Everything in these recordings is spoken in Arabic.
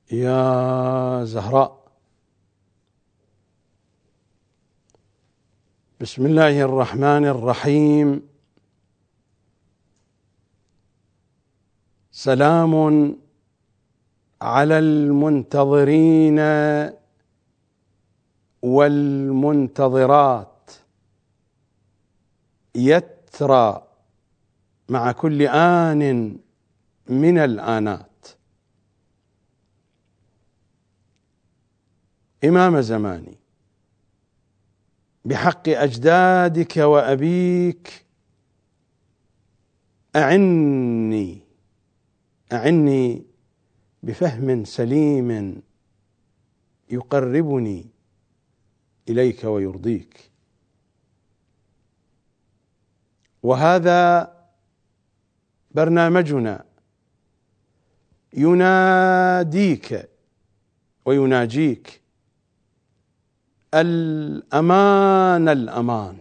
يا زهراء. بسم الله الرحمن الرحيم. سلام على المنتظرين والمنتظرات، يترى مع كل آن من الآنات. إمام زماني، بحق أجدادك وأبيك أعني بفهم سليم يقربني إليك ويرضيك. وهذا برنامجنا يناديك ويناجيك. الأمان الأمان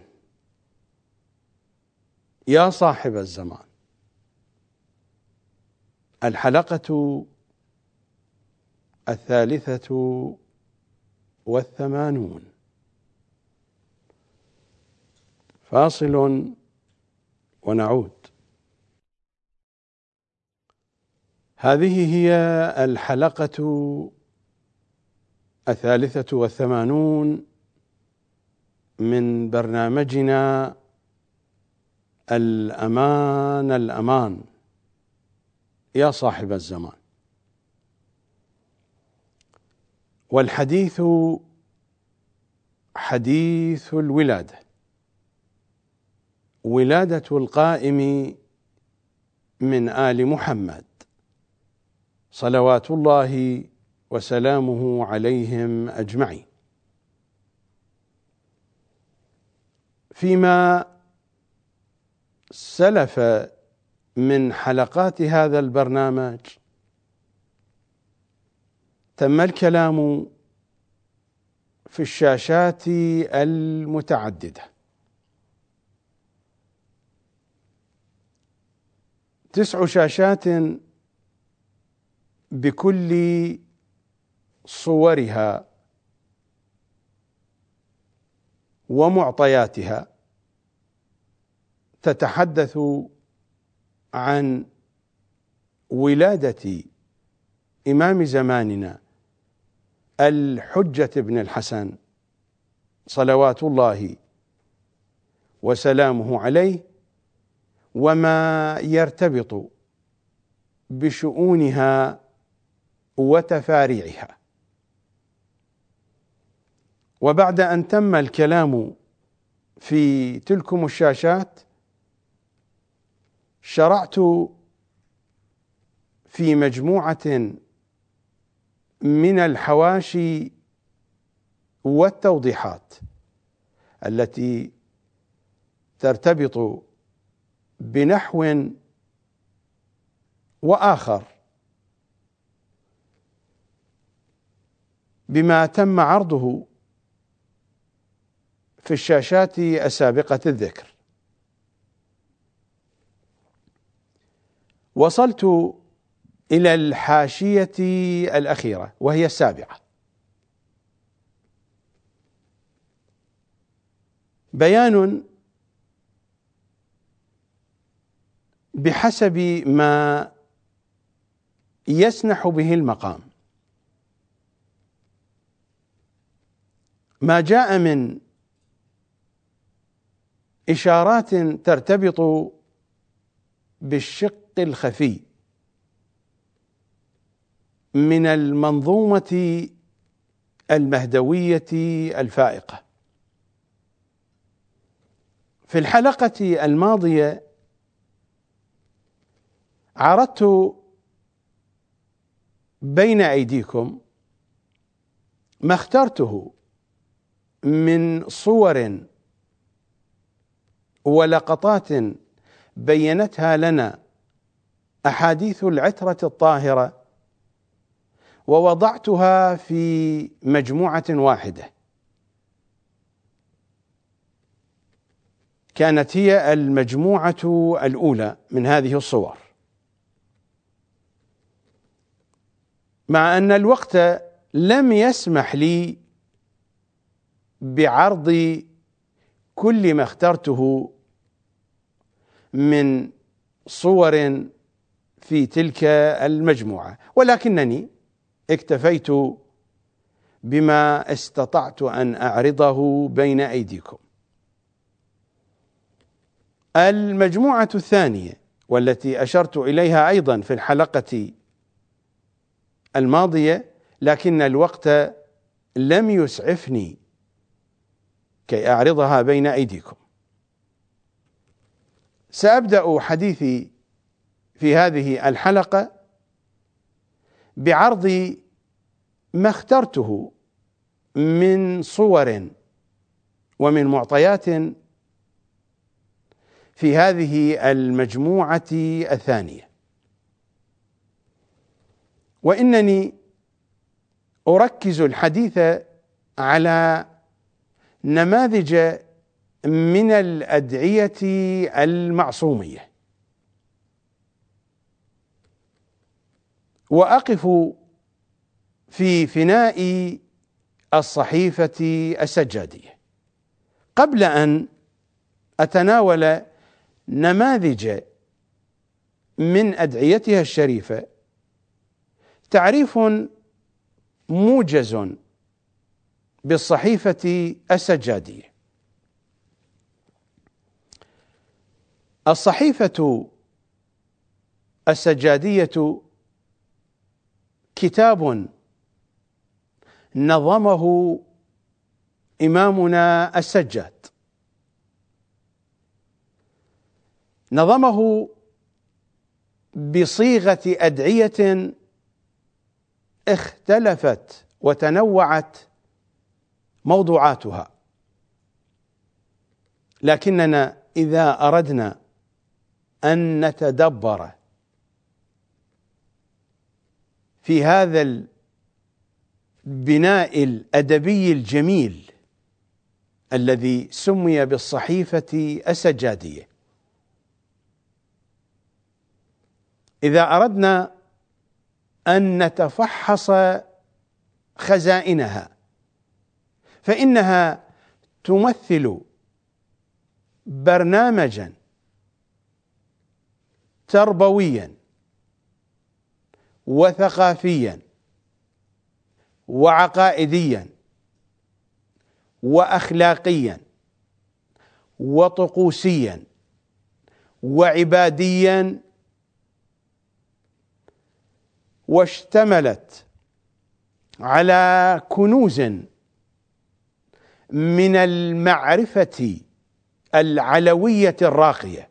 يا صاحب الزمان. الحلقة 83. فاصل ونعود. هذه هي الحلقة 83 من برنامجنا الأمان الأمان يا صاحب الزمان. والحديث حديث الولادة، ولادة القائم من آل محمد صلوات الله وسلامه عليهم أجمعين. فيما سلف من حلقات هذا البرنامج تم الكلام في الشاشات المتعددة، 9 شاشات بكل صورها ومعطياتها تتحدث عن ولادة إمام زماننا الحجة بن الحسن صلوات الله وسلامه عليه، وما يرتبط بشؤونها وتفاريعها. وبعد أن تم الكلام في تلكم الشاشات، شرعت في مجموعة من الحواشي والتوضيحات التي ترتبط بنحو وآخر بما تم عرضه في الشاشات السابقة الذكر. وصلت إلى الحاشية الأخيرة وهي 7، بيان بحسب ما يسنح به المقام، ما جاء من إشارات ترتبط بالشق الخفي من المنظومة المهدوية الفائقة. في الحلقة الماضية عرضت بين أيديكم ما اخترته من صور ولقطات بينتها لنا أحاديث العترة الطاهرة، ووضعتها في مجموعة واحدة. كانت هي المجموعة الأولى من هذه الصور. مع أن الوقت لم يسمح لي بعرض كل ما اخترته من صور في تلك المجموعة، ولكنني اكتفيت بما استطعت أن أعرضه بين أيديكم. المجموعة الثانية والتي أشرت إليها أيضا في الحلقة الماضية، لكن الوقت لم يسعفني كي أعرضها بين أيديكم. سأبدأ حديثي في هذه الحلقة بعرض ما اخترته من صور ومن معطيات في هذه المجموعة الثانية، وإنني أركز الحديث على نماذج من الأدعية المعصومية، وأقف في فناء الصحيفة السجادية قبل أن أتناول نماذج من أدعيتها الشريفة. تعريف موجز بالصحيفة السجادية. الصحيفة السجادية كتاب نظمه إمامنا السجاد، نظمه بصيغة أدعية اختلفت وتنوعت موضوعاتها، لكننا إذا أردنا أن نتدبر في هذا البناء الأدبي الجميل الذي سمي بالصحيفة السجادية، إذا أردنا أن نتفحص خزائنها، فإنها تمثل برنامجا تربويا وثقافيا وعقائديا وأخلاقيا وطقوسيا وعباديا، واشتملت على كنوز من المعرفة العلوية الراقية،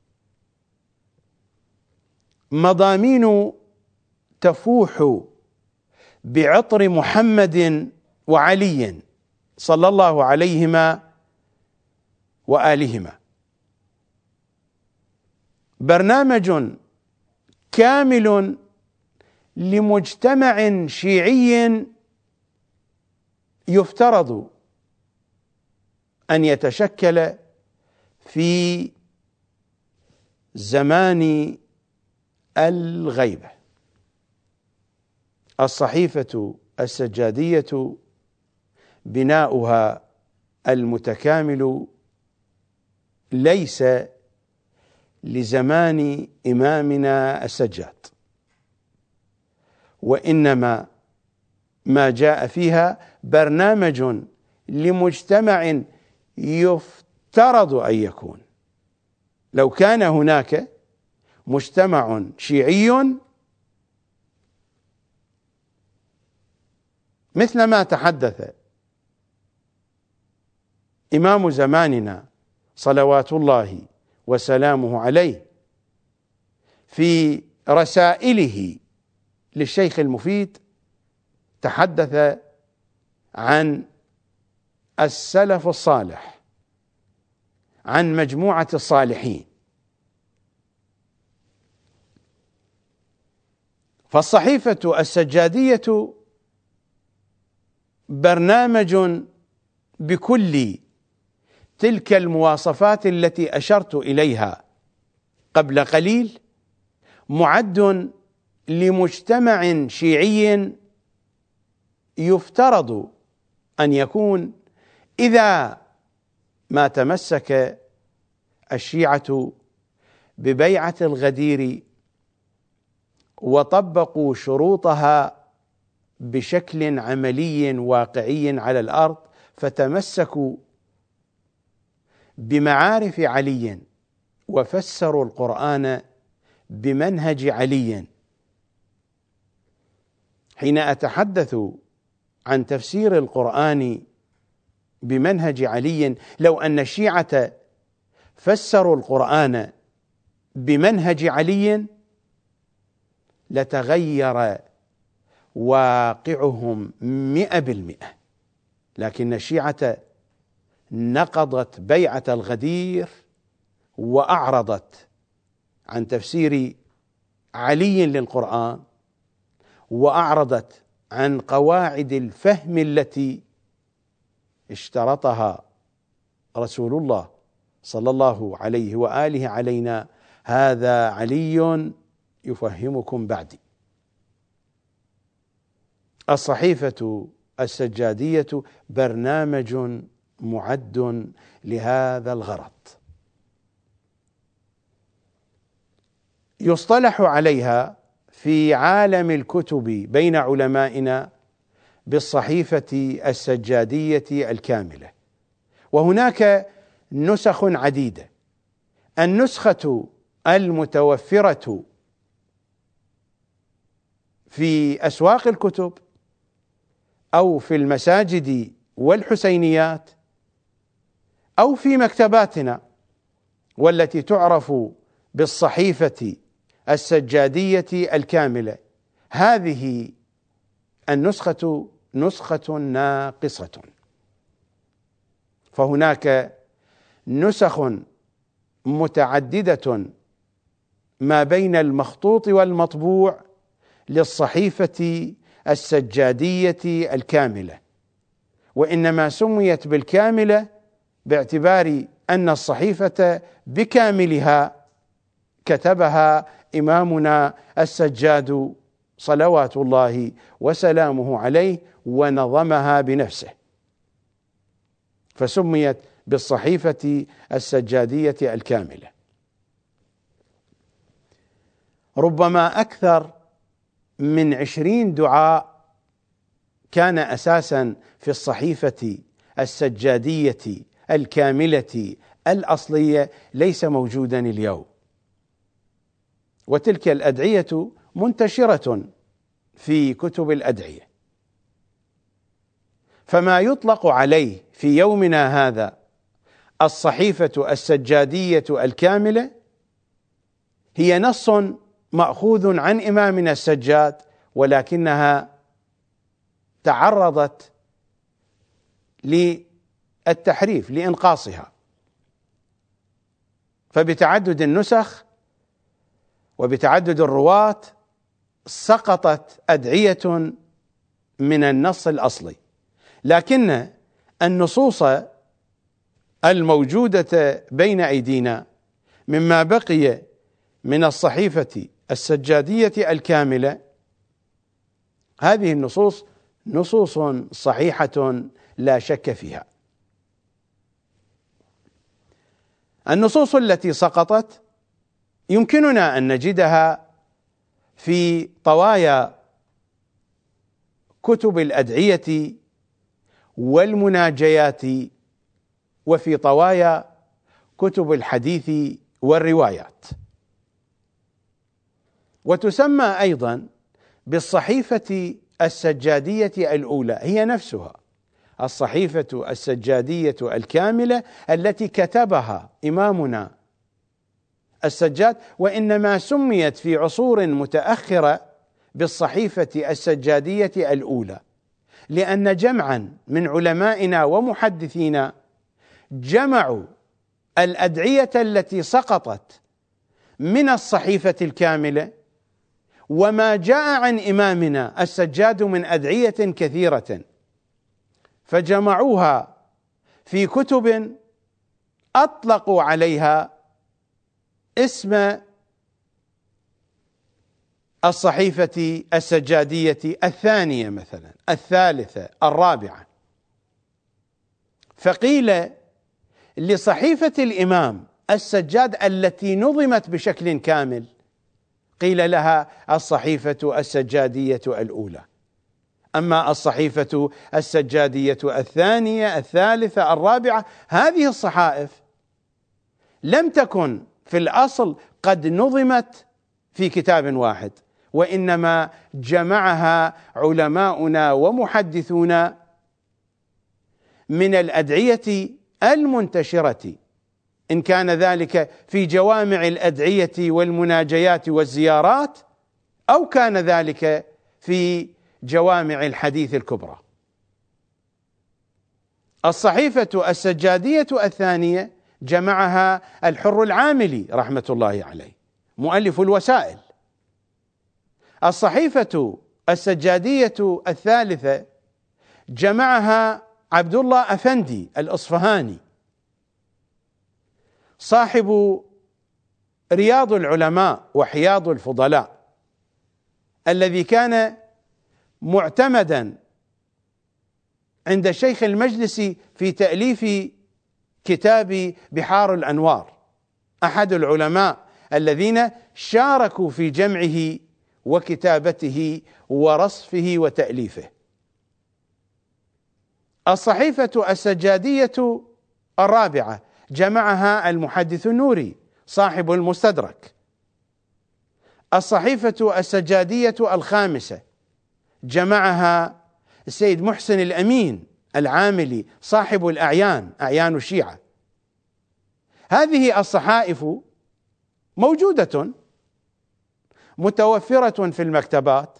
مضامين تفوح بعطر محمد وعلي صلى الله عليهما وآلهما، برنامج كامل لمجتمع شيعي يفترض أن يتشكل في زمان الغيبة. الصحيفة السجادية بناؤها المتكامل ليس لزمان إمامنا السجاد، وإنما ما جاء فيها برنامج لمجتمع يفترض أن يكون، لو كان هناك مجتمع شيعي مثل ما تحدث إمام زماننا صلوات الله وسلامه عليه في رسائله للشيخ المفيد، تحدث عن السلف الصالح، عن مجموعة الصالحين. فالصحيفة السجادية برنامج بكل تلك المواصفات التي أشرت إليها قبل قليل، معد لمجتمع شيعي يفترض أن يكون إذا ما تمسك الشيعة ببيعة الغدير وطبقوا شروطها بشكل عملي واقعي على الأرض، فتمسكوا بمعارف علي وفسروا القرآن بمنهج علي. حين أتحدث عن تفسير القرآن بمنهج علي، لو أن الشيعة فسروا القرآن بمنهج علي لتغير واقعهم 100%، لكن الشيعة نقضت بيعة الغدير وأعرضت عن تفسير علي للقرآن، وأعرضت عن قواعد الفهم التي اشترطها رسول الله صلى الله عليه وآله علينا: هذا علي يفهمكم بعدي. الصحيفة السجادية برنامج معد لهذا الغرض. يصطلح عليها في عالم الكتب بين علمائنا بالصحيفة السجادية الكاملة، وهناك نسخ عديدة. النسخة المتوفرة في أسواق الكتب أو في المساجد والحسينيات أو في مكتباتنا، والتي تعرف بالصحيفة السجادية الكاملة، هذه النسخة نسخة ناقصة. فهناك نسخ متعددة ما بين المخطوط والمطبوع للصحيفة السجادية الكاملة، وإنما سميت بالكاملة باعتبار أن الصحيفة بكاملها كتبها إمامنا السجاد صلوات الله وسلامه عليه ونظمها بنفسه، فسميت بالصحيفة السجادية الكاملة. ربما أكثر من 20 دعاء كان أساسا في الصحيفة السجادية الكاملة الأصلية ليس موجودا اليوم، وتلك الأدعية منتشرة في كتب الأدعية. فما يطلق عليه في يومنا هذا الصحيفة السجادية الكاملة هي نص مأخوذ عن إمامنا السجاد، ولكنها تعرضت للتحريف لإنقاصها، فبتعدد النسخ وبتعدد الرواة سقطت أدعية من النص الأصلي. لكن النصوص الموجودة بين أيدينا مما بقي من الصحيفة السجادية الكاملة، هذه النصوص نصوص صحيحة لا شك فيها. النصوص التي سقطت يمكننا أن نجدها في طوايا كتب الأدعية والمناجيات، وفي طوايا كتب الحديث والروايات. وتسمى أيضا بالصحيفة السجادية الأولى، هي نفسها الصحيفة السجادية الكاملة التي كتبها إمامنا السجاد، وإنما سميت في عصور متأخرة بالصحيفة السجادية الأولى لأن جمعا من علمائنا ومحدثينا جمعوا الأدعية التي سقطت من الصحيفة الكاملة وما جاء عن إمامنا السجاد من أدعية كثيرة، فجمعوها في كتب أطلقوا عليها اسم الصحيفة السجادية الثانية مثلا، الثالثة، الرابعة. فقيل لصحيفة الإمام السجاد التي نظمت بشكل كامل قيل لها الصحيفة السجادية الأولى. أما الصحيفة السجادية الثانية، الثالثة، الرابعة، هذه الصحائف لم تكن في الأصل قد نظمت في كتاب واحد، وإنما جمعها علماؤنا ومحدثونا من الأدعية المنتشرة، إن كان ذلك في جوامع الأدعية والمناجيات والزيارات، أو كان ذلك في جوامع الحديث الكبرى. الصحيفة السجادية الثانية جمعها الحر العاملي رحمة الله عليه مؤلف الوسائل. الصحيفة السجادية الثالثة جمعها عبد الله أفندي الأصفهاني صاحب رياض العلماء وحياض الفضلاء، الذي كان معتمدا عند شيخ المجلس في تأليف كتاب بحار الأنوار، أحد العلماء الذين شاركوا في جمعه وكتابته ورصفه وتأليفه. الصحيفة السجادية الرابعة جمعها المحدث النوري صاحب المستدرك. الصحيفة السجادية الخامسة جمعها السيد محسن الأمين العاملي صاحب الأعيان، أعيان الشيعة. هذه الصحائف موجودة متوفرة في المكتبات،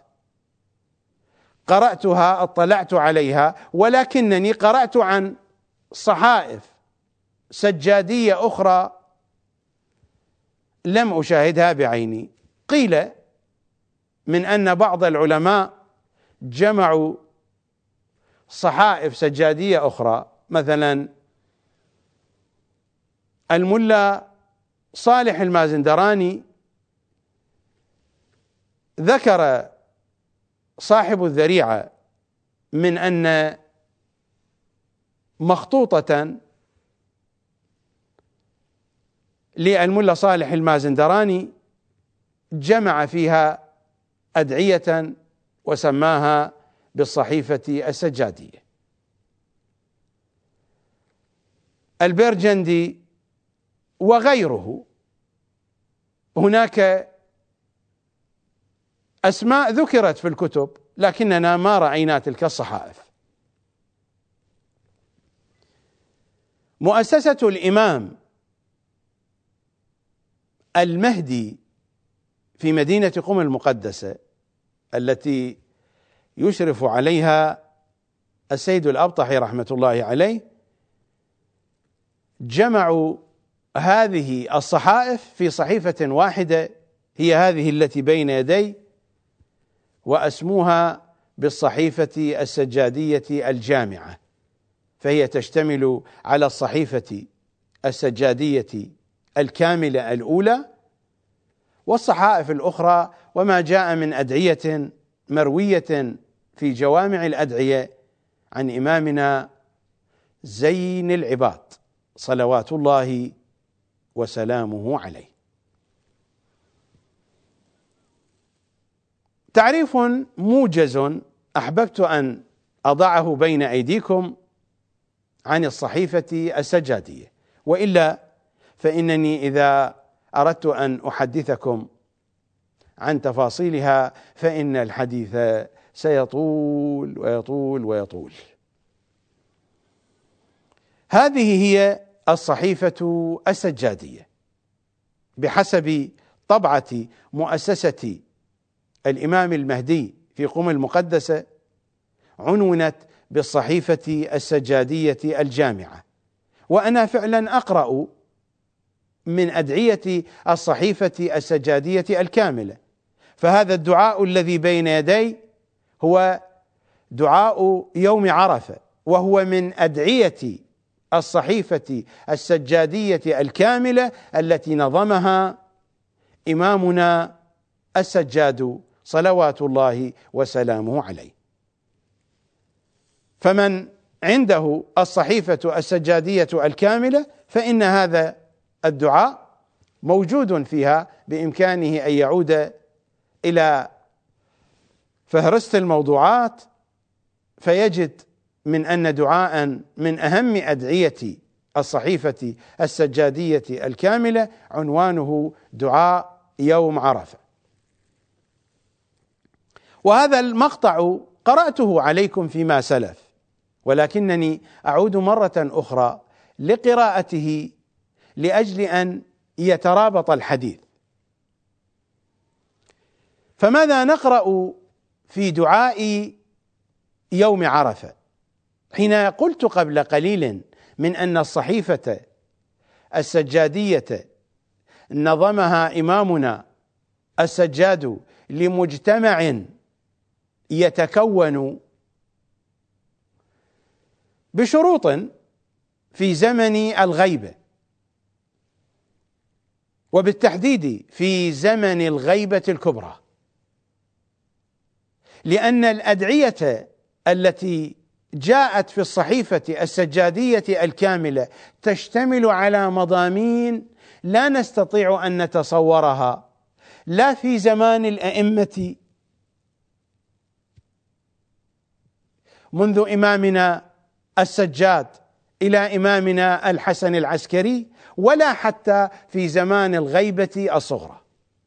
قرأتها، اطلعت عليها، ولكنني قرأت عن صحائف سجادية أخرى لم أشاهدها بعيني. قيل من أن بعض العلماء جمعوا صحائف سجادية أخرى، مثلا الملا صالح المازندراني ذكر صاحب الذريعة من أن مخطوطة للملا صالح المازندراني جمع فيها أدعية وسماها بالصحيفة السجادية. البرجندي وغيره، هناك أسماء ذكرت في الكتب لكننا ما رأينا تلك الصحائف. مؤسسة الإمام المهدي في مدينة قم المقدسة التي يشرف عليها السيد الأبطحي رحمة الله عليه، جمعوا هذه الصحائف في صحيفة واحدة، هي هذه التي بين يدي، وأسموها بالصحيفة السجادية الجامعة، فهي تشتمل على الصحيفة السجادية الكاملة الأولى والصحائف الأخرى وما جاء من أدعية مروية في جوامع الأدعية عن إمامنا زين العباد صلوات الله وسلامه عليه. تعريف موجز أحببت أن أضعه بين أيديكم عن الصحيفة السجادية، وإلا فإنني إذا أردت أن أحدثكم عن تفاصيلها فإن الحديث سيطول ويطول ويطول. هذه هي الصحيفة السجادية بحسب طبعة مؤسسة الإمام المهدي في قم المقدسة، عنونت بالصحيفة السجادية الجامعة. وأنا فعلا أقرأ من أدعية الصحيفة السجادية الكاملة، فهذا الدعاء الذي بين يدي هو دعاء يوم عرفة، وهو من أدعية الصحيفة السجادية الكاملة التي نظمها إمامنا السجاد صلوات الله وسلامه عليه. فمن عنده الصحيفة السجادية الكاملة فإن هذا الدعاء موجود فيها، بإمكانه أن يعود إلى فهرست الموضوعات فيجد من أن دعاء من أهم أدعية الصحيفة السجادية الكاملة عنوانه دعاء يوم عرفة. وهذا المقطع قرأته عليكم فيما سلف، ولكنني أعود مرة أخرى لقراءته لأجل أن يترابط الحديث. فماذا نقرأ في دعاء يوم عرفة؟ حين قلت قبل قليل من أن الصحيفة السجادية نظمها إمامنا السجاد لمجتمع يتكون بشروط في زمن الغيبة، وبالتحديد في زمن الغيبة الكبرى، لأن الأدعية التي جاءت في الصحيفة السجادية الكاملة تشتمل على مضامين لا نستطيع أن نتصورها لا في زمان الأئمة منذ إمامنا السجاد إلى إمامنا الحسن العسكري، ولا حتى في زمان الغيبة الصغرى.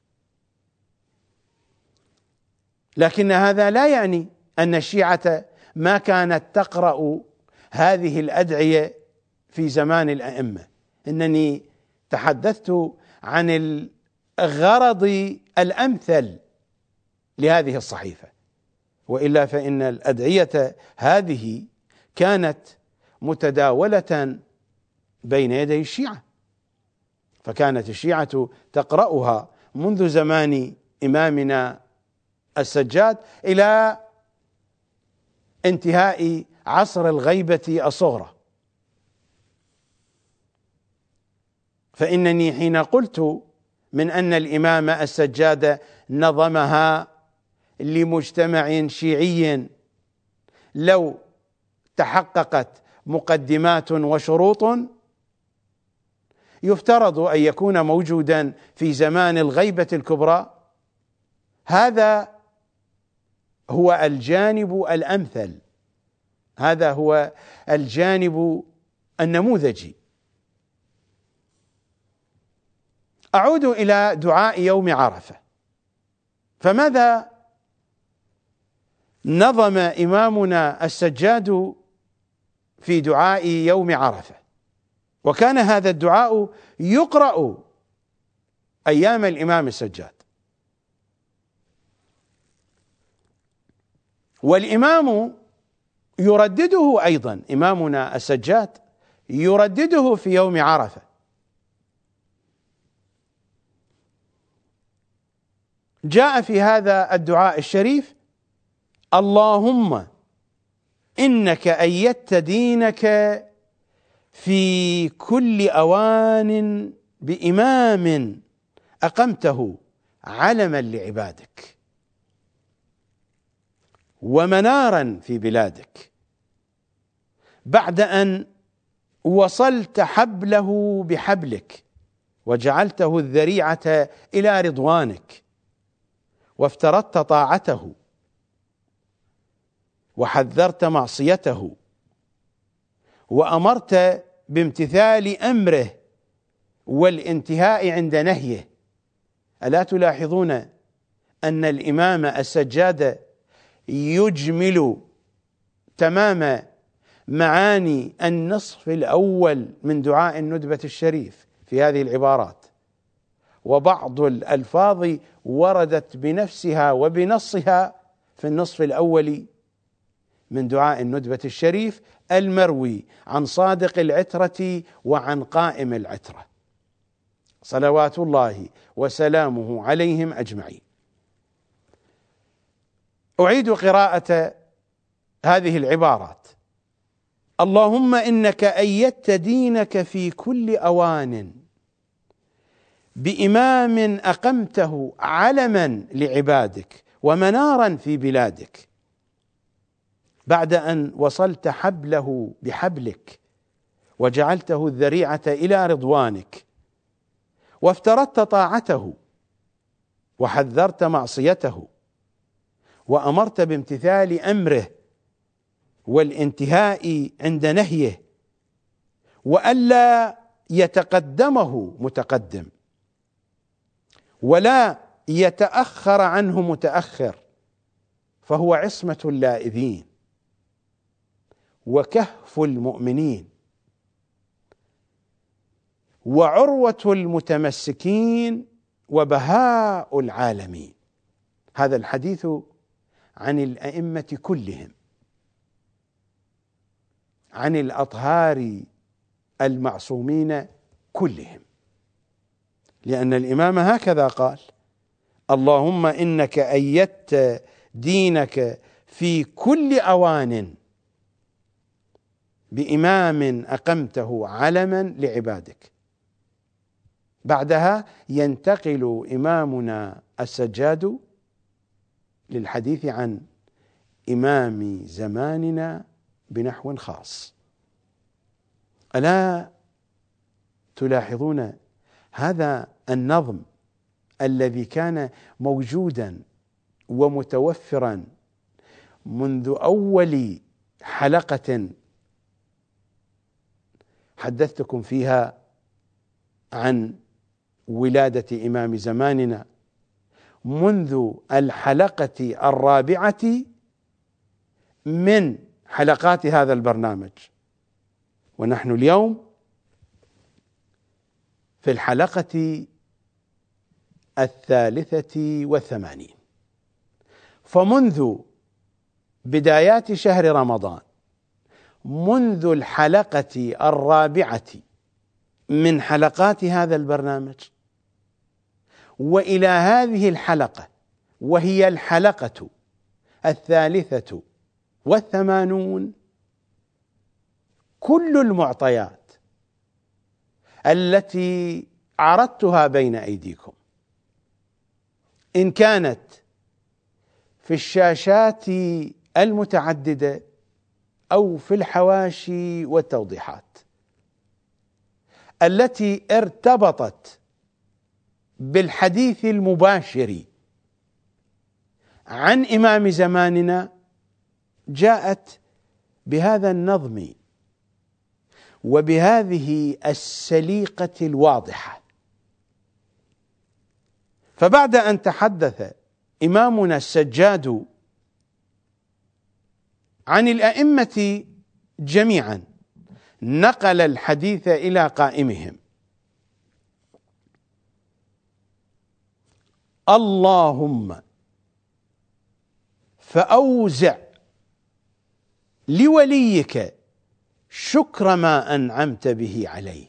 لكن هذا لا يعني أن الشيعة ما كانت تقرأ هذه الأدعية في زمان الأئمة. إنني تحدثت عن الغرض الأمثل لهذه الصحيفة، وإلا فإن الأدعية هذه كانت متداولة بين يدي الشيعة، فكانت الشيعة تقرأها منذ زمان إمامنا السجاد إلى انتهاء عصر الغيبة الصغرى. فإنني حين قلت من أن الإمام السجاد نظمها لمجتمع شيعي لو تحققت مقدمات وشروط يفترض أن يكون موجودا في زمان الغيبة الكبرى، هذا هو الجانب الأمثل، هذا هو الجانب النموذجي. أعود إلى دعاء يوم عرفة. فماذا نظم إمامنا السجاد في دعاء يوم عرفة؟ وكان هذا الدعاء يقرأ أيام الإمام السجاد، والإمام يردده أيضا، إمامنا السجاد يردده في يوم عرفة. جاء في هذا الدعاء الشريف: اللهم إنك أيدت دينك في كل أوان بإمام أقمته علما لعبادك ومنارا في بلادك، بعد أن وصلت حبله بحبلك وجعلته الذريعة إلى رضوانك، وافترضت طاعته وحذرت معصيته وأمرت بامتثال أمره والانتهاء عند نهيه. ألا تلاحظون أن الإمام السجاد يجمل تمام معاني النصف الأول من دعاء الندبة الشريف في هذه العبارات، وبعض الألفاظ وردت بنفسها وبنصها في النصف الأول من دعاء الندبة الشريف المروي عن صادق العترة وعن قائم العترة صلوات الله وسلامه عليهم أجمعين. أعيد قراءة هذه العبارات: اللهم إنك أيدت دينك في كل أوان بإمام أقمته علما لعبادك ومنارا في بلادك، بعد أن وصلت حبله بحبلك وجعلته الذريعة إلى رضوانك، وافترضت طاعته وحذرت معصيته، وأمرت بامتثال أمره والانتهاء عند نهيه، وألا يتقدمه متقدم ولا يتأخر عنه متأخر، فهو عصمة اللائذين وكهف المؤمنين وعروة المتمسكين وبهاء العالمين. هذا الحديث عن الأئمة كلهم، عن الأطهار المعصومين كلهم، لأن الإمام هكذا قال: اللهم إنك أيدت دينك في كل أوان بإمام أقمته علما لعبادك. بعدها ينتقل إمامنا السجاد للحديث عن إمام زماننا بنحو خاص. ألا تلاحظون هذا النظم الذي كان موجودا ومتوفرا منذ أول حلقة حدثتكم فيها عن ولادة إمام زماننا، منذ الحلقة الرابعة من حلقات هذا البرنامج، ونحن اليوم في الحلقة 83. فمنذ بدايات شهر رمضان، منذ الحلقة 4 من حلقات هذا البرنامج وإلى هذه الحلقة، وهي الحلقة 83، كل المعطيات التي عرضتها بين أيديكم، إن كانت في الشاشات المتعددة أو في الحواشي والتوضيحات التي ارتبطت بالحديث المباشر عن إمام زماننا، جاءت بهذا النظم وبهذه السليقة الواضحة. فبعد أن تحدث إمامنا السجاد عن الأئمة جميعا، نقل الحديث إلى قائمهم: اللهم فأوزع لوليك شكر ما أنعمت به عليه.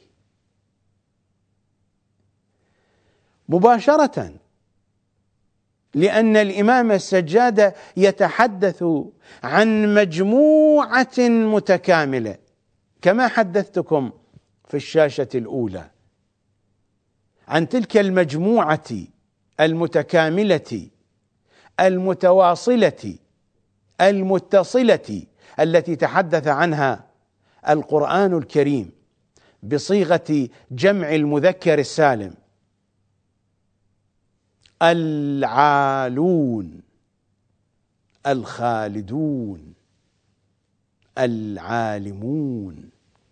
مباشرة، لأن الإمام السجاد يتحدث عن مجموعة متكاملة، كما حدثتكم في الشاشة الأولى عن تلك المجموعة المتكاملة المتواصلة المتصلة التي تحدث عنها القرآن الكريم بصيغة جمع المذكر السالم: العالون، الخالدون، العالمون،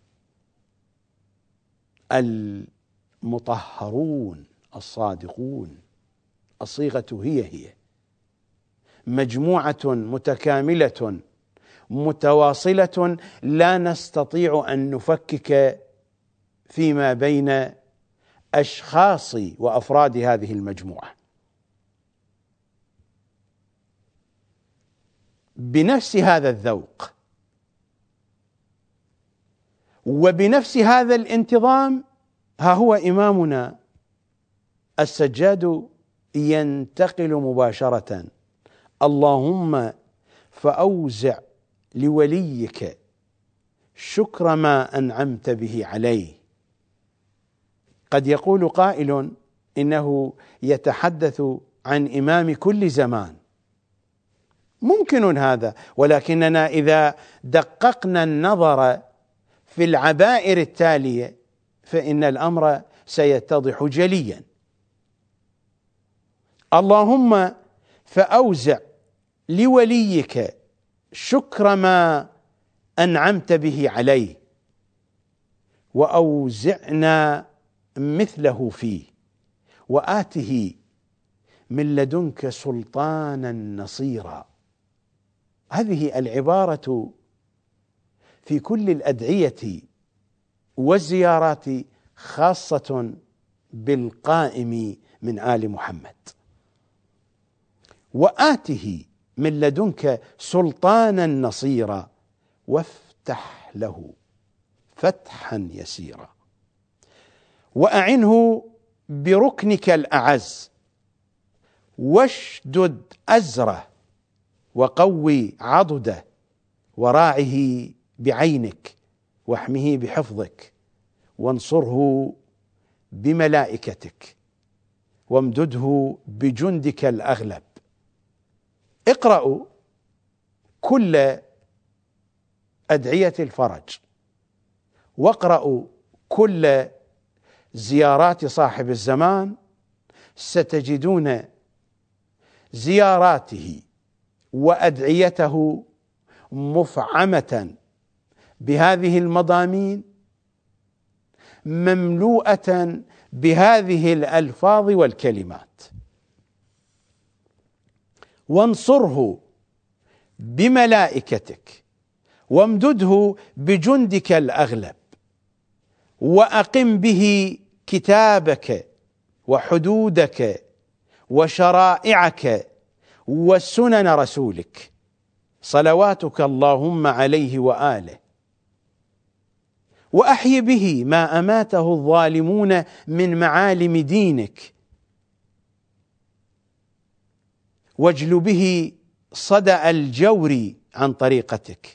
المطهرون، الصادقون. الصيغة هي مجموعة متكاملة متواصلة، لا نستطيع أن نفكك فيما بين أشخاص وأفراد هذه المجموعة. بنفس هذا الذوق وبنفس هذا الانتظام، ها هو إمامنا السجاد ينتقل مباشرة: اللهم فأوزع لوليك شكر ما أنعمت به عليه. قد يقول قائل إنه يتحدث عن إمام كل زمان، ممكن هذا، ولكننا إذا دققنا النظر في العبائر التالية فإن الأمر سيتضح جليا. اللهم فأوزع لوليك شكر ما أنعمت به عليه، وأوزعنا مثله فيه، وآته من لدنك سلطانا نصيرا. هذه العبارة في كل الأدعية والزيارات، خاصة بالقائم من آل محمد. وآته من لدنك سلطانا نصيرا، وافتح له فتحا يسيرا، وأعنه بركنك الأعز، واشدد أزره، وقوي عضده، وراعه بعينك، واحمه بحفظك، وانصره بملائكتك، وامدده بجندك الأغلب. اقرأوا كل أدعية الفرج، واقرأوا كل زيارات صاحب الزمان، ستجدون زياراته وأدعيته مفعمة بهذه المضامين، مملوءة بهذه الألفاظ والكلمات. وانصره بملائكتك، وامدده بجندك الأغلب، وأقم به كتابك وحدودك وشرائعك وسنن رسولك، صلواتك اللهم عليه وآله. وأحي به ما أماته الظالمون من معالم دينك، واجل به صدأ الجور عن طريقتك،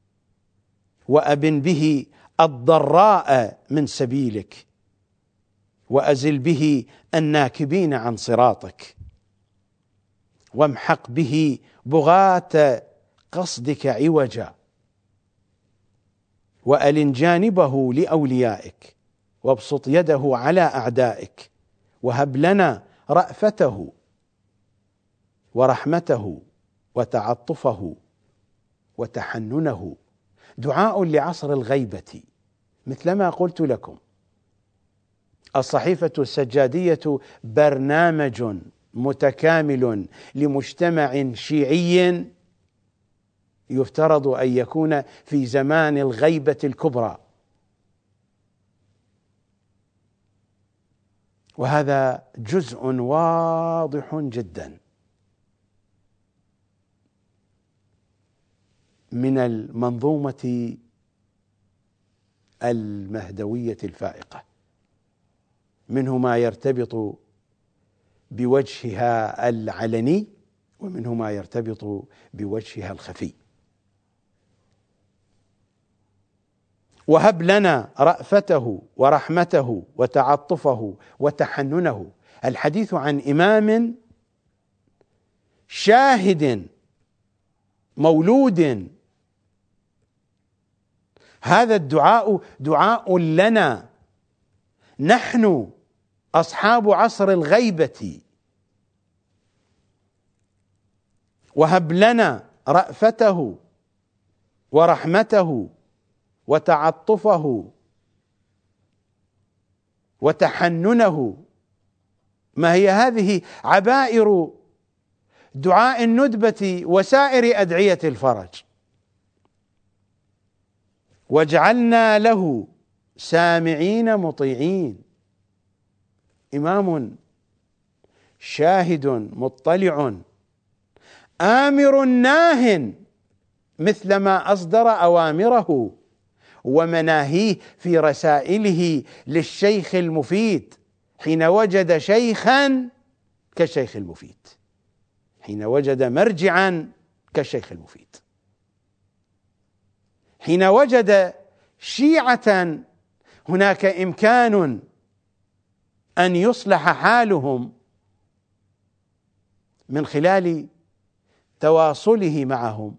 وأبن به الضراء من سبيلك، وأزل به الناكبين عن صراطك، وامحق به بغاة قصدك عوجا، وألن جانبه لأوليائك، وابسط يده على أعدائك، وهب لنا رأفته ورحمته وتعطفه وتحننه. دعاء لعصر الغيبة، مثلما قلت لكم، الصحيفة السجادية برنامج متكامل لمجتمع شيعي يفترض أن يكون في زمان الغيبة الكبرى، وهذا جزء واضح جدا من المنظومة المهدوية الفائقة، منه ما يرتبط بوجهها العلني، ومنه ما يرتبط بوجهها الخفي. وهب لنا رأفته ورحمته وتعطفه وتحننه. الحديث عن إمام شاهد مولود، هذا الدعاء دعاء لنا نحن أصحاب عصر الغيبة. وهب لنا رأفته ورحمته وتعطفه وتحننه. ما هي هذه عبائر دعاء الندبة وسائر أدعية الفرج. واجعلنا له سامعين مطيعين، إمام شاهد مطلع آمر ناه، مثلما أصدر أوامره ومناهيه في رسائله للشيخ المفيد، حين وجد شيخا كالشيخ المفيد، حين وجد مرجعا كالشيخ المفيد، حين وجد شيعة هناك إمكان أن يصلح حالهم من خلال تواصله معهم،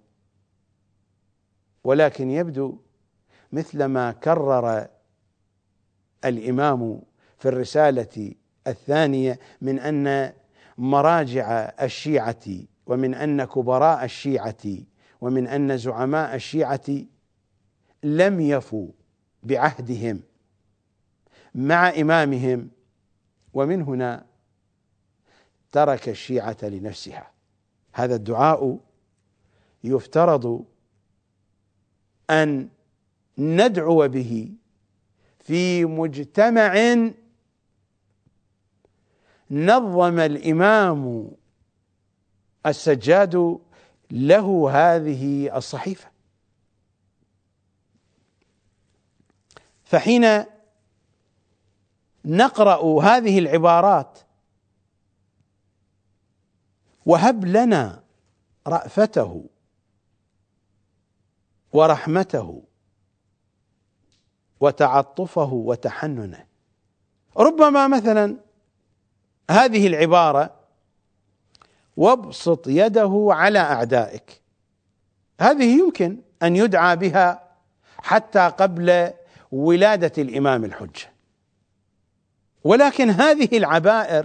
ولكن يبدو مثلما كرر الإمام في الرسالة الثانية من أن مراجع الشيعة ومن أن كبراء الشيعة ومن أن زعماء الشيعة لم يفوا بعهدهم مع إمامهم، ومن هنا ترك الشيعة لنفسها. هذا الدعاء يفترض أن ندعو به في مجتمع نظم الإمام السجاد له هذه الصحيفة. فحين نقرأ هذه العبارات: وهب لنا رأفته ورحمته وتعطفه وتحننه، ربما مثلا هذه العبارة وابسط يده على أعدائك، هذه يمكن أن يدعى بها حتى قبل ولادة الإمام الحجة، ولكن هذه العبائر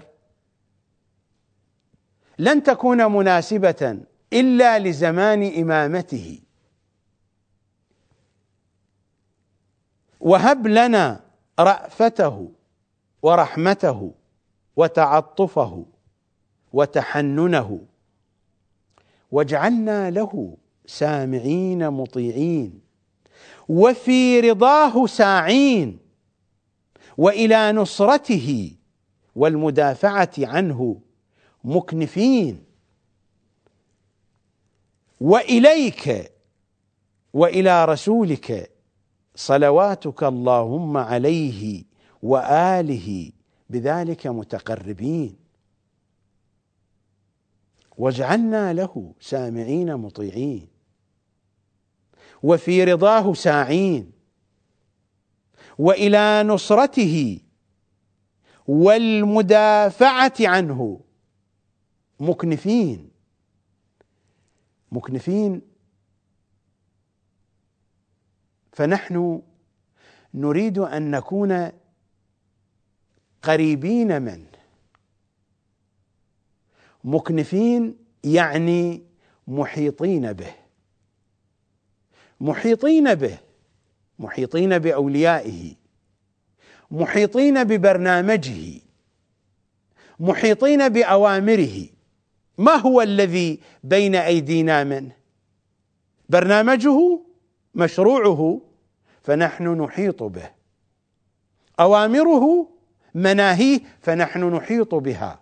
لن تكون مناسبة إلا لزمان إمامته. وهب لنا رأفته ورحمته وتعطفه وتحننه واجعلنا له سامعين مطيعين وفي رضاه ساعين وإلى نصرته والمدافعة عنه مكنفين، وإليك وإلى رسولك صلواتك اللهم عليه وآله بذلك متقربين، واجعلنا له سامعين مطيعين وفي رضاه ساعين وإلى نصرته والمدافعة عنه مكنفين. مكنفين، فنحن نريد أن نكون قريبين منه. مكنفين يعني محيطين به، محيطين به، محيطين بأوليائه، محيطين ببرنامجه، محيطين بأوامره. ما هو الذي بين أيدينا منه؟ برنامجه، مشروعه، فنحن نحيط به. أوامره، مناهيه، فنحن نحيط بها.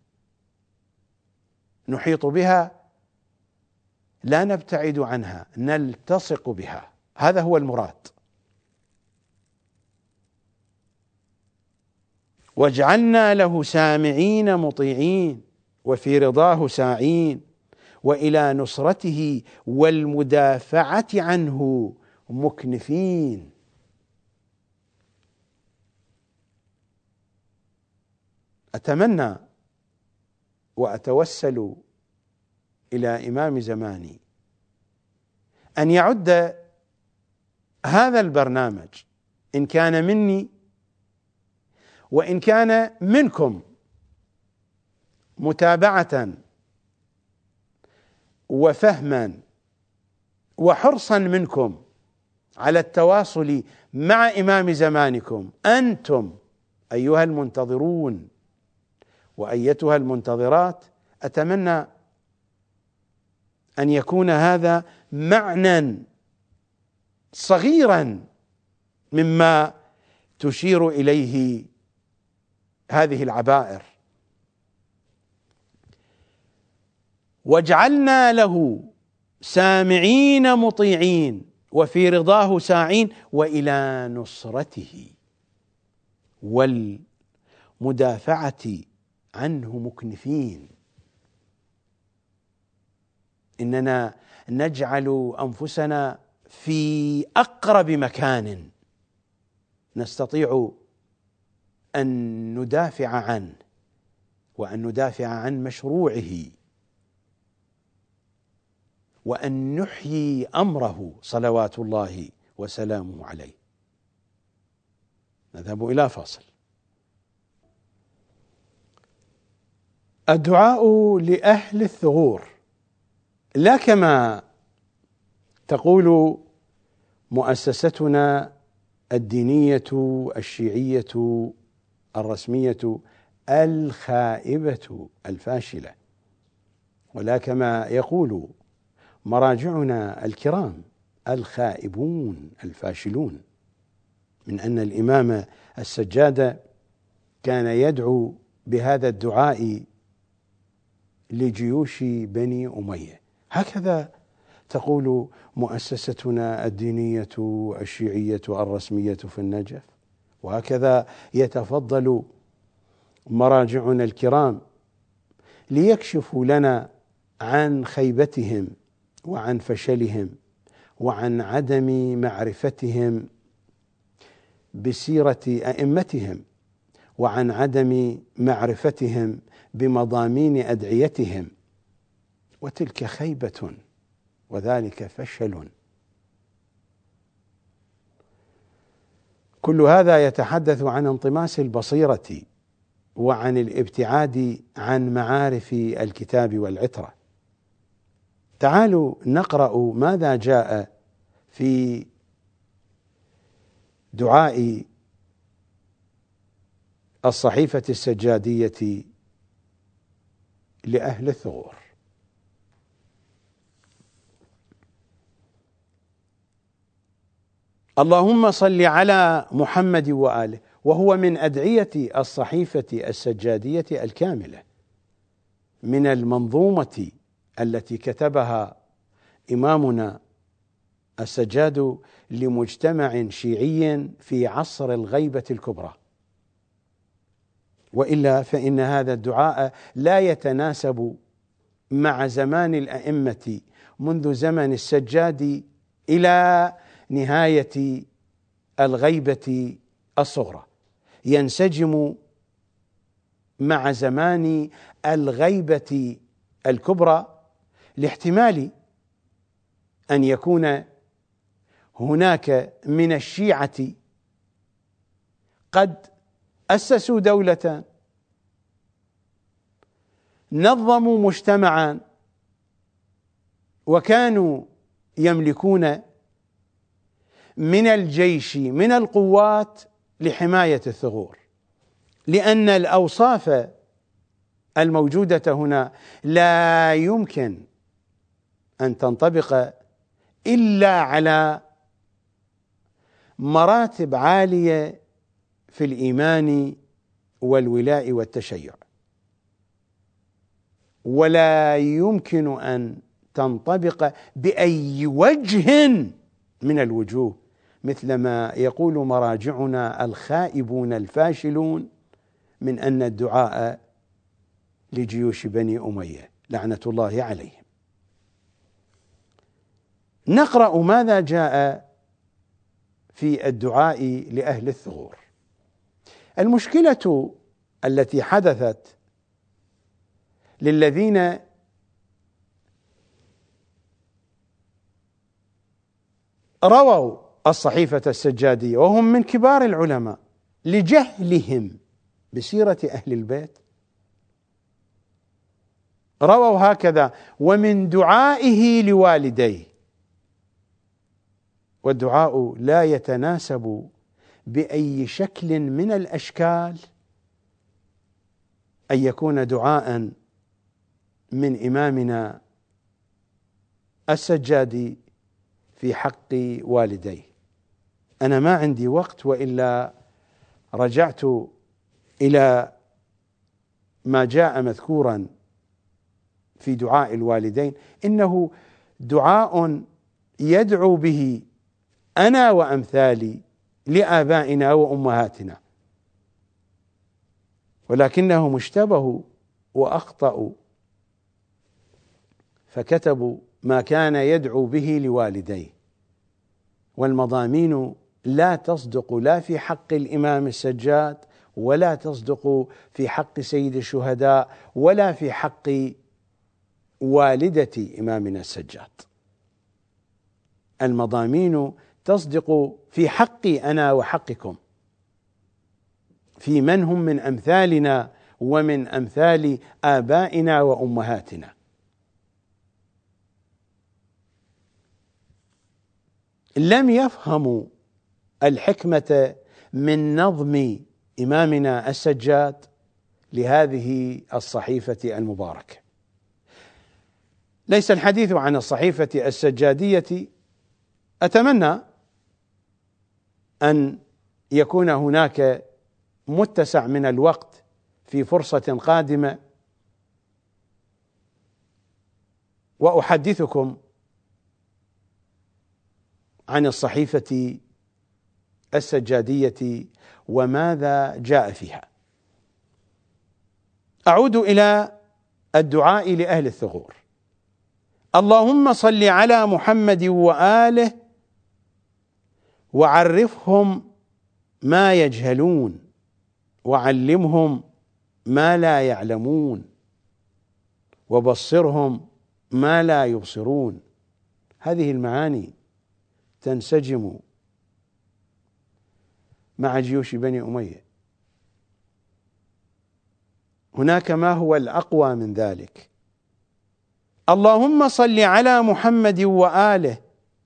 نحيط بها، لا نبتعد عنها، نلتصق بها. هذا هو المراد. واجعلنا له سامعين مطيعين وفي رضاه ساعين وإلى نصرته والمدافعة عنه مكنفين. أتمنى وأتوسل إلى إمام زماني أن يعد هذا البرنامج، إن كان مني وإن كان منكم، متابعة وفهما وحرصا منكم على التواصل مع إمام زمانكم، أنتم أيها المنتظرون وأيتها المنتظرات. أتمنى أن يكون هذا معنى صغيرا مما تشير إليه هذه العبائر. واجعلنا له سامعين مطيعين وفي رضاه ساعين وإلى نصرته والمدافعة عنه مكنفين. إننا نجعل أنفسنا في أقرب مكان نستطيع أن ندافع عنه وأن ندافع عن مشروعه وأن نحيي أمره صلوات الله وسلامه عليه. نذهب إلى فاصل. الدعاء لأهل الثغور لا كما تقول مؤسستنا الدينية الشيعية الرسمية الخائبة الفاشلة، ولا كما يقول مراجعنا الكرام الخائبون الفاشلون، من أن الإمام السجاد كان يدعو بهذا الدعاء لجيوش بني أمية. هكذا تقول مؤسستنا الدينية الشيعية الرسمية في النجف، وهكذا يتفضل مراجعنا الكرام ليكشفوا لنا عن خيبتهم وعن فشلهم وعن عدم معرفتهم بسيرة أئمتهم وعن عدم معرفتهم بمضامين أدعيتهم، وتلك خيبة وذلك فشل. كل هذا يتحدث عن انطماس البصيرة وعن الابتعاد عن معارف الكتاب والعترة. تعالوا نقرأ ماذا جاء في دعاء الصحيفة السجادية لأهل الثغور. اللهم صل على محمد وآله، وهو من أدعية الصحيفة السجادية الكاملة من المنظومة التي كتبها إمامنا السجاد لمجتمع شيعي في عصر الغيبة الكبرى، وإلا فإن هذا الدعاء لا يتناسب مع زمان الأئمة منذ زمن السجاد إلى نهاية الغيبة الصغرى، ينسجم مع زمان الغيبة الكبرى لاحتمال أن يكون هناك من الشيعة قد أسسوا دولة، نظموا مجتمعا، وكانوا يملكون من الجيش من القوات لحماية الثغور، لأن الأوصاف الموجودة هنا لا يمكن أن تنطبق إلا على مراتب عالية في الإيمان والولاء والتشيع، ولا يمكن أن تنطبق بأي وجه من الوجوه، مثلما يقول مراجعنا الخائبون الفاشلون من أن الدعاء لجيوش بني أمية لعنة الله عليهم. نقرأ ماذا جاء في الدعاء لأهل الثغور. المشكلة التي حدثت للذين رووا الصحيفة السجادية وهم من كبار العلماء لجهلهم بسيرة أهل البيت، رووا هكذا: ومن دعائه لوالديه، والدعاء لا يتناسب بأي شكل من الأشكال أن يكون دعاء من إمامنا السجادي في حق والديه. أنا ما عندي وقت، وإلا رجعت إلى ما جاء مذكورا في دعاء الوالدين. إنه دعاء يدعو به أنا وأمثالي لآبائنا وأمهاتنا، ولكنهم اشتبهوا وأخطأوا فكتبوا ما كان يدعو به لوالديه، والمضامين لا تصدق لا في حق الإمام السجاد، ولا تصدق في حق سيد الشهداء، ولا في حق والدة إمامنا السجاد. المضامين تصدق في حقي أنا وحقكم، في من هم من أمثالنا ومن أمثال آبائنا وأمهاتنا. لم يفهموا الحكمة من نظم إمامنا السجاد لهذه الصحيفة المباركة. ليس الحديث عن الصحيفة السجادية، أتمنى أن يكون هناك متسع من الوقت في فرصة قادمة وأحدثكم عن الصحيفة السجادية وماذا جاء فيها. أعود إلى الدعاء لأهل الثغور: اللهم صل على محمد وآله وعرفهم ما يجهلون وعلمهم ما لا يعلمون وبصرهم ما لا يبصرون. هذه المعاني تنسجم مع جيوش بني أمية. هناك ما هو الأقوى من ذلك: اللهم صل على محمد وآله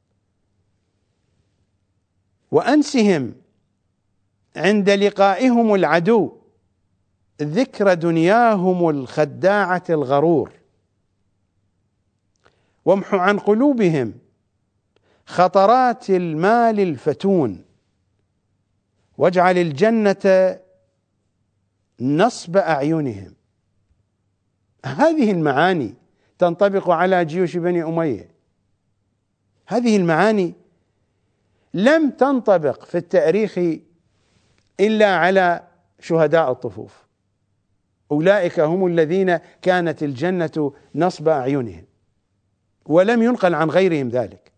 وأنسهم عند لقائهم العدو ذكر دنياهم الخداعة الغرور، وامح عن قلوبهم خطرات المال الفتون، واجعل الجنة نصب أعينهم. هذه المعاني تنطبق على جيوش بني أمية. هذه المعاني لم تنطبق في التاريخ إلا على شهداء الطفوف. أولئك هم الذين كانت الجنة نصب أعينهم، ولم ينقل عن غيرهم ذلك.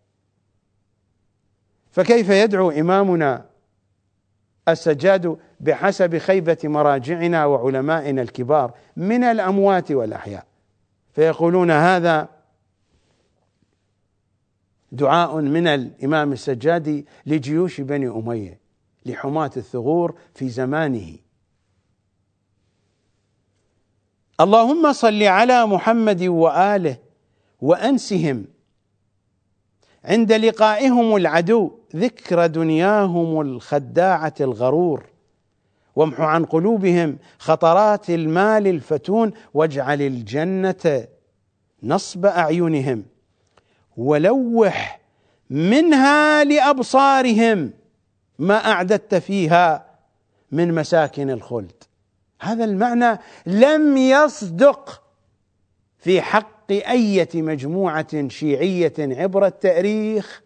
فكيف يدعو إمامنا السجاد بحسب خيبة مراجعنا وعلمائنا الكبار من الأموات والأحياء، فيقولون هذا دعاء من الإمام السجاد لجيوش بني أمية، لحماة الثغور في زمانه. اللهم صل على محمد وآله وأنسهم عند لقائهم العدو ذكر دنياهم الخداعة الغرور، وامح عن قلوبهم خطرات المال الفتون، واجعل الجنة نصب أعينهم، ولوح منها لأبصارهم ما أعددت فيها من مساكن الخلد. هذا المعنى لم يصدق في حق أية مجموعة شيعية عبر التاريخ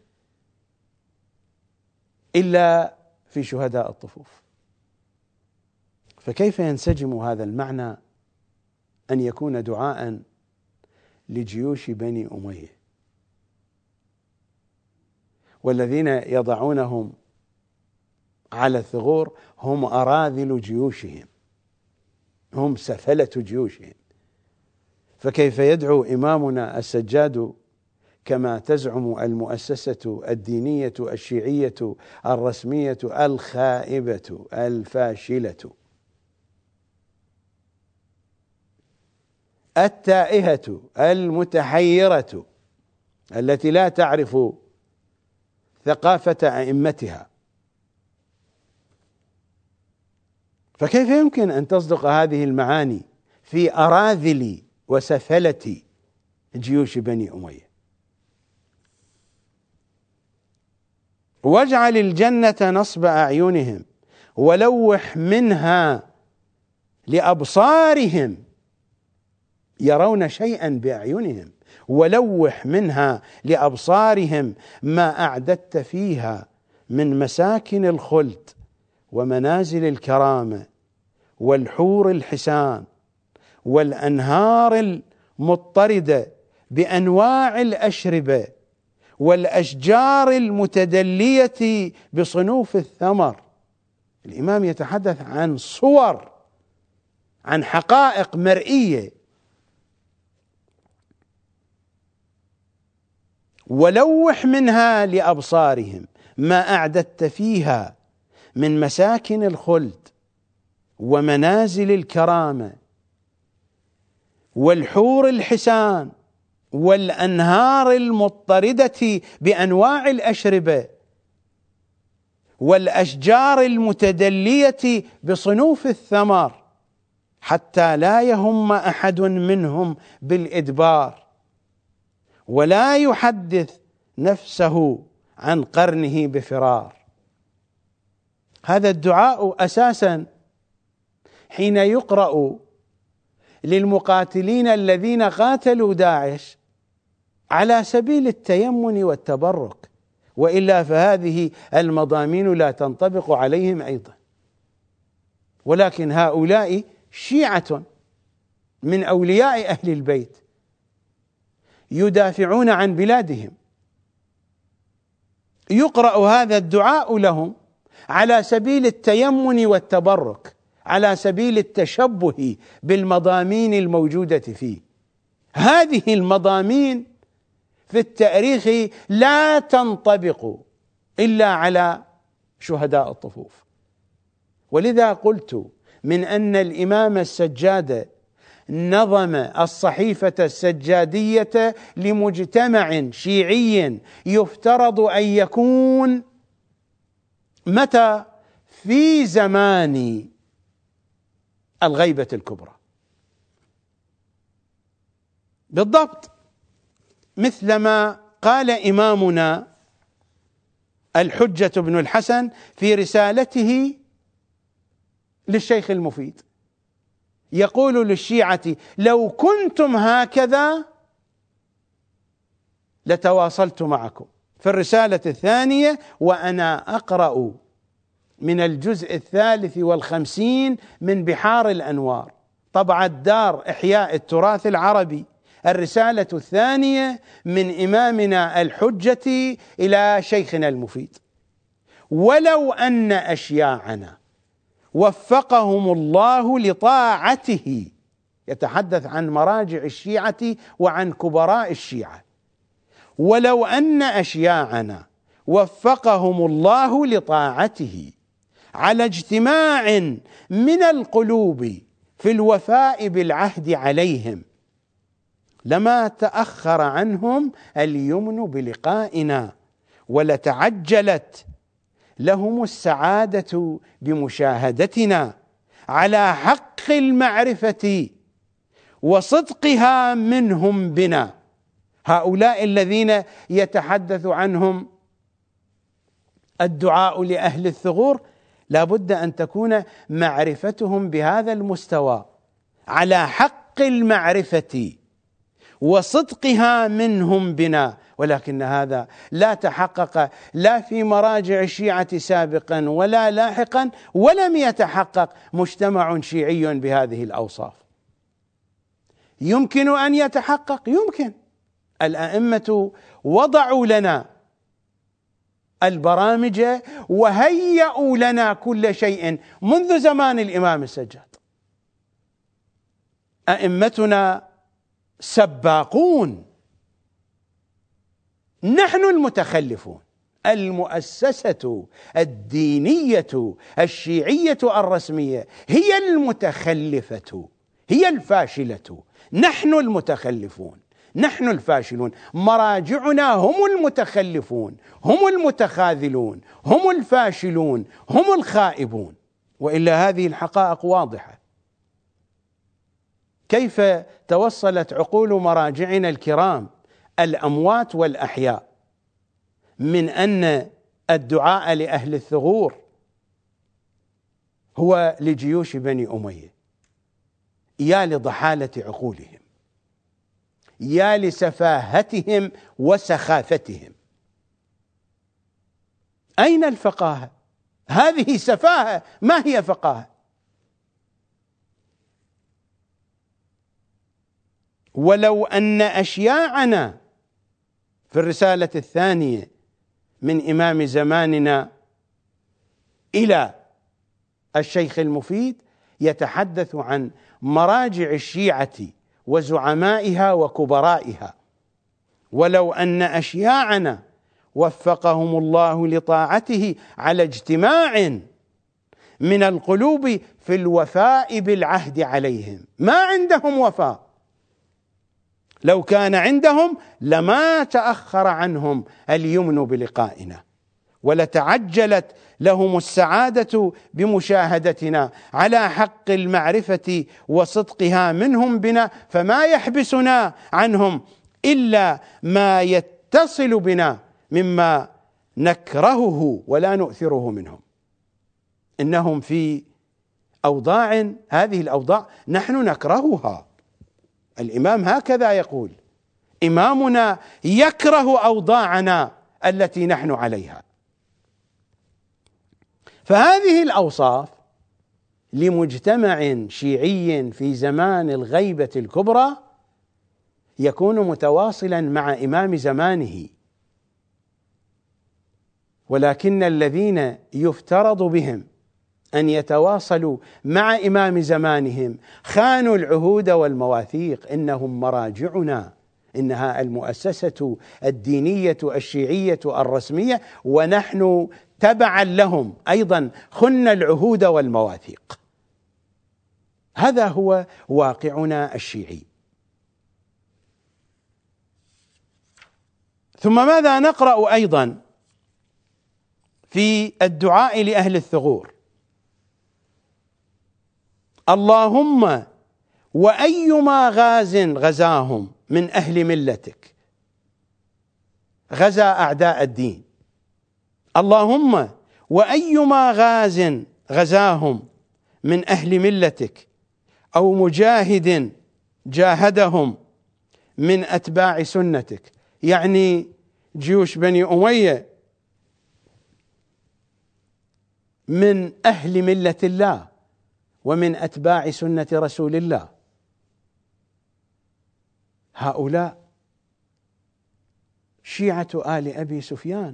إلا في شهداء الطفوف. فكيف ينسجم هذا المعنى أن يكون دعاء لجيوش بني أمية، والذين يضعونهم على الثغور هم أراذل جيوشهم، هم سفلة جيوشهم؟ فكيف يدعو إمامنا السجاد كما تزعم المؤسسة الدينية الشيعية الرسمية الخائبة الفاشلة التائهة المتحيرة التي لا تعرف ثقافة أئمتها؟ فكيف يمكن أن تصدق هذه المعاني في أراذل وسفلة جيوش بني أمية؟ واجعل الجنة نصب أعينهم ولوح منها لأبصارهم يرون شيئا بأعينهم، ولوح منها لأبصارهم ما أعددت فيها من مساكن الخلد ومنازل الكرامة والحور الحسان والأنهار المضطردة بأنواع الأشربة والأشجار المتدلية بصنوف الثمر. الإمام يتحدث عن صور، عن حقائق مرئية. ولوح منها لأبصارهم ما أعددت فيها من مساكن الخلد ومنازل الكرامة والحور الحسان والأنهار المضطردة بأنواع الأشربة والأشجار المتدلية بصنوف الثمر، حتى لا يهم أحد منهم بالإدبار ولا يحدث نفسه عن قرنه بفرار. هذا الدعاء أساسا حين يقرأ للمقاتلين الذين قاتلوا داعش على سبيل التيمن والتبرك، وإلا فهذه المضامين لا تنطبق عليهم أيضا. ولكن هؤلاء شيعة من أولياء أهل البيت يدافعون عن بلادهم، يقرأ هذا الدعاء لهم على سبيل التيمن والتبرك، على سبيل التشبه بالمضامين الموجودة فيه. هذه المضامين في التاريخ لا تنطبق إلا على شهداء الطفوف. ولذا قلت من أن الإمام السجاد نظم الصحيفة السجادية لمجتمع شيعي يفترض أن يكون متى؟ في زمان الغيبة الكبرى بالضبط، مثلما قال إمامنا الحجة بن الحسن في رسالته للشيخ المفيد، يقول للشيعة: لو كنتم هكذا لتواصلت معكم. في الرسالة الثانية: وأنا أقرأ من الجزء 53 من بحار الأنوار، طبعة دار إحياء التراث العربي، الرسالة الثانية من إمامنا الحجة إلى شيخنا المفيد: ولو أن أشياعنا وفقهم الله لطاعته، يتحدث عن مراجع الشيعة وعن كبراء الشيعة، ولو أن أشياعنا وفقهم الله لطاعته على اجتماع من القلوب في الوفاء بالعهد عليهم لما تأخر عنهم اليمن بلقائنا، ولتعجلت لهم السعادة بمشاهدتنا على حق المعرفة وصدقها منهم بنا. هؤلاء الذين يتحدث عنهم الدعاء لأهل الثغور لا بد أن تكون معرفتهم بهذا المستوى، على حق المعرفة وصدقها منهم بنا، ولكن هذا لا تحقق لا في مراجع الشيعة سابقا ولا لاحقا، ولم يتحقق مجتمع شيعي بهذه الأوصاف. يمكن أن يتحقق، يمكن. الأئمة وضعوا لنا البرامج وهيئوا لنا كل شيء منذ زمان الإمام السجاد. أئمتنا سباقون، نحن المتخلفون. المؤسسة الدينية الشيعية الرسمية هي المتخلفة، هي الفاشلة، نحن المتخلفون، نحن الفاشلون. مراجعنا هم المتخلفون، هم المتخاذلون، هم الفاشلون، هم الخائبون. وإلا هذه الحقائق واضحة. كيف توصلت عقول مراجعنا الكرام الأموات والأحياء من أن الدعاء لأهل الثغور هو لجيوش بني أمية؟ يا لضحالة عقولهم، يا لسفاهتهم وسخافتهم. أين الفقاهة؟ هذه سفاهة، ما هي فقاهة؟ ولو أن أشياعنا في الرسالة الثانية من إمام زماننا إلى الشيخ المفيد يتحدث عن مراجع الشيعة وزعمائها وكبرائها، ولو أن أشياعنا وفقهم الله لطاعته على اجتماع من القلوب في الوفاء بالعهد عليهم. ما عندهم وفاء، لو كان عندهم لما تأخر عنهم اليمن بلقائنا، ولتعجلت لهم السعادة بمشاهدتنا على حق المعرفة وصدقها منهم بنا، فما يحبسنا عنهم إلا ما يتصل بنا مما نكرهه ولا نؤثره منهم. إنهم في أوضاع، هذه الأوضاع نحن نكرهها. الإمام هكذا يقول: إمامنا يكره أوضاعنا التي نحن عليها. فهذه الأوصاف لمجتمع شيعي في زمان الغيبة الكبرى يكون متواصلا مع إمام زمانه، ولكن الذين يفترض بهم أن يتواصلوا مع إمام زمانهم خانوا العهود والمواثيق. إنهم مراجعنا، إنها المؤسسة الدينية الشيعية الرسمية، ونحن تبعا لهم أيضا خنا العهود والمواثيق. هذا هو واقعنا الشيعي. ثم ماذا نقرأ أيضا في الدعاء لأهل الثغور؟ اللهم وأيما غاز غزاهم من أهل ملتك، غزا أعداء الدين، اللهم وأيما غاز غزاهم من أهل ملتك أو مجاهد جاهدهم من أتباع سنتك، يعني جيوش بني أمية من أهل ملة الله ومن أتباع سنة رسول الله. هؤلاء شيعة آل أبي سفيان،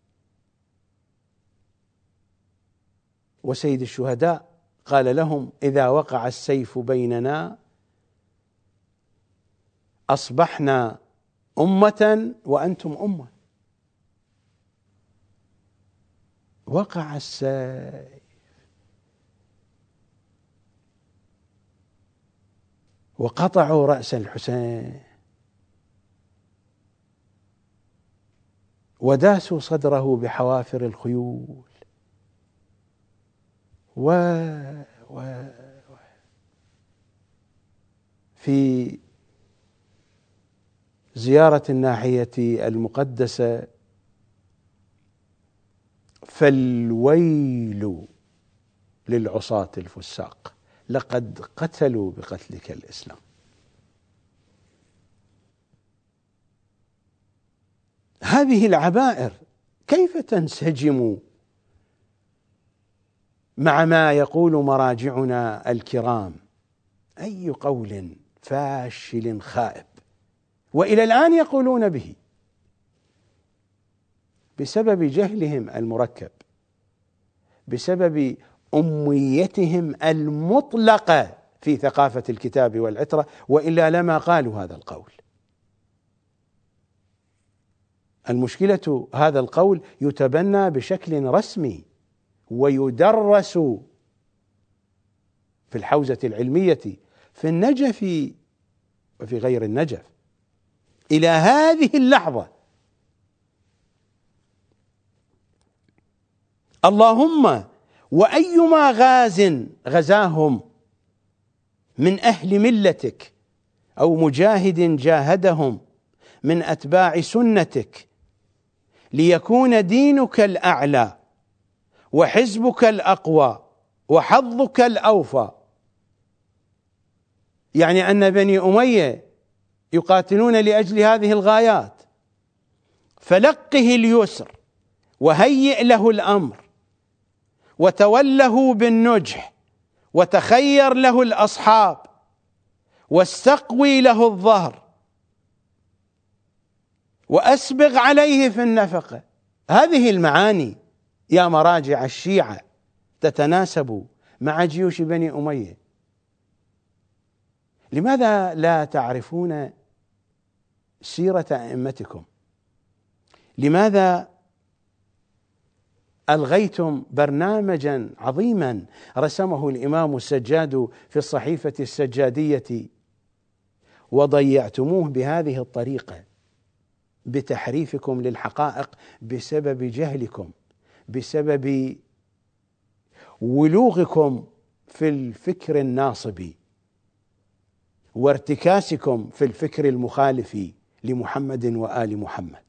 وسيد الشهداء قال لهم: إذا وقع السيف بيننا أصبحنا أمة وأنتم أمة. وقع السيف وقطعوا رأس الحسين وداسوا صدره بحوافر الخيول في زيارة الناحية المقدسة: فالويل للعصاة الفساق لقد قتلوا بقتلك الإسلام. هذه العبائر كيف تنسجم مع ما يقول مراجعنا الكرام؟ أي قول فاشل خائب، وإلى الآن يقولون به بسبب جهلهم المركب، بسبب أميتهم المطلقة في ثقافة الكتاب والعترة، وإلا لما قالوا هذا القول. المشكلة هذا القول يتبنى بشكل رسمي ويدرس في الحوزة العلمية في النجف وفي غير النجف إلى هذه اللحظة. اللهم وأيما غاز غزاهم من أهل ملتك أو مجاهد جاهدهم من أتباع سنتك ليكون دينك الأعلى وحزبك الأقوى وحظك الأوفى. يعني أن بني أمية يقاتلون لأجل هذه الغايات، فلقه اليسر وهيئ له الأمر وتوله بالنجح وتخير له الأصحاب واستقوي له الظهر وأسبغ عليه في النفقة. هذه المعاني يا مراجع الشيعة تتناسب مع جيوش بني أمية. لماذا لا تعرفون سيرة أئمتكم؟ لماذا ألغيتم برنامجا عظيما رسمه الإمام السجاد في الصحيفة السجادية وضيعتموه بهذه الطريقة بتحريفكم للحقائق بسبب جهلكم، بسبب ولوغكم في الفكر الناصبي وارتكاسكم في الفكر المخالف لمحمد وآل محمد،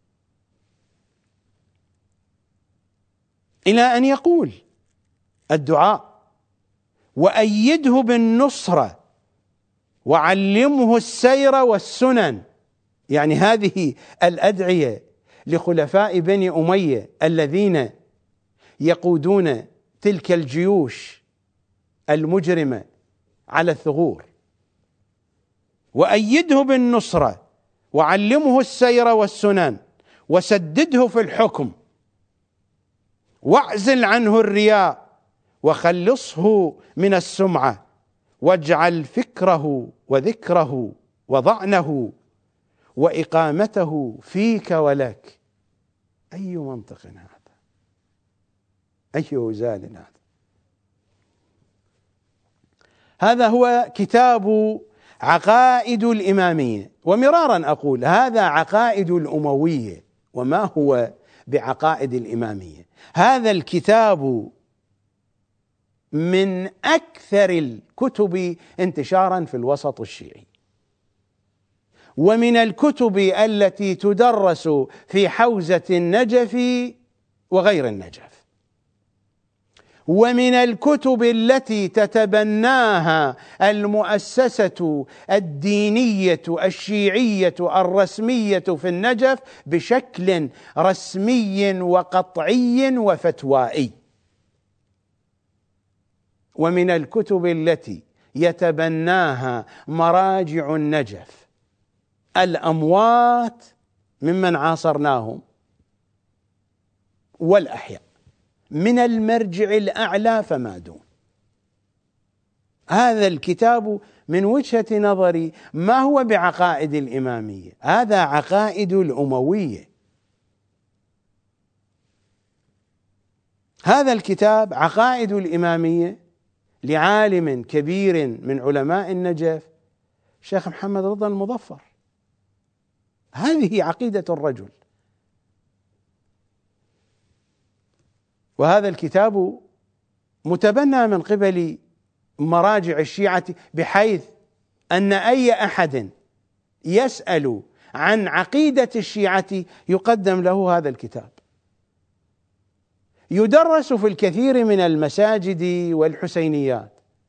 إلى أن يقول الدعاء: وأيده بالنصرة وعلمه السير والسنن. يعني هذه الأدعية لخلفاء بني أمية الذين يقودون تلك الجيوش المجرمة على الثغور. وأيده بالنصرة وعلمه السير والسنن وسدده في الحكم واعزل عنه الرياء وخلصه من السمعة واجعل فكره وذكره وضعنه وإقامته فيك ولك. أي منطق هذا؟ أي وزال هذا؟ هذا هو كتاب عقائد الإمامية، ومرارا أقول هذا عقائد الأموية وما هو بعقائد الإمامية. هذا الكتاب من أكثر الكتب انتشارا في الوسط الشيعي، ومن الكتب التي تدرس في حوزة النجف وغير النجف، ومن الكتب التي تتبناها المؤسسة الدينية الشيعية الرسمية في النجف بشكل رسمي وقطعي وفتوائي، ومن الكتب التي يتبناها مراجع النجف الأموات ممن عاصرناهم والأحياء من المرجع الأعلى فما دون. هذا الكتاب من وجهة نظري ما هو بعقائد الإمامية، هذا عقائد الأموية. هذا الكتاب عقائد الإمامية لعالم كبير من علماء النجف الشيخ محمد رضا المظفر. هذه عقيدة الرجل، وهذا الكتاب متبنى من قبل مراجع الشيعة، بحيث أن أي أحد يسأل عن عقيدة الشيعة يقدم له هذا الكتاب. يدرس في الكثير من المساجد والحسينيات،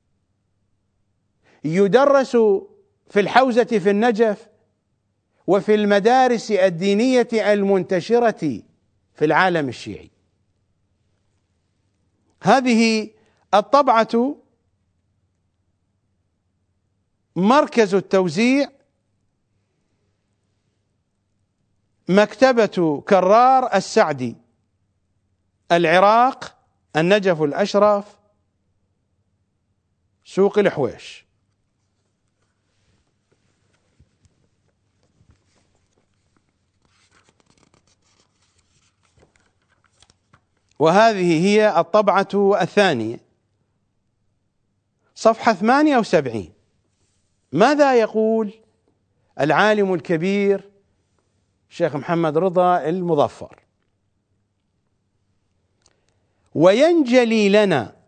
يدرس في الحوزة في النجف وفي المدارس الدينية المنتشرة في العالم الشيعي. هذه الطبعة مركز التوزيع مكتبة كرار السعدي، العراق، النجف الأشرف، سوق الحويش. وهذه هي الطبعة الثانية، صفحة 78. ماذا يقول العالم الكبير الشيخ محمد رضا المظفر؟ وينجلي لنا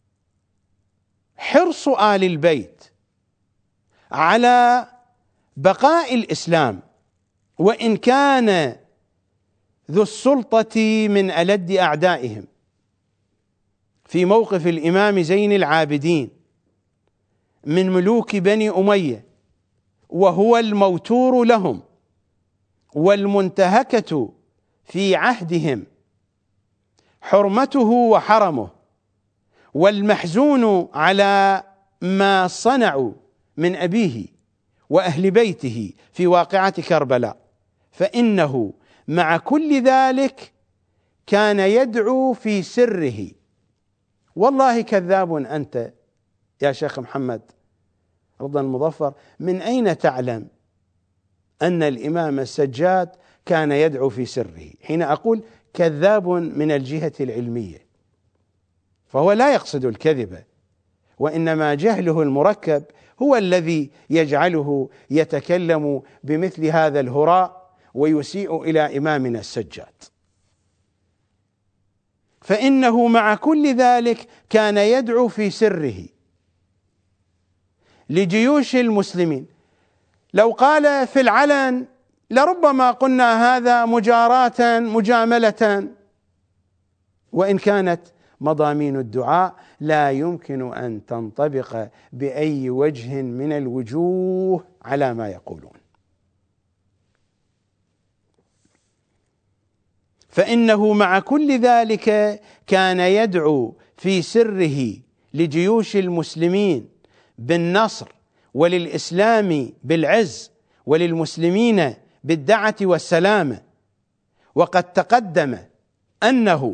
حرص آل البيت على بقاء الإسلام، وإن كان ذو السلطة من ألد أعدائهم، في موقف الإمام زين العابدين من ملوك بني أمية، وهو الموتور لهم والمنتهكة في عهدهم حرمته وحرمه، والمحزون على ما صنعوا من أبيه وأهل بيته في واقعة كربلاء، فإنه مع كل ذلك كان يدعو في سره. والله كذاب أنت يا شيخ محمد رضا المظفر، من أين تعلم أن الإمام السجاد كان يدعو في سره. حين أقول كذاب من الجهة العلمية فهو لا يقصد الكذب، وإنما جهله المركب هو الذي يجعله يتكلم بمثل هذا الهراء ويسيء إلى إمامنا السجاد. فإنه مع كل ذلك كان يدعو في سره لجيوش المسلمين. لو قال في العلن لربما قلنا هذا مجاراة مجاملة، وإن كانت مضامين الدعاء لا يمكن أن تنطبق بأي وجه من الوجوه على ما يقولون. فإنه مع كل ذلك كان يدعو في سره لجيوش المسلمين بالنصر، وللإسلام بالعز، وللمسلمين بالدعة والسلامة. وقد تقدم أنه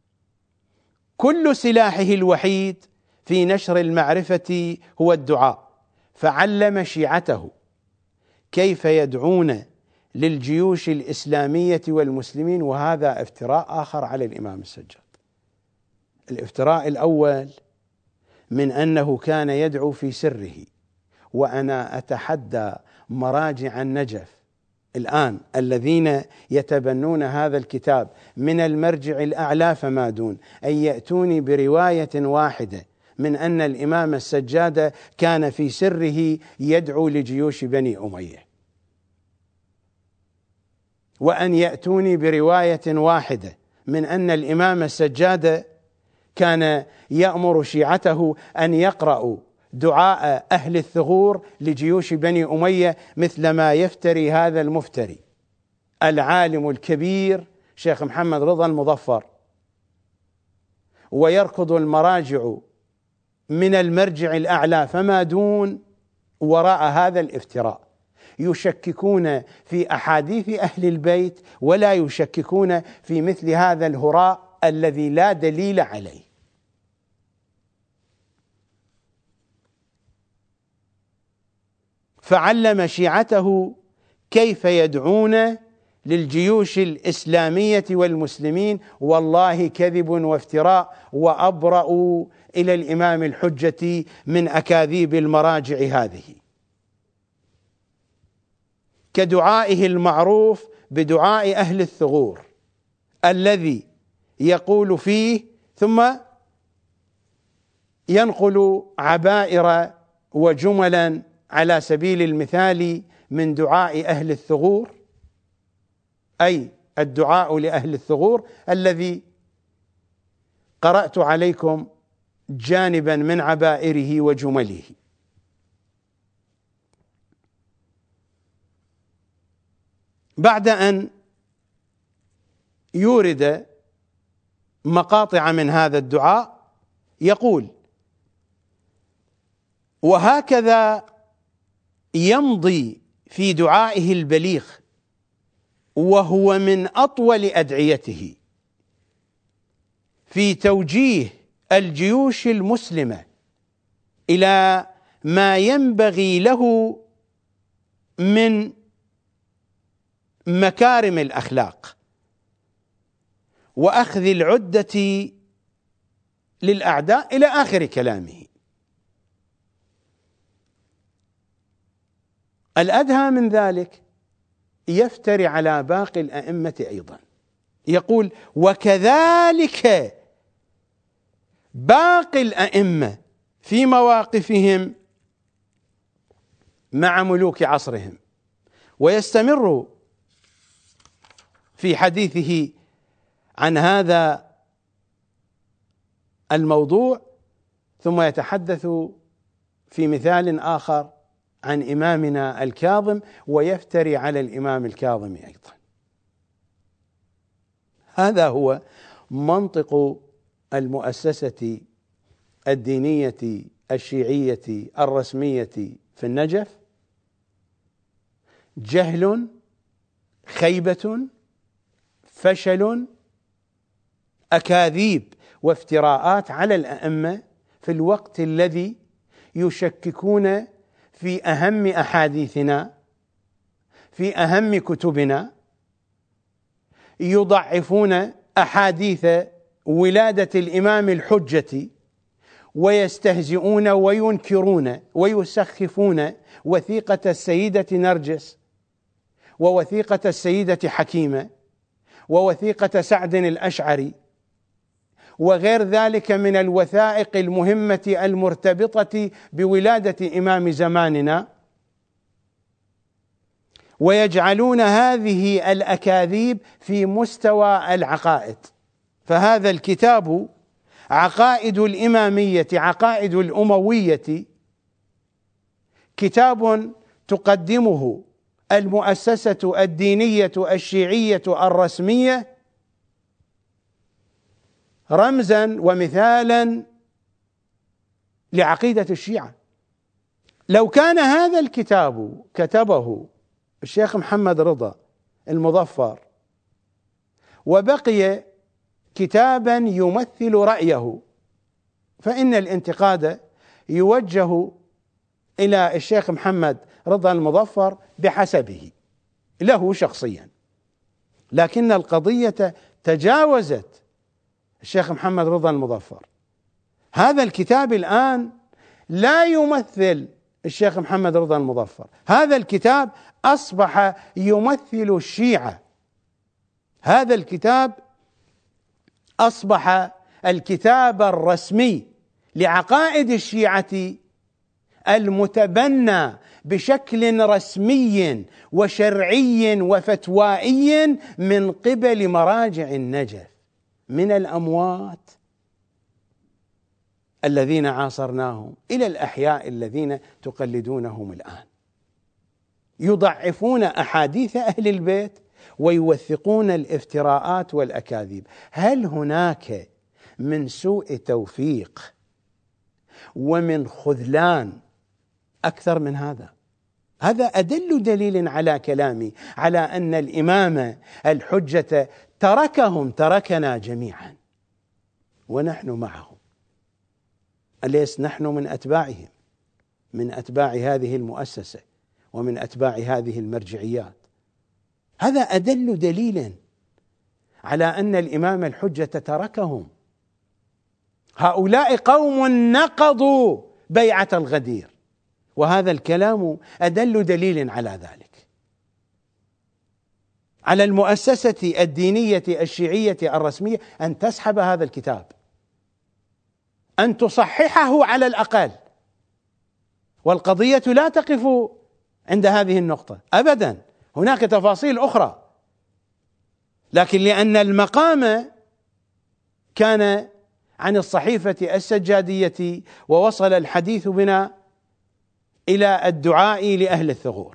كل سلاحه الوحيد في نشر المعرفة هو الدعاء، فعلم شيعته كيف يدعون للجيوش الإسلامية والمسلمين. وهذا افتراء آخر على الإمام السجاد. الافتراء الأول من أنه كان يدعو في سره، وأنا أتحدى مراجع النجف الآن الذين يتبنون هذا الكتاب من المرجع الأعلى فما دون أن يأتوني برواية واحدة من أن الإمام السجاد كان في سره يدعو لجيوش بني أمية، وأن يأتوني برواية واحدة من أن الإمام السجاد كان يأمر شيعته أن يقرأوا دعاء أهل الثغور لجيوش بني أمية مثل ما يفتري هذا المفتري العالم الكبير شيخ محمد رضا المظفر، ويركض المراجع من المرجع الأعلى فما دون وراء هذا الافتراء. يشككون في أحاديث أهل البيت ولا يشككون في مثل هذا الهراء الذي لا دليل عليه. فعلم شيعته كيف يدعون للجيوش الإسلامية والمسلمين. والله كذب وافتراء، وأبرأوا إلى الإمام الحجة من أكاذيب المراجع هذه، كدعائه المعروف بدعاء أهل الثغور الذي يقول فيه ثم ينقل عبائر وجملا على سبيل المثال من دعاء أهل الثغور، أي الدعاء لأهل الثغور الذي قرأت عليكم جانبا من عبائره وجمله. بعد أن يورد مقاطع من هذا الدعاء يقول: وهكذا يمضي في دعائه البليغ، وهو من أطول أدعيته في توجيه الجيوش المسلمة إلى ما ينبغي له من مكارم الأخلاق وأخذ العدة للأعداء إلى آخر كلامه. الأدهى من ذلك يفتري على باقي الأئمة أيضا، يقول: وكذلك باقي الأئمة في مواقفهم مع ملوك عصرهم. ويستمر في حديثه عن هذا الموضوع، ثم يتحدث في مثال آخر عن إمامنا الكاظم، ويفتري على الإمام الكاظم أيضا. هذا هو منطق المؤسسة الدينية الشيعية الرسمية في النجف: جهل، خيبة، فشل، أكاذيب وافتراءات على الأئمة في الوقت الذي يشككون في أهم أحاديثنا، في أهم كتبنا يضعفون أحاديث ولادة الإمام الحجة، ويستهزئون وينكرون ويسخفون وثيقة السيدة نرجس ووثيقة السيدة حكيمة ووثيقة سعد الأشعري وغير ذلك من الوثائق المهمة المرتبطة بولادة إمام زماننا، ويجعلون هذه الأكاذيب في مستوى العقائد. فهذا الكتاب عقائد الإمامية، عقائد الأموية، كتاب تقدمه المؤسسة الدينية الشيعية الرسمية رمزا ومثالا لعقيدة الشيعة. لو كان هذا الكتاب كتبه الشيخ محمد رضا المظفر وبقي كتابا يمثل رأيه، فإن الانتقاد يوجه إلى الشيخ محمد رضا المظفر بحسبه له شخصيا، لكن القضية تجاوزت الشيخ محمد رضا المظفر. هذا الكتاب الآن لا يمثل الشيخ محمد رضا المظفر، هذا الكتاب أصبح يمثل الشيعة، هذا الكتاب أصبح الكتاب الرسمي لعقائد الشيعة المتبنى بشكل رسمي وشرعي وفتوائي من قبل مراجع النجف من الأموات الذين عاصرناهم إلى الأحياء الذين تقلدونهم الآن. يضعفون أحاديث أهل البيت ويوثقون الافتراءات والأكاذيب. هل هناك من سوء توفيق ومن خذلان أكثر من هذا؟ هذا أدل دليل على كلامي على أن الإمام الحجة تركنا جميعا ونحن معهم. أليس نحن من أتباعهم، من أتباع هذه المؤسسة ومن أتباع هذه المرجعيات؟ هذا أدل دليل على أن الإمام الحجة تركهم. هؤلاء قوم نقضوا بيعة الغدير، وهذا الكلام أدل دليل على ذلك. على المؤسسة الدينية الشيعية الرسمية أن تسحب هذا الكتاب، أن تصححه على الأقل، والقضية لا تقف عند هذه النقطة أبدا، هناك تفاصيل أخرى، لكن لأن المقام كان عن الصحيفة السجادية ووصل الحديث بنا إلى الدعاء لأهل الثغور.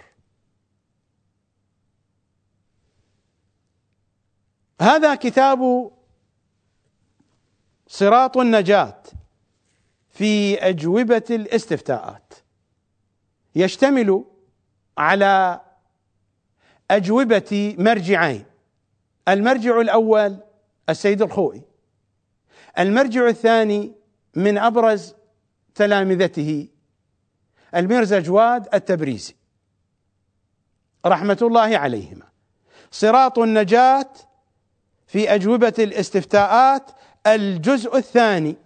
هذا كتاب صراط النجاة في أجوبة الاستفتاءات، يشتمل على أجوبة مرجعين: المرجع الأول السيد الخوئي، المرجع الثاني من أبرز تلامذته الميرزا جواد التبريزي رحمة الله عليهما. صراط النجاة في أجوبة الاستفتاءات الجزء الثاني،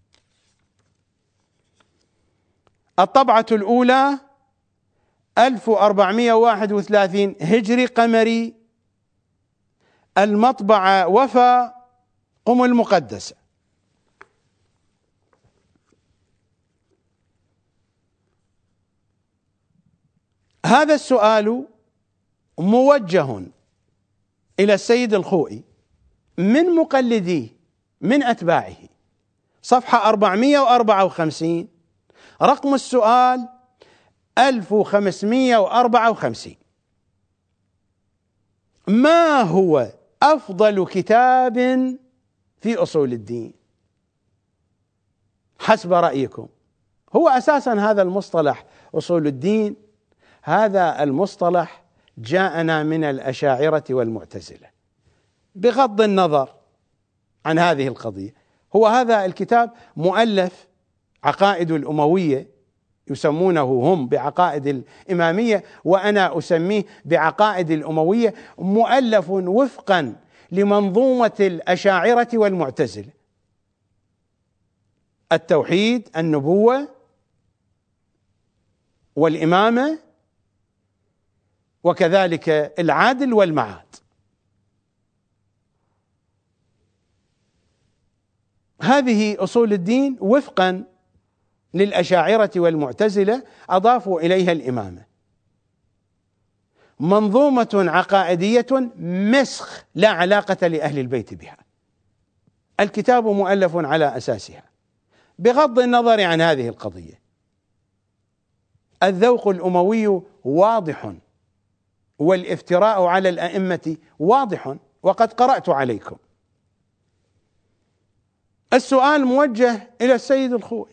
الطبعة الأولى 1431 هجري قمري، المطبعة وفا قم المقدسة. هذا السؤال موجه إلى السيد الخوئي من مقلديه من أتباعه، صفحة 454، رقم السؤال 1554: ما هو أفضل كتاب في أصول الدين حسب رأيكم؟ هو أساسا هذا المصطلح أصول الدين، هذا المصطلح جاءنا من الأشاعرة والمعتزلة، بغض النظر عن هذه القضية. هو هذا الكتاب مؤلف عقائد الأموية، يسمونه هم بعقائد الإمامية وأنا أسميه بعقائد الأموية، مؤلف وفقا لمنظومة الأشاعرة والمعتزلة: التوحيد، النبوة، والإمامة، وكذلك العدل والمعاد. هذه أصول الدين وفقا للأشاعرة والمعتزلة، أضافوا إليها الإمامة، منظومة عقائدية مسخ لا علاقة لأهل البيت بها. الكتاب مؤلف على أساسها. بغض النظر عن هذه القضية، الذوق الأموي واضح، والافتراء على الأئمة واضح، وقد قرأت عليكم. السؤال موجه إلى السيد الخوئي،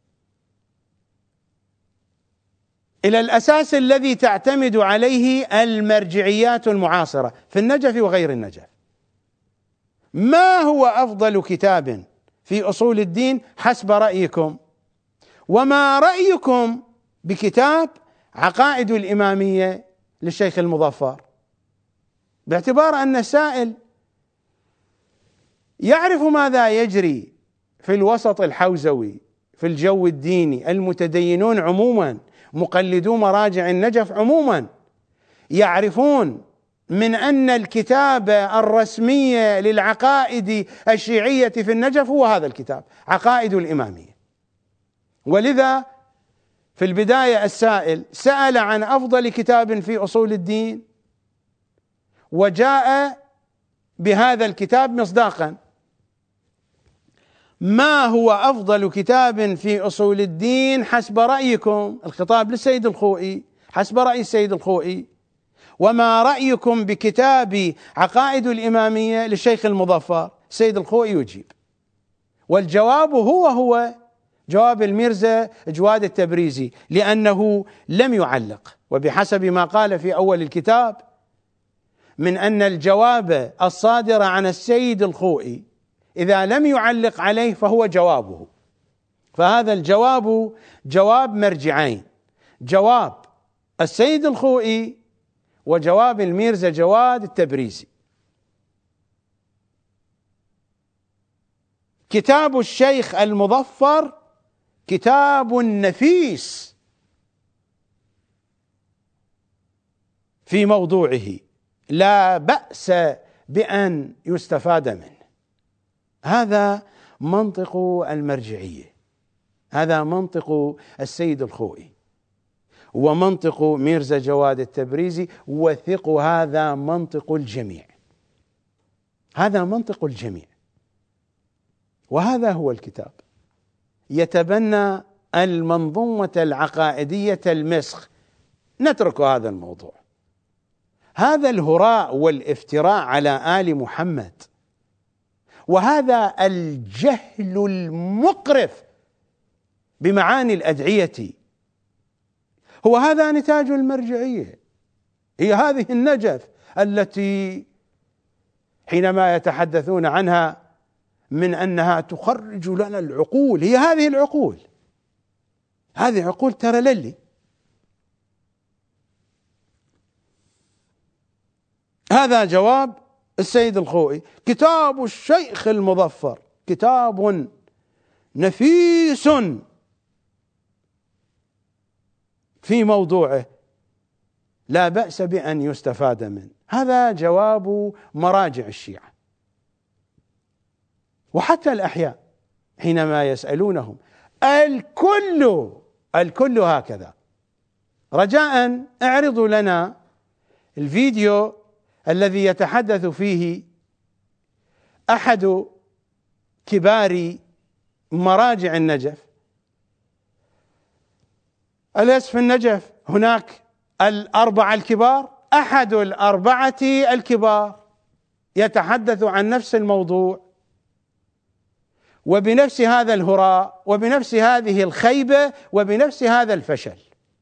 إلى الأساس الذي تعتمد عليه المرجعيات المعاصرة في النجف وغير النجف: ما هو أفضل كتاب في أصول الدين حسب رأيكم؟ وما رأيكم بكتاب عقائد الإمامية للشيخ المظفر؟ باعتبار أن السائل يعرف ماذا يجري في الوسط الحوزوي في الجو الديني، المتدينون عموما، مقلدو مراجع النجف عموما، يعرفون من أن الكتاب الرسمي للعقائد الشيعية في النجف هو هذا الكتاب عقائد الإمامية. ولذا في البداية السائل سأل عن أفضل كتاب في أصول الدين، وجاء بهذا الكتاب مصداقا. ما هو أفضل كتاب في أصول الدين حسب رأيكم؟ الخطاب للسيد الخوئي حسب رأي السيد الخوئي. وما رأيكم بكتاب عقائد الإمامية للشيخ المظفر؟ السيد الخوئي يجيب، والجواب هو جواب الميرزا جواد التبريزي، لأنه لم يعلق، وبحسب ما قال في أول الكتاب من أن الجواب الصادر عن السيد الخوئي إذا لم يعلق عليه فهو جوابه. فهذا الجواب جواب مرجعين: جواب السيد الخوئي وجواب الميرزا جواد التبريزي. كتاب الشيخ المظفر كتاب نفيس في موضوعه، لا بأس بأن يستفاد منه. هذا منطق المرجعية، هذا منطق السيد الخوئي ومنطق ميرزا جواد التبريزي، وثقوا هذا منطق الجميع، هذا منطق الجميع. وهذا هو الكتاب يتبنى المنظومة العقائدية المسخ. نترك هذا الموضوع، هذا الهراء والافتراء على آل محمد، وهذا الجهل المقرف بمعاني الأدعية، هو هذا نتاج المرجعية. هي هذه النجف التي حينما يتحدثون عنها من أنها تخرج لنا العقول، هي هذه العقول، هذه عقول ترى للي. هذا جواب السيد الخوئي: كتاب الشيخ المظفر كتاب نفيس في موضوعه، لا بأس بأن يستفاد منه. هذا جواب مراجع الشيعة. وحتى الأحياء حينما يسألونهم الكل هكذا. رجاء اعرضوا لنا الفيديو الذي يتحدث فيه أحد كبار مراجع النجف. أليس في النجف هناك الأربعة الكبار؟ أحد الأربعة الكبار يتحدث عن نفس الموضوع وبنفس هذا الهراء وبنفس هذه الخيبة وبنفس هذا الفشل.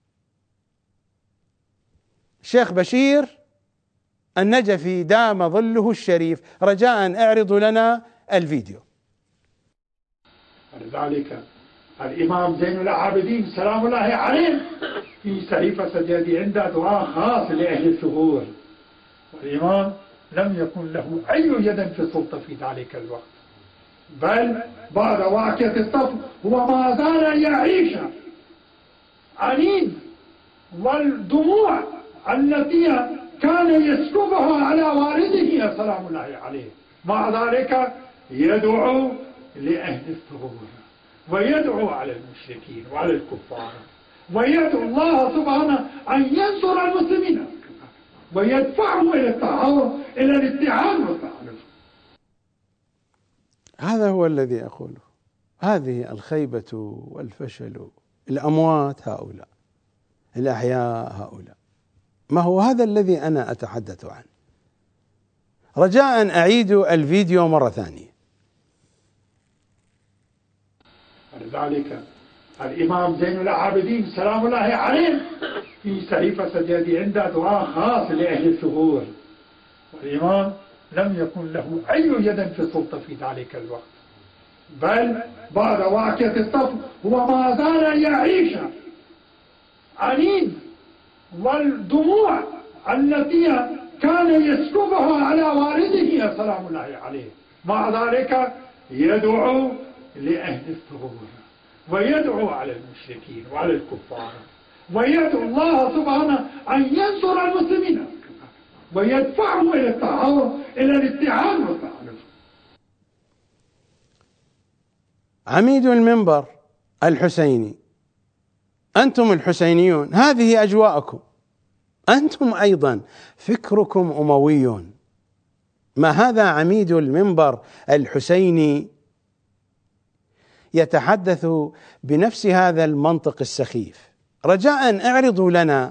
الشيخ بشير النجفي دام ظله الشريف، رجاء اعرضوا لنا الفيديو. لذلك الإمام زين العابدين سلام الله عليه في صحيفة سجادي عنده دعاء خاص لأهل الثغور، والإمام لم يكن له أي يد في السلطة في ذلك الوقت، بل بعد واقعة الطف هو ما زال يعيش عنيد، والدموع التي كان يسكبها على والده سلام الله عليه مع ذلك يدعو لأهل الثغور ويدعو على المشركين وعلى الكفار، ويدعو الله سبحانه أن ينصر المسلمين ويدفعهم إلى التعاون إلى الاتحاد والتعاون. هذا هو الذي أقوله، هذه الخيبة والفشل، الأموات هؤلاء، الأحياء هؤلاء، ما هو هذا الذي أنا أتحدث عنه. رجاء أعيد الفيديو مرة ثانية. ولذلك الإمام زين العابدين سلام الله عليه في صحيفة سجادي عنده دعاء خاص لأهل الثغور، والإمام لم يكن له أي يد في السلطة في ذلك الوقت، بل بعد واقعة الطف هو ما زال يعيش عنيد، والدموع التي كان يسكبها على والده سلام الله عليه مع ذلك يدعو لأهل الثغور ويدعو على المشركين وعلى الكفار، ويدعو الله سبحانه أن ينصر المسلمين ويدفعهم إلى التعاون إلى الاتحاد والتعاون. عميد المنبر الحسيني، أنتم الحسينيون هذه أجواءكم، أنتم أيضا فكركم أموي. ما هذا عميد المنبر الحسيني يتحدث بنفس هذا المنطق السخيف. رجاء اعرضوا لنا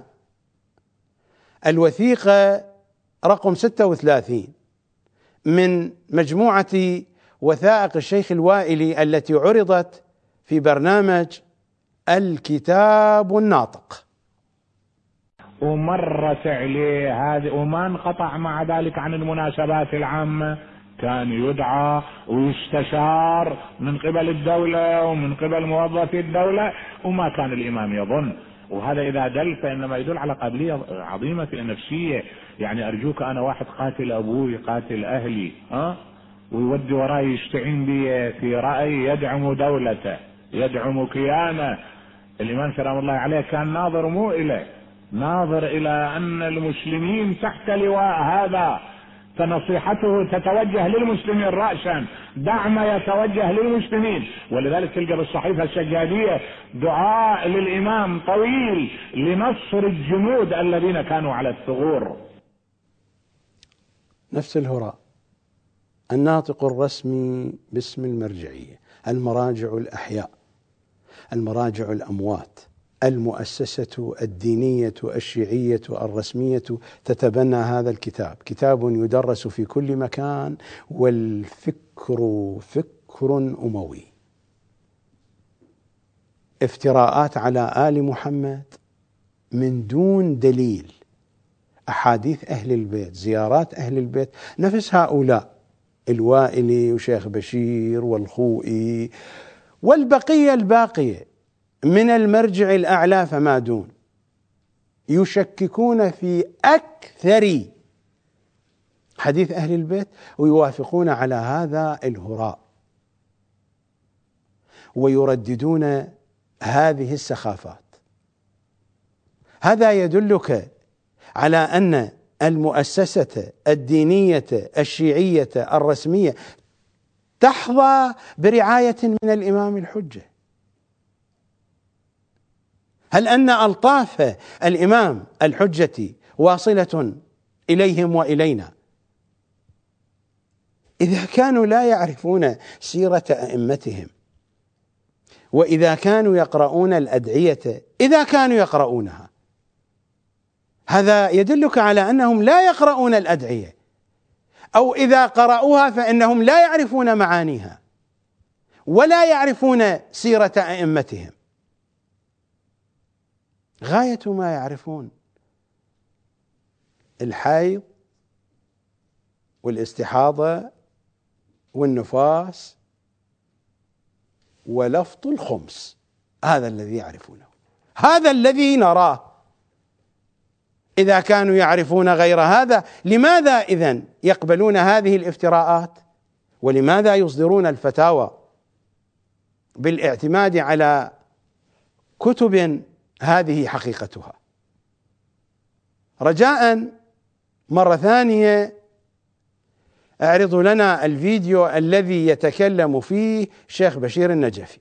الوثيقة رقم 36 من مجموعة وثائق الشيخ الوائلي التي عرضت في برنامج الكتاب الناطق. ومرت عليه هذه وما انقطع مع ذلك عن المناسبات العامة، كان يدعى ويستشار من قبل الدولة ومن قبل موظفي الدولة، وما كان الإمام يظن. وهذا إذا دل فإنما يدل على قابلية عظيمة في النفسية. يعني أرجوك، أنا واحد قاتل أبوي قاتل أهلي ويودي وراي يستعين بي في رأي يدعم دولته يدعم كيانه. الإمام سلام الله عليه كان ناظر مو إليه، ناظر إلى أن المسلمين تحت لواء هذا، فنصيحته تتوجه للمسلمين رأسا، دعم يتوجه للمسلمين. ولذلك تلقى بالصحيفة السجادية دعاء للإمام طويل لنصر الجنود الذين كانوا على الثغور. نفس الهراء، الناطق الرسمي باسم المرجعية، المراجع الأحياء، المراجع الأموات، المؤسسة الدينية الشيعية الرسمية تتبنى هذا الكتاب، كتاب يدرس في كل مكان، والفكر فكر أموي. افتراءات على آل محمد من دون دليل، أحاديث أهل البيت، زيارات أهل البيت، نفس هؤلاء الوائلي وشيخ بشير والخوئي والبقية الباقية من المرجع الأعلى فما دون، يشككون في أكثر حديث أهل البيت ويوافقون على هذا الهراء ويرددون هذه السخافات. هذا يدلك على أن المؤسسة الدينية الشيعية الرسمية تحظى برعاية من الإمام الحجة. هل أن ألطاف الإمام الحجة واصلة إليهم وإلينا؟ إذا كانوا لا يعرفون سيرة أئمتهم، وإذا كانوا يقرؤون الأدعية إذا كانوا يقرؤونها، هذا يدلك على أنهم لا يقرؤون الأدعية، أو إذا قرأوها فإنهم لا يعرفون معانيها ولا يعرفون سيرة أئمتهم. غاية ما يعرفون الحيض والاستحاضة والنفاس ولفظ الخمس، هذا الذي يعرفونه، هذا الذي نراه. إذا كانوا يعرفون غير هذا، لماذا إذن يقبلون هذه الافتراءات؟ ولماذا يصدرون الفتاوى بالاعتماد على كتب هذه حقيقتها؟ رجاء مرة ثانية اعرضوا لنا الفيديو الذي يتكلم فيه شيخ بشير النجفي.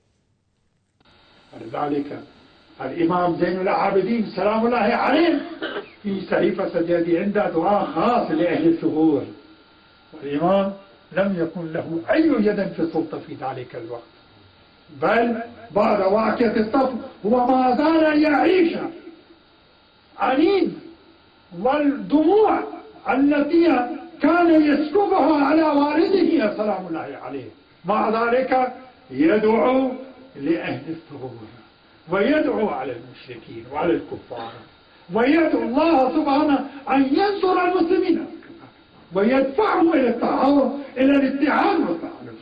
ذلك الإمام زين العابدين سلام الله عليه في صحيفة سجادي عنده دعاء خاص لأهل الثغور، والإمام لم يكن له أي يد في السلطة في ذلك الوقت، بل بعد واقعة الطف هو ما زال يعيش عنيد، والدموع التي كان يسكبها على والده سلام الله عليه مع ذلك يدعو لأهل الثغور ويدعو على المشركين وعلى الكفار، ويدعو الله سبحانه أن ينصر المسلمين ويدفعهم إلى التعاون إلى الاتحاد والتعاون.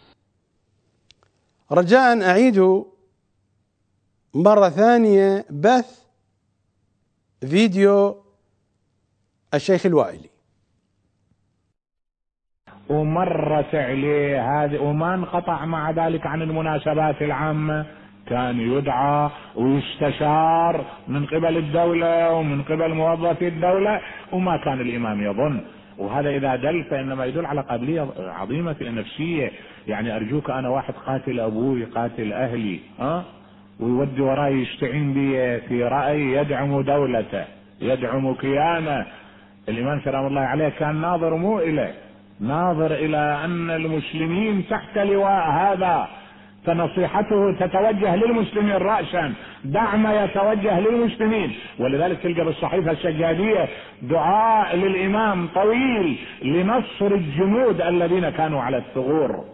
رجاء أعيد مرة ثانية بث فيديو الشيخ الوائلي. ومرت عليه هذه وما انقطع مع ذلك عن المناسبات العامة، كان يدعى ويستشار من قبل الدولة ومن قبل موظفي الدولة، وما كان الإمام يظن. وهذا إذا دل فإنما يدل على قابلية عظيمة في النفسية. يعني أرجوك أنا واحد قاتل أبوي قاتل أهلي ويودي وراي يستعين بي في رأي يدعم دولته يدعم كيانه. الإمام سلام الله عليه كان ناظر مو إليه، ناظر إلى أن المسلمين تحت لواء هذا، فنصيحته تتوجه للمسلمين رأسا، دعم يتوجه للمسلمين. ولذلك تلقى بالصحيفة السجادية دعاء للإمام طويل لنصر الجنود الذين كانوا على الثغور.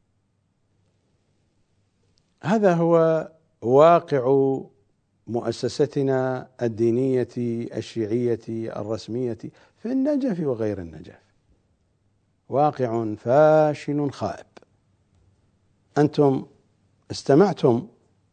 هذا هو واقع مؤسستنا الدينية الشيعية الرسمية في النجف وغير النجف، واقع فاشل خائب. أنتم استمعتم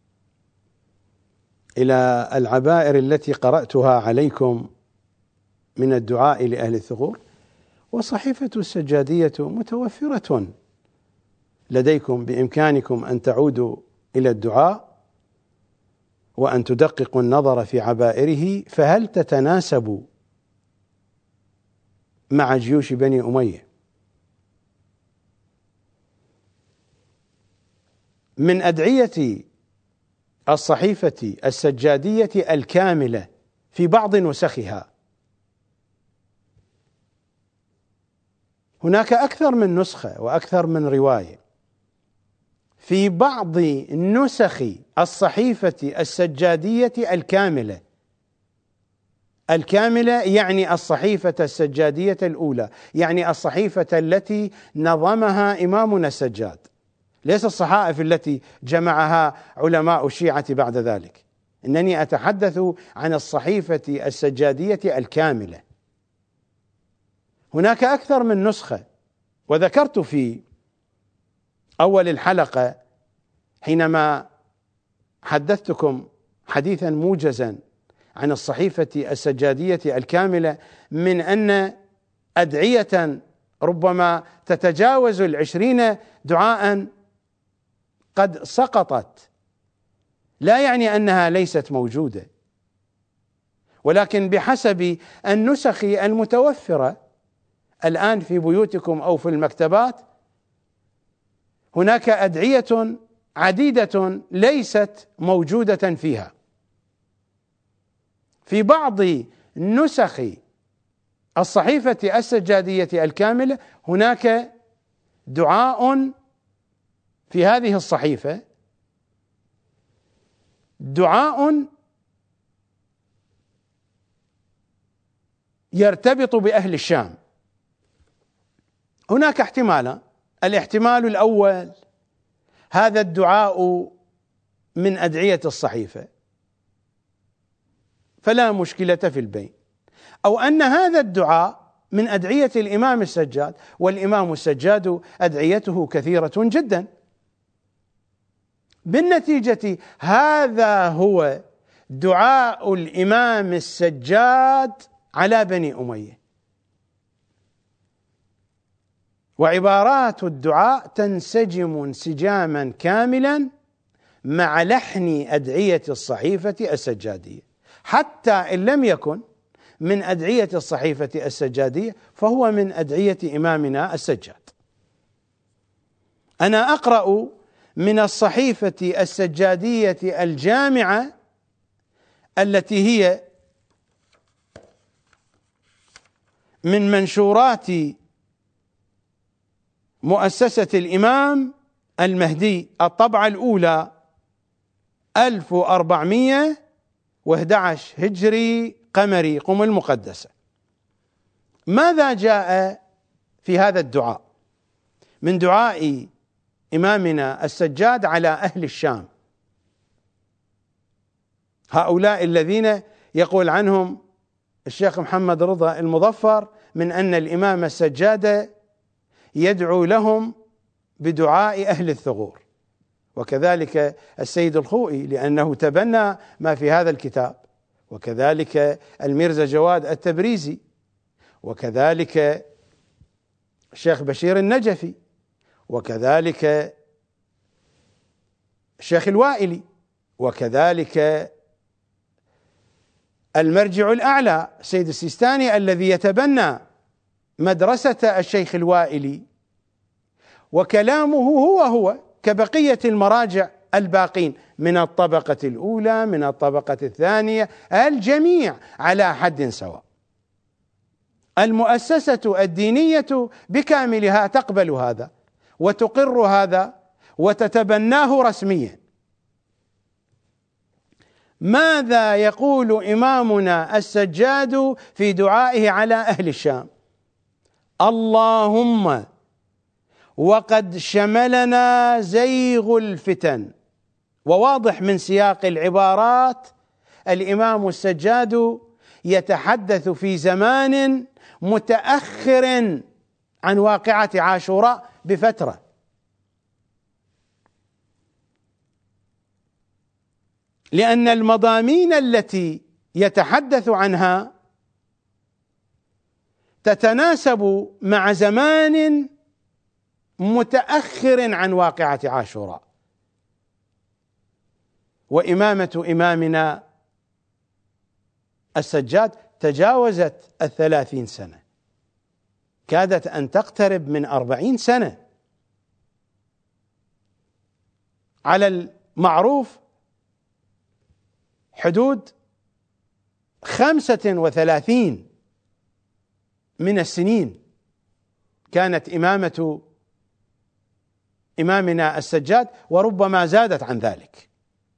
إلى العبائر التي قرأتها عليكم من الدعاء لأهل الثغور، وصحيفة السجادية متوفرة لديكم، بإمكانكم أن تعودوا إلى الدعاء وأن تدققوا النظر في عبائره، فهل تتناسب مع جيوش بني أمية؟ من أدعية الصحيفة السجادية الكاملة في بعض نسخها، هناك أكثر من نسخة وأكثر من رواية. في بعض نسخ الصحيفة السجادية الكاملة يعني الصحيفة السجادية الأولى، يعني الصحيفة التي نظمها إمامنا السجاد، ليس الصحائف التي جمعها علماء الشيعة بعد ذلك، إنني أتحدث عن الصحيفة السجادية الكاملة. هناك أكثر من نسخة، وذكرت في أول الحلقة حينما حدثتكم حديثا موجزا عن الصحيفة السجادية الكاملة من أن أدعية ربما تتجاوز 20 دعاء قد سقطت، لا يعني أنها ليست موجودة، ولكن بحسب النسخ المتوفرة الآن في بيوتكم أو في المكتبات هناك أدعية عديدة ليست موجودة فيها. في بعض نسخ الصحيفة السجادية الكاملة هناك دعاء في هذه الصحيفة، دعاء يرتبط بأهل الشام. هناك احتمالان: الاحتمال الأول هذا الدعاء من أدعية الصحيفة فلا مشكلة في البين، أو أن هذا الدعاء من أدعية الإمام السجاد، والإمام السجاد أدعيته كثيرة جدا، بالنتيجة هذا هو دعاء الإمام السجاد على بني أمية، وعبارات الدعاء تنسجم انسجاما كاملا مع لحن أدعية الصحيفة السجادية، حتى إن لم يكن من أدعية الصحيفة السجادية فهو من أدعية إمامنا السجاد. أنا أقرأ من الصحيفة السجادية الجامعة التي هي من منشورات مؤسسة الإمام المهدي، الطبعة الأولى 1411 هجري قمري قم المقدسة. ماذا جاء في هذا الدعاء من دعاء إمامنا السجاد على أهل الشام، هؤلاء الذين يقول عنهم الشيخ محمد رضا المظفر من أن الإمام السجاد يدعو لهم بدعاء أهل الثغور، وكذلك السيد الخوئي لأنه تبنى ما في هذا الكتاب، وكذلك الميرزا جواد التبريزي، وكذلك الشيخ بشير النجفي، وكذلك الشيخ الوائلي، وكذلك المرجع الأعلى السيد السيستاني الذي يتبنى مدرسة الشيخ الوائلي، وكلامه هو كبقية المراجع الباقين من الطبقة الأولى من الطبقة الثانية، الجميع على حد سواء. المؤسسة الدينية بكاملها تقبل هذا وتقر هذا وتتبناه رسميا. ماذا يقول إمامنا السجاد في دعائه على أهل الشام؟ اللهم وقد شملنا زيغ الفتن. وواضح من سياق العبارات الإمام السجاد يتحدث في زمان متأخر عن واقعة عاشوراء بفترة، لأن المضامين التي يتحدث عنها تتناسب مع زمان متأخر عن واقعة عاشوراء. وإمامة إمامنا السجاد تجاوزت 30 سنة، كادت أن تقترب من 40 سنة على المعروف، حدود 35 من السنين كانت إمامة إمامنا السجاد، وربما زادت عن ذلك.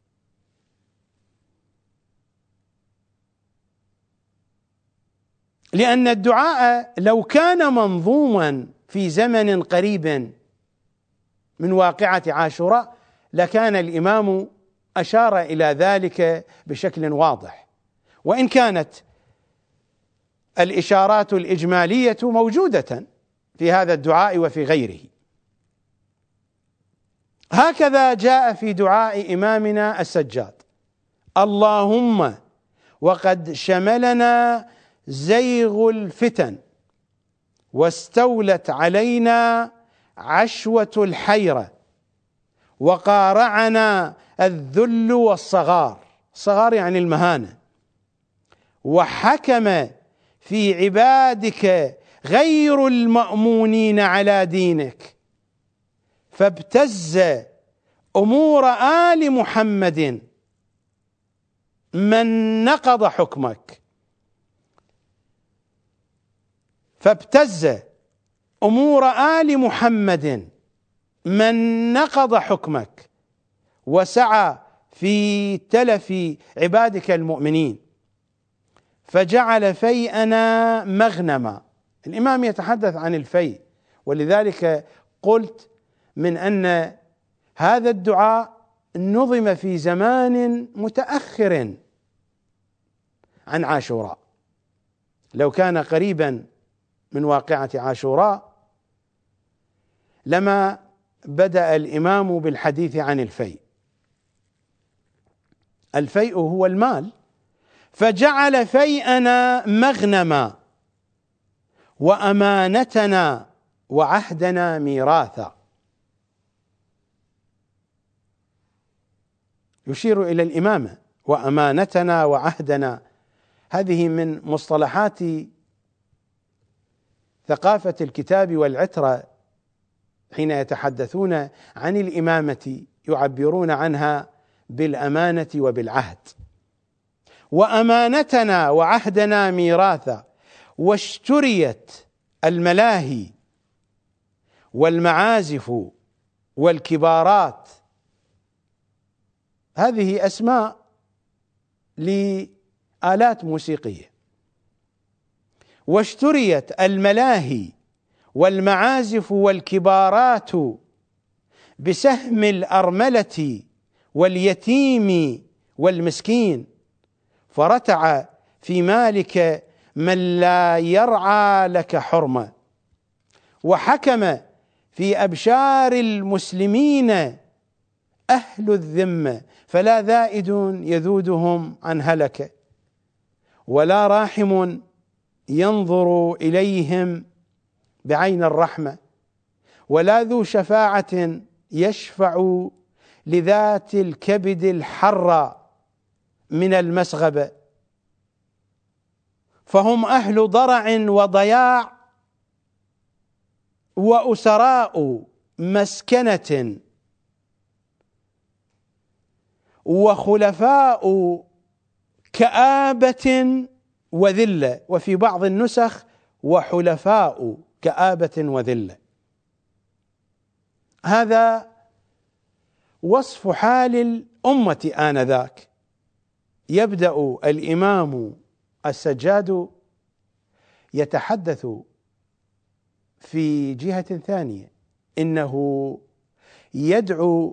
لأن الدعاء لو كان منظوما في زمن قريب من واقعة عاشوراء لكان الإمام أشار إلى ذلك بشكل واضح، وإن كانت الإشارات الإجمالية موجودة في هذا الدعاء وفي غيره. هكذا جاء في دعاء إمامنا السجاد: اللهم وقد شملنا زيغ الفتن واستولت علينا عشوة الحيرة وقارعنا الذل والصغار، الصغار يعني المهانة، وحكم في عبادك غير المأمونين على دينك، فابتز أمور آل محمد من نقض حكمك، فابتز أمور آل محمد من نقض حكمك وسعى في تلف عبادك المؤمنين، فجعل فيئنا مغنما. الإمام يتحدث عن الفيء، ولذلك قلت من أن هذا الدعاء نظم في زمان متأخر عن عاشوراء. لو كان قريبا من واقعة عاشوراء لما بدأ الإمام بالحديث عن الفيء، الفيء هو المال، فجعل فيئنا مغنما وأمانتنا وعهدنا ميراثا. يشير إلى الإمامة، وأمانتنا وعهدنا، هذه من مصطلحات ثقافة الكتاب والعترة. حين يتحدثون عن الإمامة يعبرون عنها بالأمانة وبالعهد. وأمانتنا وعهدنا ميراثا. واشتريت الملاهي والمعازف والكبارات، هذه أسماء لآلات موسيقية. واشتريت الملاهي والمعازف والكبارات بسهم الأرملة واليتيم والمسكين، فرتع في مالك من لا يرعى لك حرمة. وحكم في أبشار المسلمين أهل الذمة، فلا ذائد يذودهم عن هلكة، ولا راحم ينظر إليهم بعين الرحمة، ولا ذو شفاعة يشفع لذات الكبد الحر من المسغبة، فهم أهل ضرع وضياع وأسراء مسكنة وخلفاء كآبة وذلة، وفي بعض النسخ وحلفاء كآبة وذلة. هذا وصف حال الأمة آنذاك. يبدأ الإمام السجاد يتحدث في جهة ثانية، إنه يدعو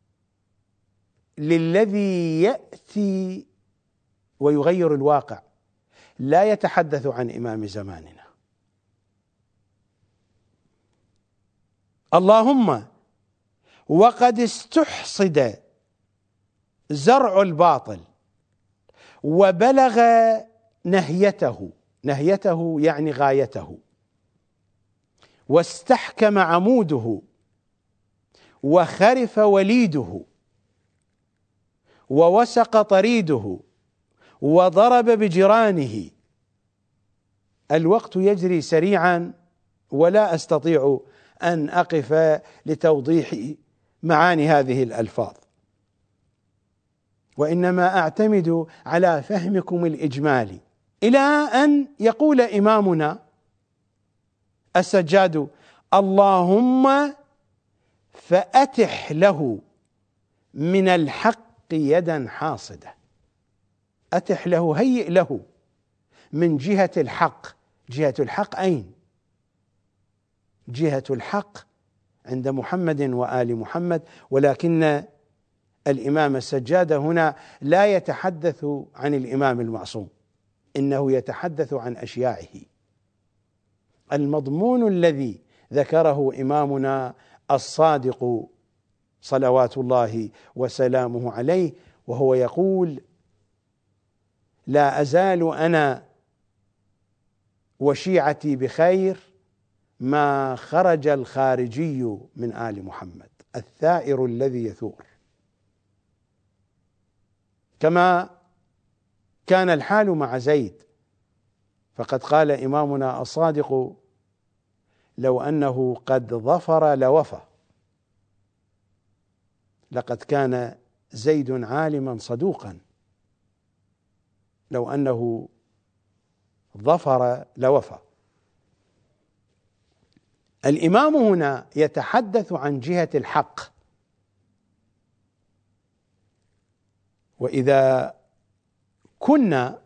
للذي يأتي ويغير الواقع، لا يتحدث عن إمام زماننا. اللهم وقد استحصد زرع الباطل وبلغ نهيته يعني غايته، واستحكم عموده وخرف وليده ووسق طريده وضرب بجرانه. الوقت يجري سريعا ولا أستطيع أن أقف لتوضيح معاني هذه الألفاظ، وإنما أعتمد على فهمكم الإجمالي، إلى أن يقول إمامنا السجاد: اللهم فأتح له من الحق يدا حاصدة. أتح له، هيئ له من جهة الحق. جهة الحق أين؟ جهة الحق عند محمد وآل محمد، ولكن الإمام السجاد هنا لا يتحدث عن الإمام المعصوم، إنه يتحدث عن أشياعه. المضمون الذي ذكره إمامنا الصادق صلوات الله وسلامه عليه، وهو يقول: لا أزال أنا وشيعتي بخير ما خرج الخارجي من آل محمد، الثائر الذي يثور. كما كان الحال مع زيد، فقد قال إمامنا الصادق: لو أنه قد ظفر لوفى. لقد كان زيد عالما صدوقا، لو أنه ظفر لوفى. الإمام هنا يتحدث عن جهة الحق، وإذا كنا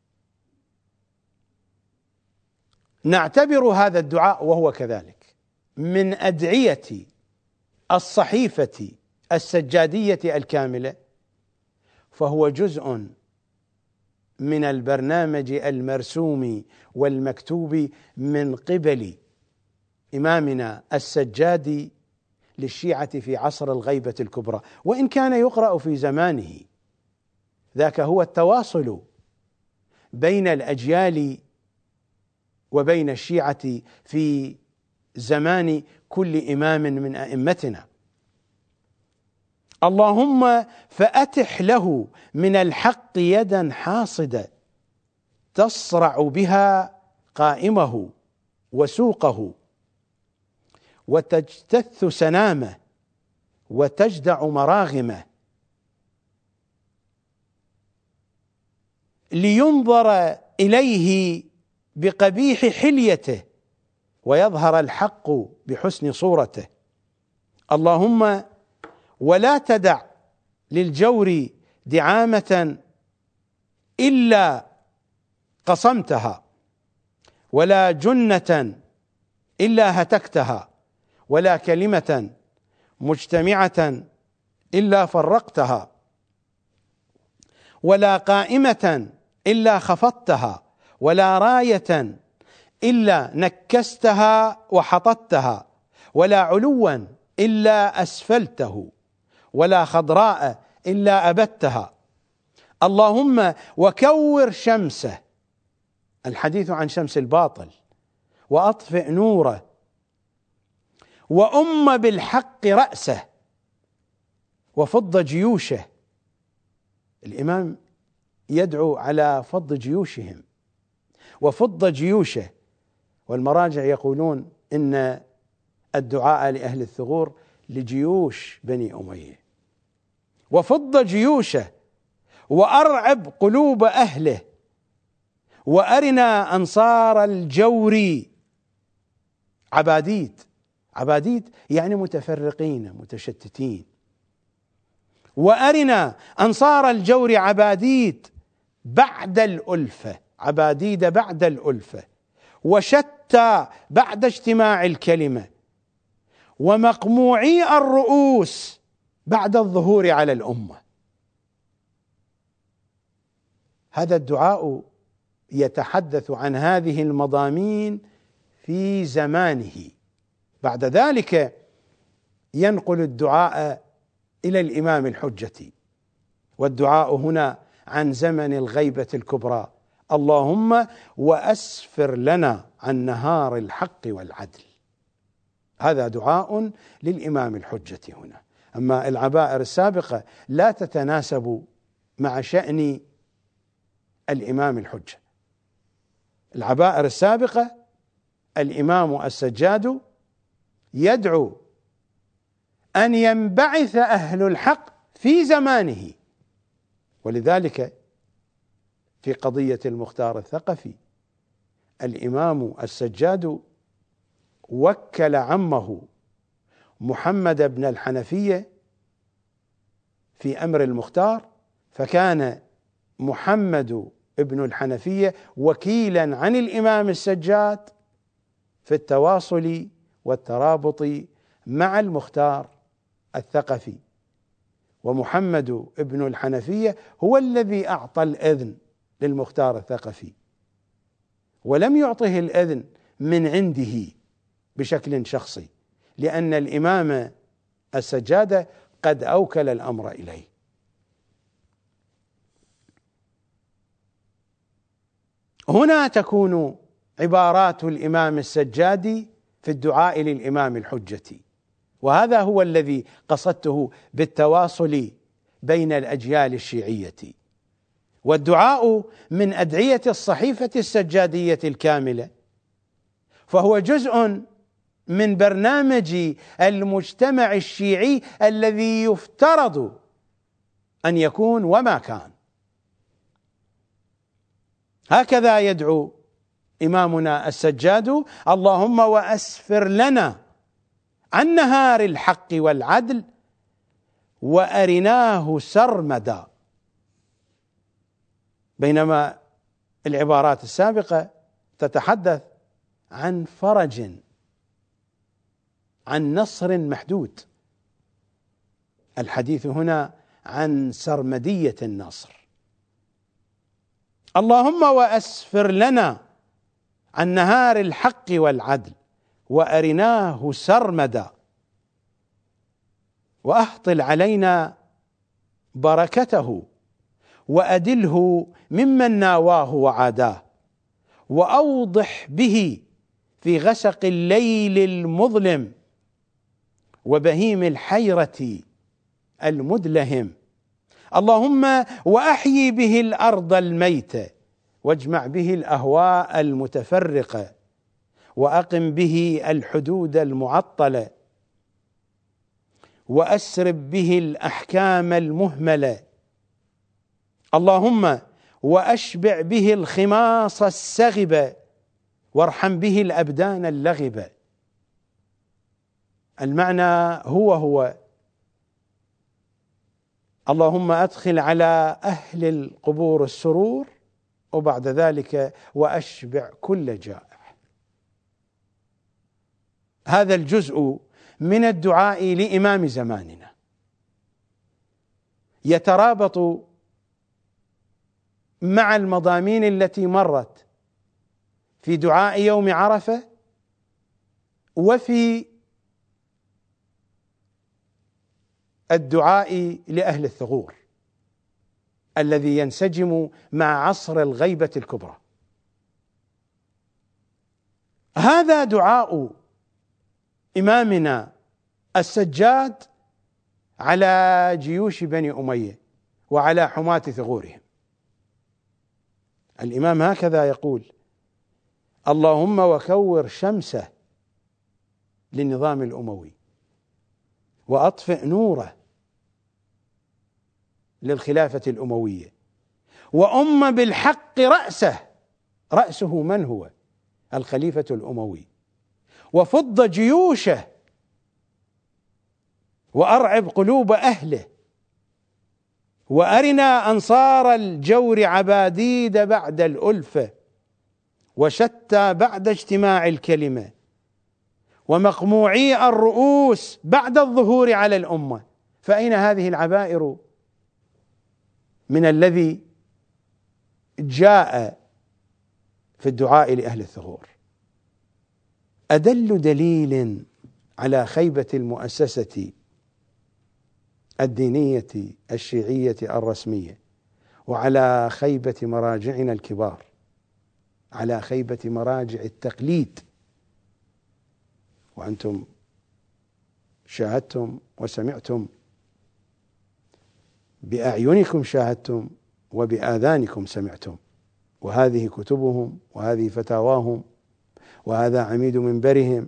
نعتبر هذا الدعاء وهو كذلك من أدعية الصحيفة السجادية الكاملة، فهو جزء من البرنامج المرسوم والمكتوب من قبل إمامنا السجاد للشيعة في عصر الغيبة الكبرى، وإن كان يقرأ في زمانه ذاك هو التواصل بين الأجيال وبين الشيعة في زمان كل إمام من أئمتنا. اللهم فأتح له من الحق يدا حاصدة تصرع بها قائمه وسوقه وتجتث سنامه وتجدع مراغمه، لينظر إليه بقبيح حليته ويظهر الحق بحسن صورته. اللهم ولا تدع للجور دعامة إلا قصمتها، ولا جنة إلا هتكتها، ولا كلمة مجتمعة إلا فرقتها، ولا قائمة إلا خفضتها، ولا راية إلا نكستها وحطتها، ولا علوا إلا أسفلته، ولا خضراء إلا أبتها. اللهم وكور شمسه، الحديث عن شمس الباطل، وأطفئ نوره، وأم بالحق رأسه، وفض جيوشه. الإمام يدعو على فض جيوشهم وفض جيوشه، والمراجع يقولون إن الدعاء لأهل الثغور لجيوش بني أمية. وفض جيوشه وأرعب قلوب أهله، وأرنا أنصار الجور عباديد. عباديد يعني متفرقين متشتتين. وأرنا أنصار الجور عباديد بعد الألفة، عباديد بعد الألفة، وشتى بعد اجتماع الكلمة، ومقموعي الرؤوس بعد الظهور على الأمة. هذا الدعاء يتحدث عن هذه المضامين في زمانه. بعد ذلك ينقل الدعاء إلى الإمام الحجة، والدعاء هنا عن زمن الغيبة الكبرى. اللهم وأسفر لنا عن نهار الحق والعدل. هذا دعاء للإمام الحجة هنا. أما العبائر السابقة لا تتناسب مع شأن الإمام الحجة. العبائر السابقة الإمام السجاد يدعو أن ينبعث أهل الحق في زمانه، ولذلك في قضية المختار الثقفي الإمام السجاد وكل عمه محمد بن الحنفية في أمر المختار، فكان محمد ابن الحنفية وكيلا عن الإمام السجاد في التواصل والترابط مع المختار الثقفي. ومحمد ابن الحنفية هو الذي أعطى الإذن للمختار الثقفي، ولم يعطه الإذن من عنده بشكل شخصي، لأن الإمام السجاد قد أوكل الأمر إليه. هنا تكون عبارات الإمام السجاد في الدعاء للإمام الحجة، وهذا هو الذي قصدته بالتواصل بين الأجيال الشيعية. والدعاء من أدعية الصحيفة السجادية الكاملة، فهو جزء من برنامج المجتمع الشيعي الذي يفترض أن يكون وما كان. هكذا يدعو إمامنا السجاد: اللهم وأسفر لنا عن نهار الحق والعدل وأرناه سرمدا. بينما العبارات السابقة تتحدث عن فرج، عن نصر محدود. الحديث هنا عن سرمدية النصر. اللهم وأسفر لنا عن نهار الحق والعدل وأرناه سرمدا، وأهطل علينا بركته وأدله ممن ناواه وعاداه، وأوضح به في غسق الليل المظلم وبهيم الحيرة المدلهم. اللهم وأحيي به الأرض الميتة، واجمع به الأهواء المتفرقة، وأقم به الحدود المعطلة، وأسرب به الأحكام المهملة. اللهم وأشبع به الخماص السغبة، وارحم به الأبدان اللغبة. المعنى هو اللهم أدخل على أهل القبور السرور، وبعد ذلك وأشبع كل جائع. هذا الجزء من الدعاء لإمام زماننا يترابط مع المضامين التي مرت في دعاء يوم عرفة، وفي الدعاء لأهل الثغور الذي ينسجم مع عصر الغيبة الكبرى. هذا دعاء إمامنا السجاد على جيوش بني أمية وعلى حماة ثغورهم. الإمام هكذا يقول: اللهم وكور شمسه للنظام الأموي، وأطفئ نوره للخلافة الأموية، وأم بالحق رأسه من هو؟ الخليفة الأموي، وفض جيوشه، وأرعب قلوب أهله، وأرنا أنصار الجور عباديد بعد الألفة، وشتى بعد اجتماع الكلمة، ومقموعي الرؤوس بعد الظهور على الأمة. فأين هذه العبائر من الذي جاء في الدعاء لأهل الثغور؟ أدل دليل على خيبة المؤسسة الدينية الشيعية الرسمية، وعلى خيبة مراجعنا الكبار، على خيبة مراجع التقليد. وأنتم شاهدتم وسمعتم، بأعينكم شاهدتم وبآذانكم سمعتم، وهذه كتبهم، وهذه فتاواهم، وهذا عميد منبرهم.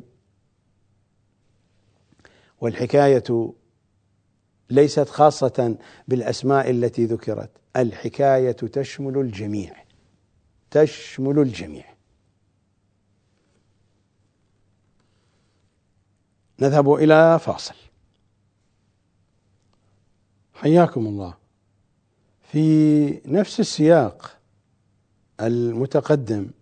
والحكاية ليست خاصة بالأسماء التي ذكرت، الحكاية تشمل الجميع، تشمل الجميع. نذهب إلى فاصل. حياكم الله. في نفس السياق المتقدم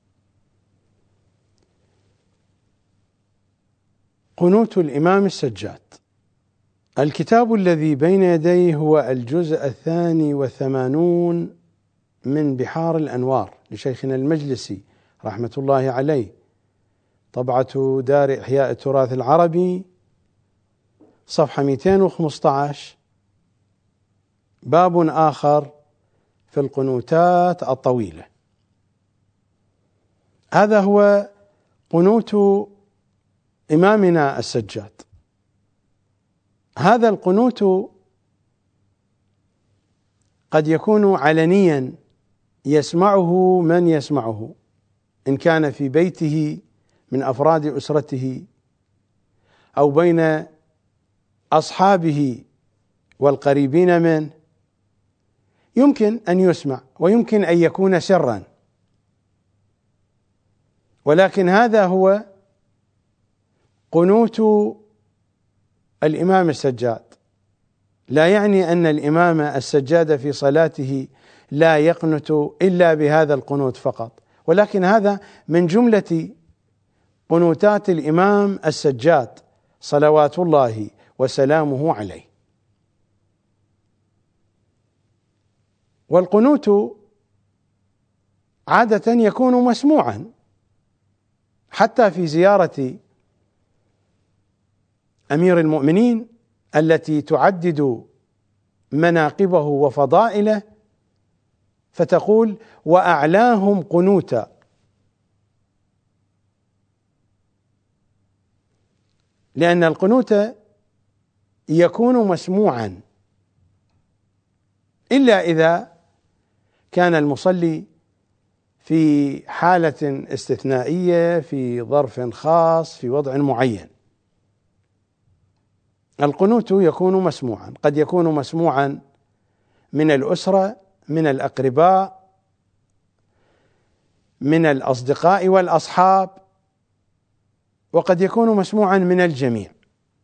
قنوت الإمام السجاد. الكتاب الذي بين يديه هو الجزء 82 من بحار الأنوار لشيخنا المجلسي رحمة الله عليه، طبعة دار إحياء التراث العربي، صفحة 215، باب آخر في القنوتات الطويلة. هذا هو قنوت إمامنا السجاد. هذا القنوت قد يكون علنيا يسمعه من يسمعه، إن كان في بيته من أفراد أسرته أو بين أصحابه والقريبين منه، يمكن أن يسمع ويمكن أن يكون سرا. ولكن هذا هو قنوت الإمام السجاد. لا يعني أن الإمام السجاد في صلاته لا يقنت إلا بهذا القنوت فقط، ولكن هذا من جملة قنوتات الإمام السجاد صلوات الله وسلامه عليه. والقنوت عادة يكون مسموعا، حتى في زيارة أمير المؤمنين التي تعدد مناقبه وفضائله فتقول وأعلاهم قنوتا، لأن القنوت يكون مسموعا إلا إذا كان المصلي في حالة استثنائية، في ظرف خاص، في وضع معين. القنوت يكون مسموعا، قد يكون مسموعا من الأسرة، من الأقرباء، من الأصدقاء والأصحاب، وقد يكون مسموعا من الجميع.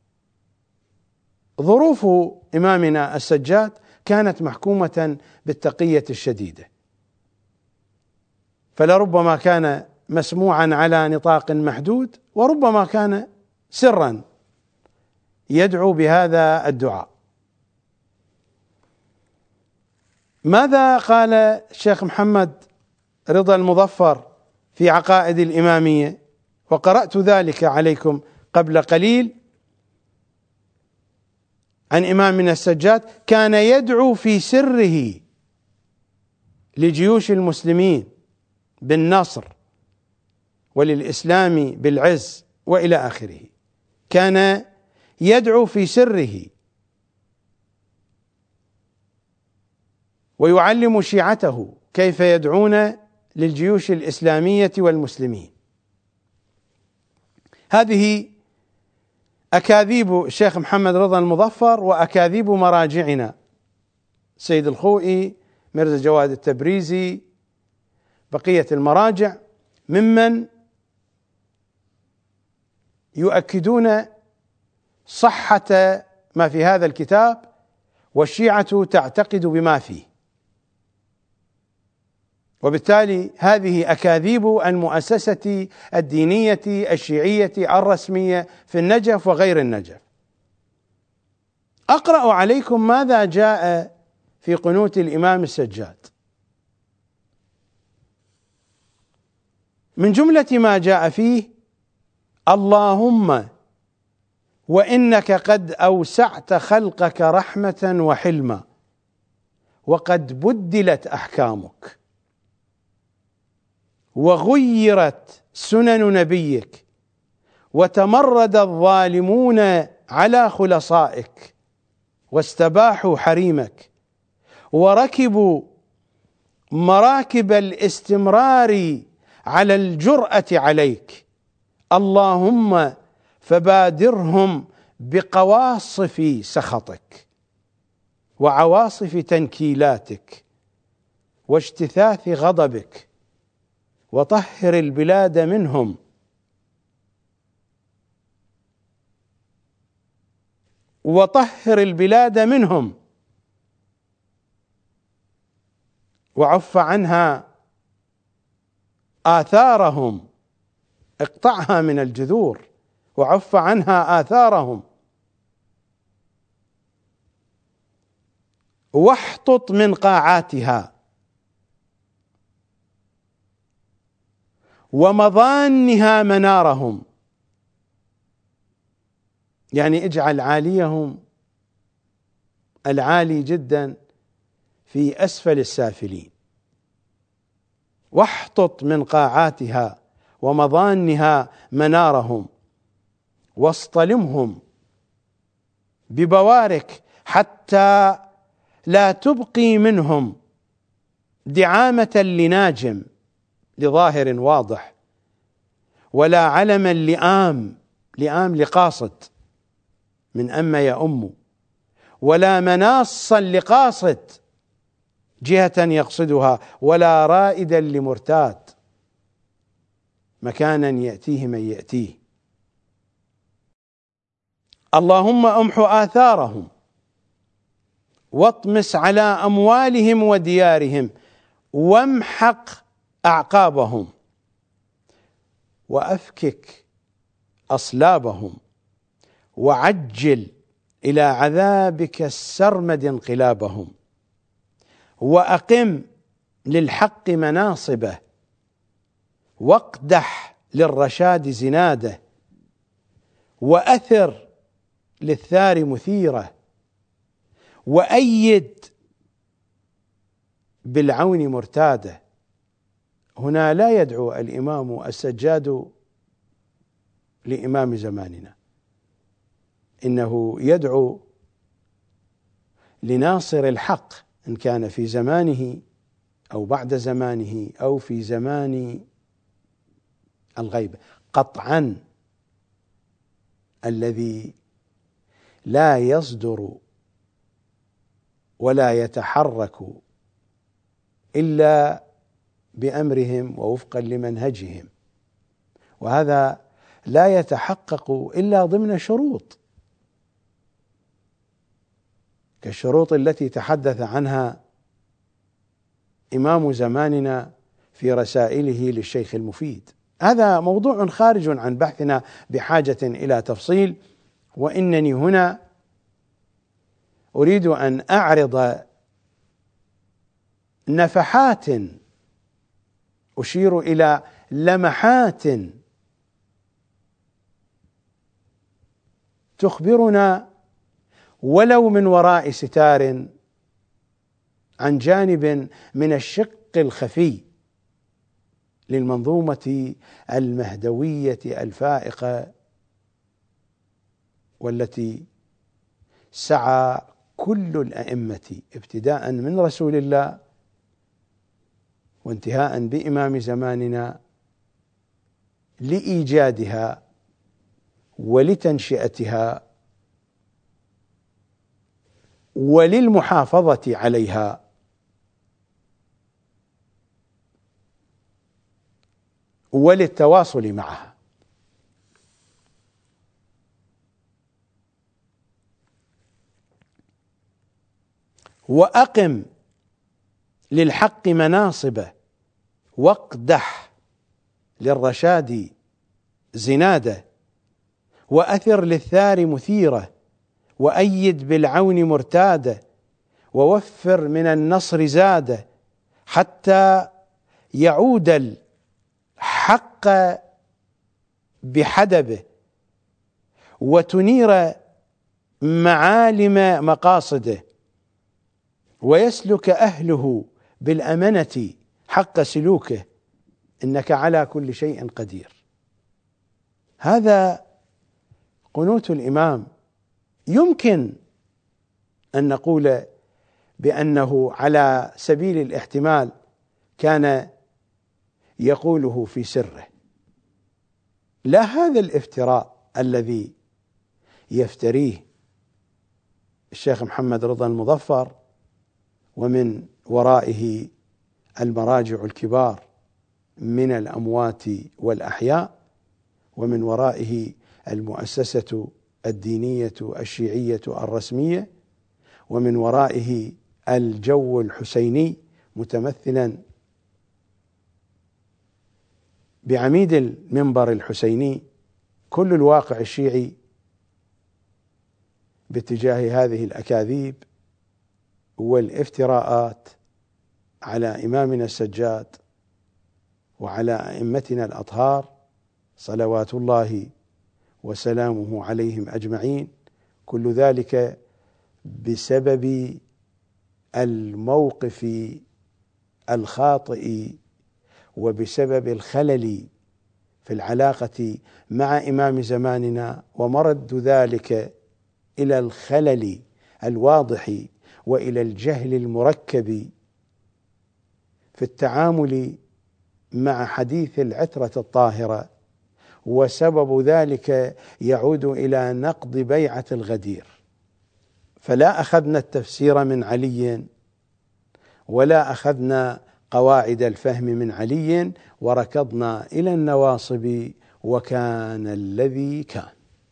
ظروف إمامنا السجاد كانت محكومة بالتقية الشديدة، فلربما كان مسموعا على نطاق محدود، وربما كان سرا يدعو بهذا الدعاء. ماذا قال الشيخ محمد رضا المظفر في عقائد الإمامية؟ وقرأت ذلك عليكم قبل قليل عن إمامنا السجاد: كان يدعو في سره لجيوش المسلمين بالنصر وللإسلام بالعز وإلى آخره. كان يدعو في سره ويعلم شيعته كيف يدعون للجيوش الإسلامية والمسلمين. هذه أكاذيب الشيخ محمد رضا المظفر وأكاذيب مراجعنا، سيد الخوئي، مرزا جواد التبريزي، بقية المراجع، ممن يؤكدون صحة ما في هذا الكتاب، والشيعة تعتقد بما فيه. وبالتالي هذه أكاذيب المؤسسة الدينية الشيعية الرسمية في النجف وغير النجف. أقرأ عليكم ماذا جاء في قنوت الإمام السجاد. من جملة ما جاء فيه: اللهم وإنك قد أوسعت خلقك رحمة وحلما، وقد بدلت أحكامك، وغيرت سنن نبيك، وتمرد الظالمون على خلصائك، واستباحوا حريمك، وركبوا مراكب الاستمرار على الجرأة عليك. اللهم فبادرهم بقواصف سخطك، وعواصف تنكيلاتك، واجتثاث غضبك، وطهر البلاد منهم، وعف عنها آثارهم، اقطعها من الجذور، وعف عنها آثارهم، واحطط من قاعاتها، ومظانها منارهم، يعني اجعل عاليهم العالي جدا في أسفل السافلين. واحطط من قاعاتها ومظانها منارهم، واصطلمهم ببوارك حتى لا تبقي منهم دعامة لناجم لظاهر واضح، ولا علما لئام لقاصد من أما يؤم، ولا مناصا لقاصد جهة يقصدها، ولا رائدا لمرتاد مكانا يأتيه من يأتيه. اللهم امحو آثارهم، واطمس على أموالهم وديارهم، وامحق أعقابهم، وأفكك أصلابهم، وعجل إلى عذابك السرمد انقلابهم، وأقم للحق مناصبه، واقدح للرشاد زناده، وأثر للثار مثيره، وأيد بالعون مرتاده، هنا لا يدعو الإمام السجاد لإمام زماننا، إنه يدعو لناصر الحق إن كان في زمانه أو بعد زمانه أو في زمان الغيبة. قطعا الذي لا يصدر ولا يتحرك إلا بأمرهم ووفقا لمنهجهم، وهذا لا يتحقق إلا ضمن شروط كالشروط التي تحدث عنها إمام زماننا في رسائله للشيخ المفيد. هذا موضوع خارج عن بحثنا بحاجة إلى تفصيل، وإنني هنا أريد أن أعرض نفحات أشير إلى لمحات تخبرنا ولو من وراء ستار عن جانب من الشق الخفي للمنظومة المهدوية الفائقة، والتي سعى كل الأئمة ابتداء من رسول الله وانتهاء بإمام زماننا لإيجادها ولتنشئتها وللمحافظة عليها، وللتواصل معها. وأقم للحق مناصبه، واقدح للرشاد زناده، وأثر للثار مثيره، وأيد بالعون مرتاده، ووفر من النصر زاده، حتى يعود الحق بحدبه، وتنير معالم مقاصده، ويسلك أهله بالأمنة حق سلوكه، إنك على كل شيء قدير. هذا قنوت الإمام. يمكن أن نقول بأنه على سبيل الاحتمال كان يقوله في سره، لا هذا الافتراء الذي يفتريه الشيخ محمد رضا المظفر ومن ورائه المراجع الكبار من الأموات والأحياء، ومن ورائه المؤسسة الدينية الشيعية الرسمية، ومن ورائه الجو الحسيني متمثلا بعميد المنبر الحسيني. كل الواقع الشيعي باتجاه هذه الأكاذيب والافتراءات على إمامنا السجاد وعلى أئمتنا الأطهار صلوات الله وسلامه عليهم أجمعين، كل ذلك بسبب الموقف الخاطئ وبسبب الخلل في العلاقة مع إمام زماننا، ومرد ذلك إلى الخلل الواضح وإلى الجهل المركب في التعامل مع حديث العترة الطاهرة، وسبب ذلك يعود إلى نقض بيعة الغدير. فلا أخذنا التفسير من علي، ولا أخذنا قواعد الفهم من علي، وركضنا إلى النواصب، وكان الذي كان.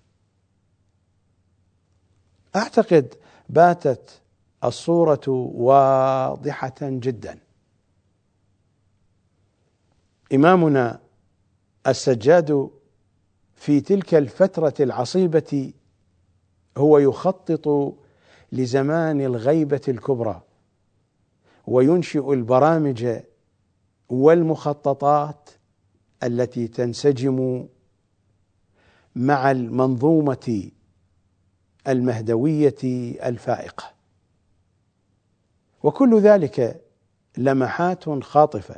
أعتقد باتت الصورة واضحة جدا. إمامنا السجاد في تلك الفترة العصيبة هو يخطط لزمان الغيبة الكبرى، وينشئ البرامج والمخططات التي تنسجم مع المنظومة المهدوية الفائقة، وكل ذلك لمحات خاطفة،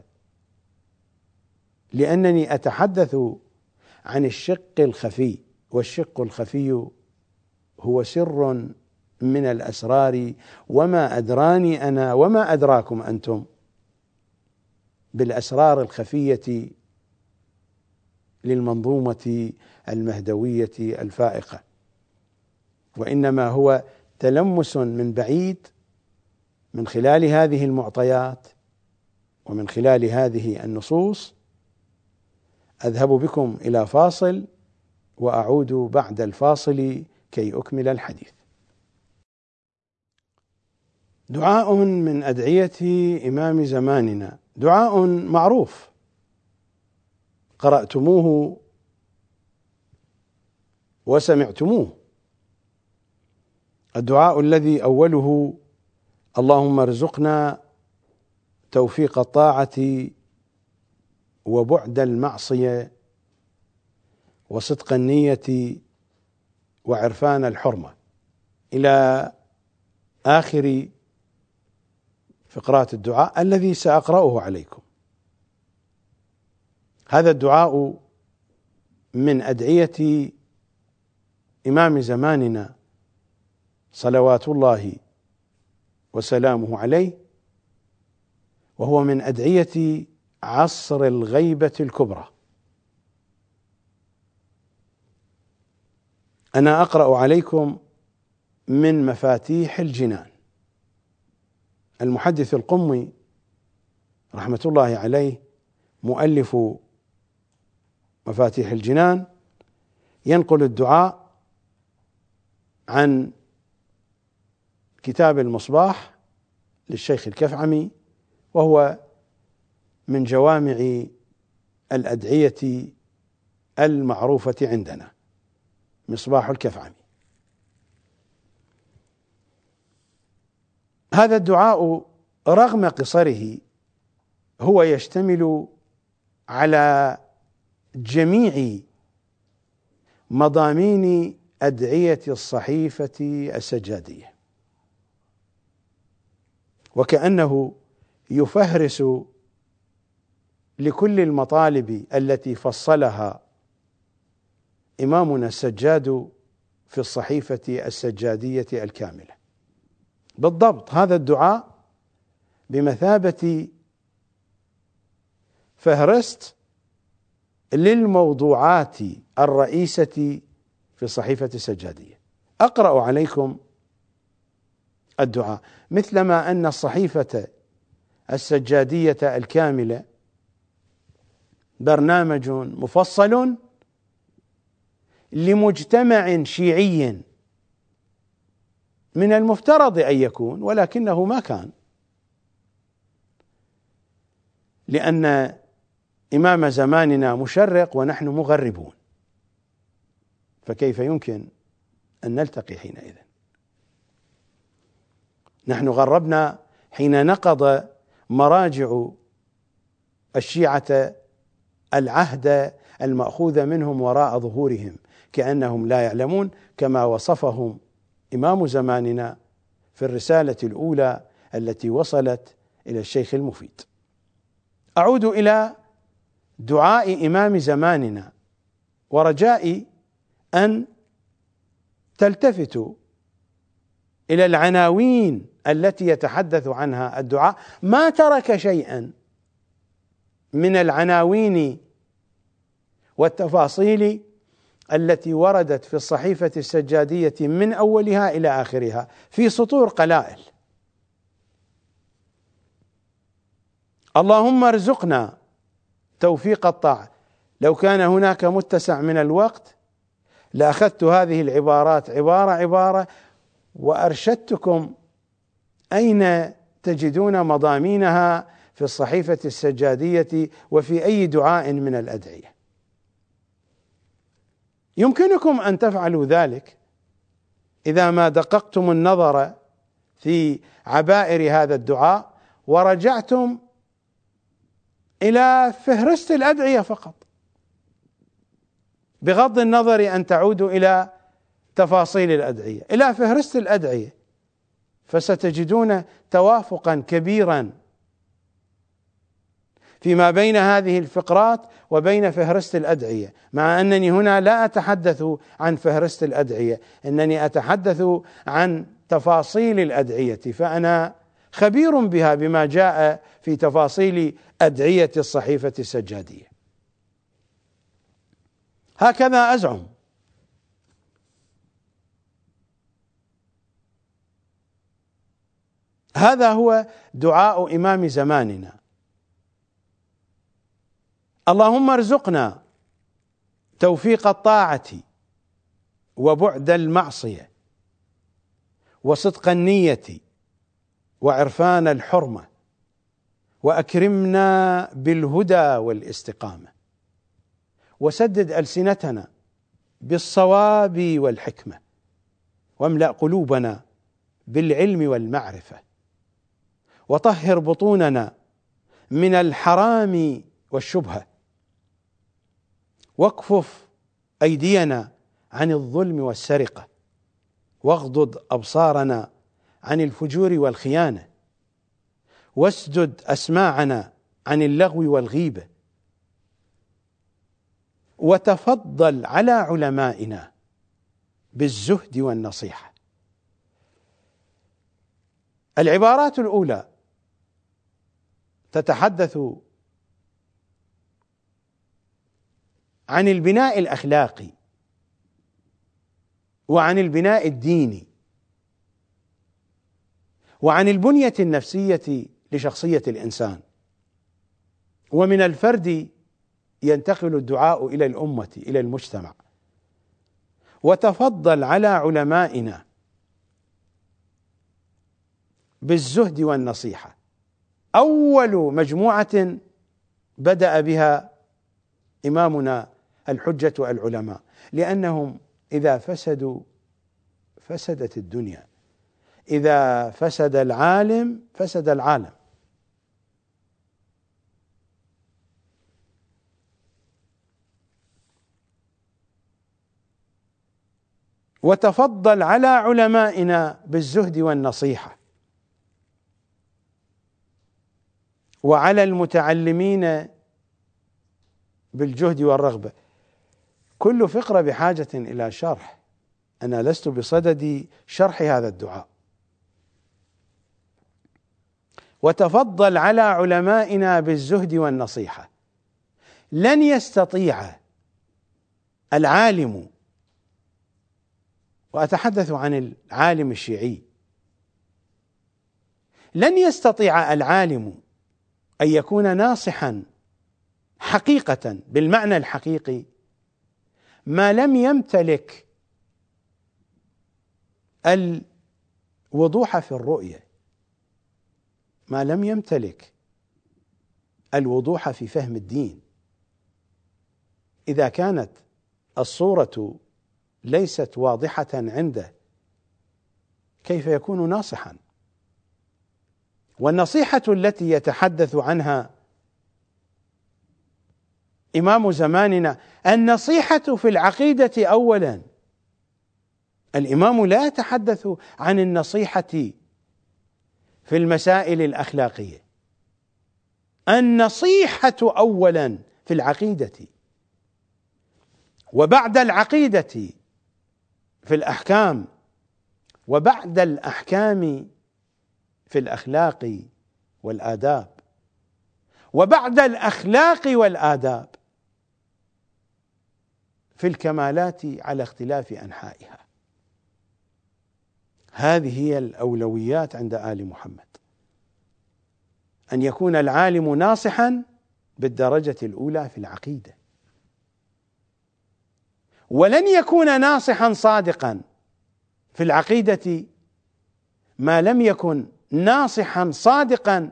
لأنني أتحدث عن الشق الخفي، والشق الخفي هو سر من الأسرار، وما أدراني أنا وما أدراكم أنتم بالأسرار الخفية للمنظومة المهدوية الفائقة، وإنما هو تلمس من بعيد من خلال هذه المعطيات ومن خلال هذه النصوص. أذهب بكم إلى فاصل وأعود بعد الفاصل كي أكمل الحديث. دعاء من أدعية إمام زماننا، دعاء معروف قرأتموه وسمعتموه، الدعاء الذي أوله: اللهم ارزقنا توفيق الطاعة وبعد المعصية وصدق النية وعرفان الحرمة، إلى آخر فقرات الدعاء الذي سأقرأه عليكم. هذا الدعاء من أدعية إمام زماننا صلوات الله وسلامه عليه، وهو من أدعية عصر الغيبة الكبرى. أنا أقرأ عليكم من مفاتيح الجنان. المحدث القمي رحمة الله عليه مؤلف مفاتيح الجنان ينقل الدعاء عن كتاب المصباح للشيخ الكفعمي، وهو من جوامع الأدعية المعروفة عندنا، مصباح الكفعمي. هذا الدعاء رغم قصره هو يشتمل على جميع مضامين أدعية الصحيفة السجادية، وكأنه يفهرس لكل المطالب التي فصلها إمامنا السجاد في الصحيفة السجادية الكاملة. بالضبط هذا الدعاء بمثابة فهرست للموضوعات الرئيسة في الصحيفة السجادية. أقرأ عليكم الدعاء، مثلما أن الصحيفة السجادية الكاملة برنامج مفصل لمجتمع شيعي من المفترض أن يكون، ولكنه ما كان، لأن إمام زماننا مشرق ونحن مغربون، فكيف يمكن أن نلتقي حينئذ؟ نحن غربنا حين نقض مراجع الشيعة العهد المأخوذ منهم وراء ظهورهم كأنهم لا يعلمون، كما وصفهم إمام زماننا في الرسالة الأولى التي وصلت إلى الشيخ المفيد. أعود إلى دعاء إمام زماننا ورجائي أن تلتفتوا إلى العناوين التي يتحدث عنها الدعاء. ما ترك شيئا من العناوين والتفاصيل التي وردت في الصحيفة السجادية من أولها إلى آخرها في سطور قلائل. اللهم ارزقنا توفيق الطاعة. لو كان هناك متسع من الوقت لأخذت هذه العبارات عبارة عبارة وأرشدتكم أين تجدون مضامينها في الصحيفة السجادية وفي أي دعاء من الأدعية. يمكنكم أن تفعلوا ذلك إذا ما دققتم النظر في عبائر هذا الدعاء ورجعتم إلى فهرست الأدعية فقط، بغض النظر أن تعودوا إلى تفاصيل الأدعية، إلى فهرست الأدعية، فستجدون توافقا كبيرا فيما بين هذه الفقرات وبين فهرست الأدعية، مع أنني هنا لا أتحدث عن فهرست الأدعية، إنني أتحدث عن تفاصيل الأدعية، فأنا خبير بها بما جاء في تفاصيل أدعية الصحيفة السجادية. هكذا أزعم. هذا هو دعاء إمام زماننا: اللهم ارزقنا توفيق الطاعة وبعد المعصية وصدق النية وعرفان الحرمة، وأكرمنا بالهدى والاستقامة، وسدد ألسنتنا بالصواب والحكمة، واملأ قلوبنا بالعلم والمعرفة، وطهر بطوننا من الحرام والشبهة، واكفف أيدينا عن الظلم والسرقة، واغضض أبصارنا عن الفجور والخيانة، واسدد أسماعنا عن اللغو والغيبة، وتفضل على علمائنا بالزهد والنصيحة. العبارات الأولى تتحدث عن البناء الأخلاقي وعن البناء الديني وعن البنية النفسية لشخصية الإنسان، ومن الفرد ينتقل الدعاء إلى الأمة، إلى المجتمع. وتفضل على علمائنا بالزهد والنصيحة، أول مجموعة بدأ بها إمامنا الحجة العلماء، لأنهم إذا فسدوا فسدت الدنيا، إذا فسد العالم فسد العالم. وتفضل على علمائنا بالزهد والنصيحة، وعلى المتعلمين بالجهد والرغبة. كل فقرة بحاجة إلى شرح، أنا لست بصدد شرح هذا الدعاء. وتفضل على علمائنا بالزهد والنصيحة. لن يستطيع العالم، وأتحدث عن العالم الشيعي، لن يستطيع العالم أن يكون ناصحا حقيقة بالمعنى الحقيقي ما لم يمتلك الوضوح في الرؤية، ما لم يمتلك الوضوح في فهم الدين. إذا كانت الصورة ليست واضحة عنده كيف يكون ناصحا؟ والنصيحة التي يتحدث عنها إمام زماننا النصيحة في العقيدة أولا. الإمام لا يتحدث عن النصيحة في المسائل الأخلاقية، النصيحة أولا في العقيدة، وبعد العقيدة في الأحكام، وبعد الأحكام في الأخلاق والآداب، وبعد الأخلاق والآداب في الكمالات على اختلاف أنحائها. هذه هي الأولويات عند آل محمد، أن يكون العالم ناصحا بالدرجة الأولى في العقيدة، ولن يكون ناصحا صادقا في العقيدة ما لم يكن ناصحا صادقا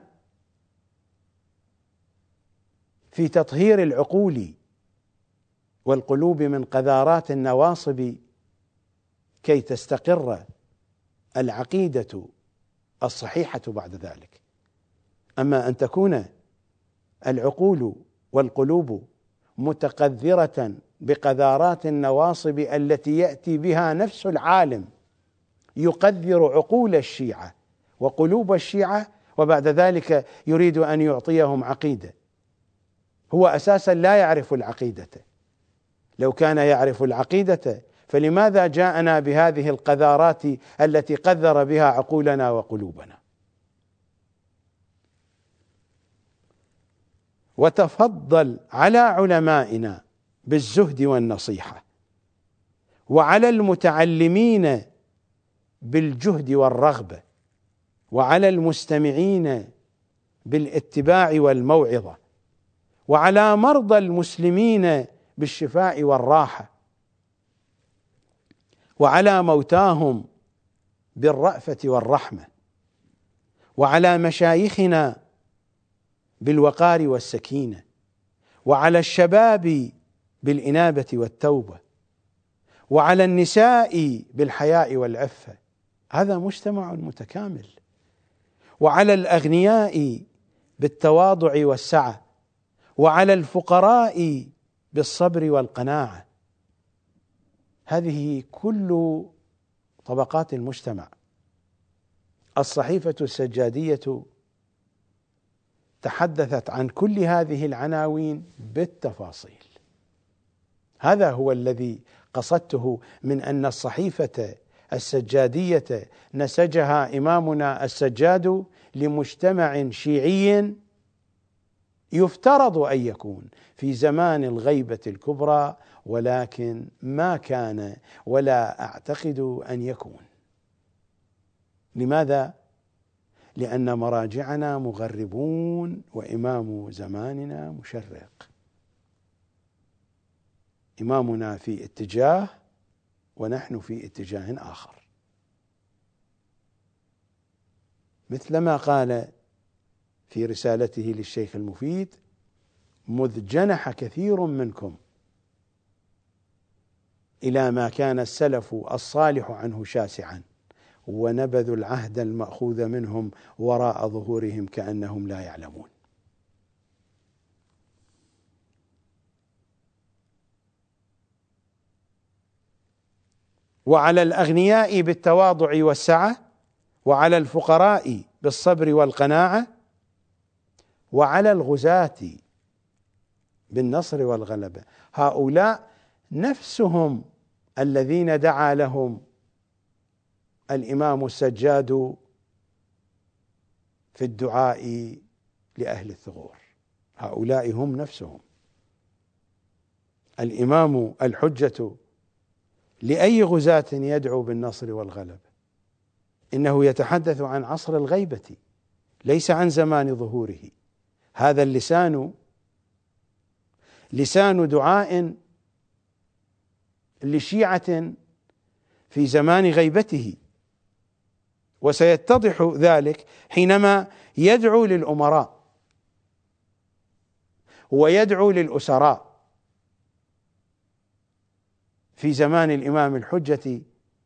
في تطهير العقول والقلوب من قذارات النواصب كي تستقر العقيدة الصحيحة بعد ذلك. أما أن تكون العقول والقلوب متقذرة بقذارات النواصب التي يأتي بها نفس العالم يقذر عقول الشيعة وقلوب الشيعة، وبعد ذلك يريد أن يعطيهم عقيدة، هو أساسا لا يعرف العقيدة. لو كان يعرف العقيدة فلماذا جاءنا بهذه القذارات التي قذر بها عقولنا وقلوبنا؟ وتفضل على علمائنا بالزهد والنصيحة، وعلى المتعلمين بالجهد والرغبة، وعلى المستمعين بالاتباع والموعظة، وعلى مرضى المسلمين بالشفاء والراحة، وعلى موتاهم بالرأفة والرحمة، وعلى مشايخنا بالوقار والسكينة، وعلى الشباب بالإنابة والتوبة، وعلى النساء بالحياء والعفة. هذا مجتمع متكامل. وعلى الأغنياء بالتواضع والسعة، وعلى الفقراء بالصبر والقناعة. هذه كل طبقات المجتمع. الصحيفة السجادية تحدثت عن كل هذه العناوين بالتفاصيل. هذا هو الذي قصدته من أن الصحيفة السجادية نسجها إمامنا السجاد لمجتمع شيعي يفترض أن يكون في زمان الغيبة الكبرى، ولكن ما كان ولا أعتقد أن يكون. لماذا؟ لأن مراجعنا مغربون وإمام زماننا مشرق. إمامنا في اتجاه ونحن في اتجاه آخر، مثلما قال في رسالته للشيخ المفيد: مذ جنح كثير منكم إلى ما كان السلف الصالح عنه شاسعا، ونبذوا العهد المأخوذ منهم وراء ظهورهم كأنهم لا يعلمون. وعلى الأغنياء بالتواضع والسعة، وعلى الفقراء بالصبر والقناعة، وعلى الغزاة بالنصر والغلبة. هؤلاء نفسهم الذين دعا لهم الإمام السجاد في الدعاء لأهل الثغور. هؤلاء هم نفسهم. الإمام الحجة لأي غزاة يدعو بالنصر والغلبة؟ إنه يتحدث عن عصر الغيبة، ليس عن زمان ظهوره. هذا اللسان لسان دعاء لشيعة في زمان غيبته، وسيتضح ذلك حينما يدعو للأمراء ويدعو للأسراء. في زمان الإمام الحجة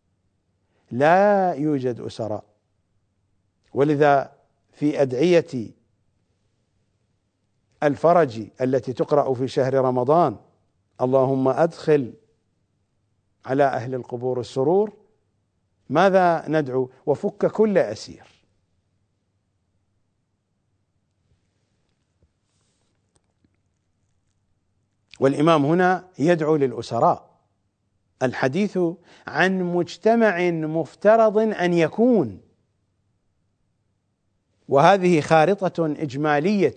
لا يوجد أسراء، ولذا في أدعية الفرج التي تقرأ في شهر رمضان: اللهم أدخل على أهل القبور السرور، ماذا ندعو؟ وفك كل أسير. والإمام هنا يدعو للأسراء. الحديث عن مجتمع مفترض أن يكون، وهذه خارطة إجمالية.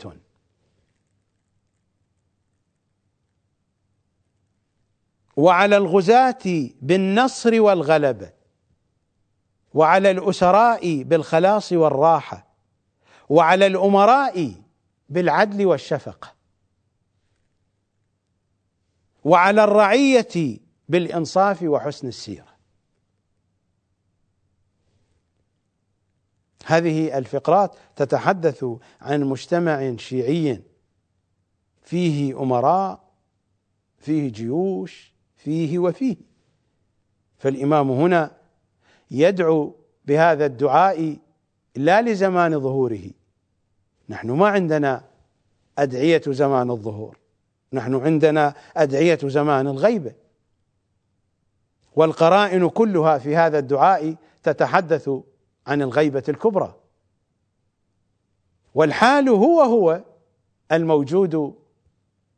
وعلى الغزاة بالنصر والغلبة، وعلى الأسراء بالخلاص والراحة، وعلى الأمراء بالعدل والشفقة، وعلى الرعية بالإنصاف وحسن السيرة. هذه الفقرات تتحدث عن مجتمع شيعي فيه أمراء، فيه جيوش، فيه وفيه. فالإمام هنا يدعو بهذا الدعاء لا لزمان ظهوره. نحن ما عندنا أدعية زمان الظهور، نحن عندنا أدعية زمان الغيبة. والقرائن كلها في هذا الدعاء تتحدث عن الغيبة الكبرى، والحال هو الموجود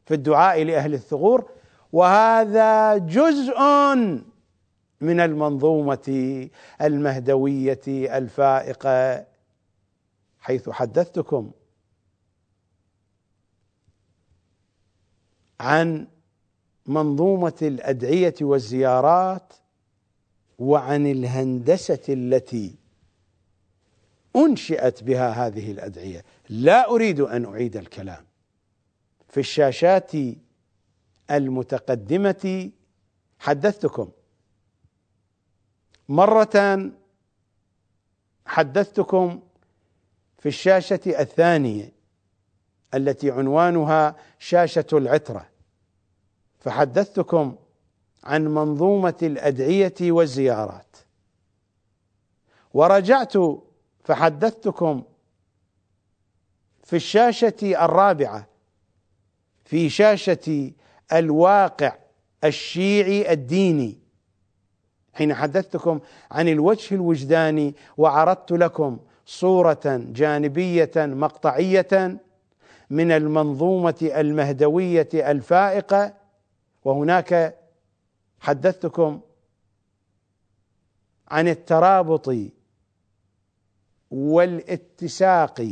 في الدعاء لأهل الثغور، وهذا جزء من المنظومة المهدوية الفائقة، حيث حدثتكم عن منظومة الأدعية والزيارات وعن الهندسة التي أنشئت بها هذه الأدعية. لا أريد أن أعيد الكلام. في الشاشات المتقدمة حدثتكم مرة، حدثتكم في الشاشة الثانية التي عنوانها شاشة العترة، فحدثتكم عن منظومة الأدعية والزيارات، ورجعت فحدثتكم في الشاشة الرابعة في شاشة الواقع الشيعي الديني، حين حدثتكم عن الوجه الوجداني وعرضت لكم صورة جانبية مقطعية من المنظومة المهدوية الفائقة، وهناك حدثتكم عن الترابط والاتساق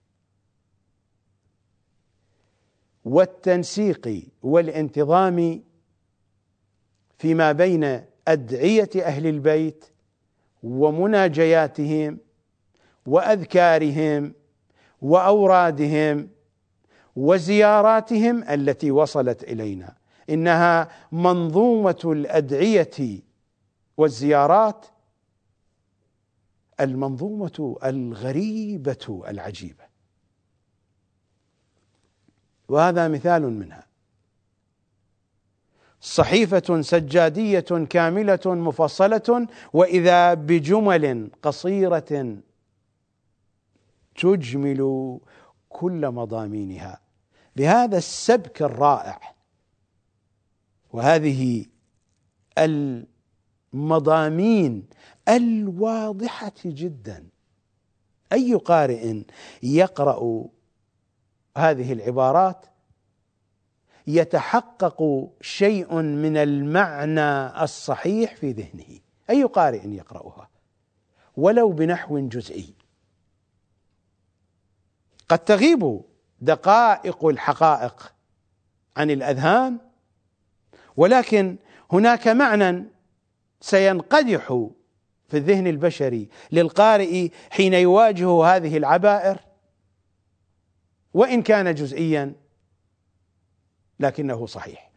والتنسيق والانتظام فيما بين أدعية أهل البيت ومناجياتهم وأذكارهم وأورادهم وزياراتهم التي وصلت إلينا. إنها منظومة الأدعية والزيارات المنظومة الغريبة العجيبة، وهذا مثال منها. صحيفة سجادية كاملة مفصلة، وإذا بجمل قصيرة تجمل كل مضامينها بهذا السبك الرائع وهذه المضامين الواضحة جدا. أي قارئ يقرأ هذه العبارات يتحقق شيء من المعنى الصحيح في ذهنه، أي قارئ يقرأها ولو بنحو جزئي. قد تغيب دقائق الحقائق عن الأذهان، ولكن هناك معنى سينقدح في الذهن البشري للقارئ حين يواجه هذه العبائر، وإن كان جزئيا لكنه صحيح.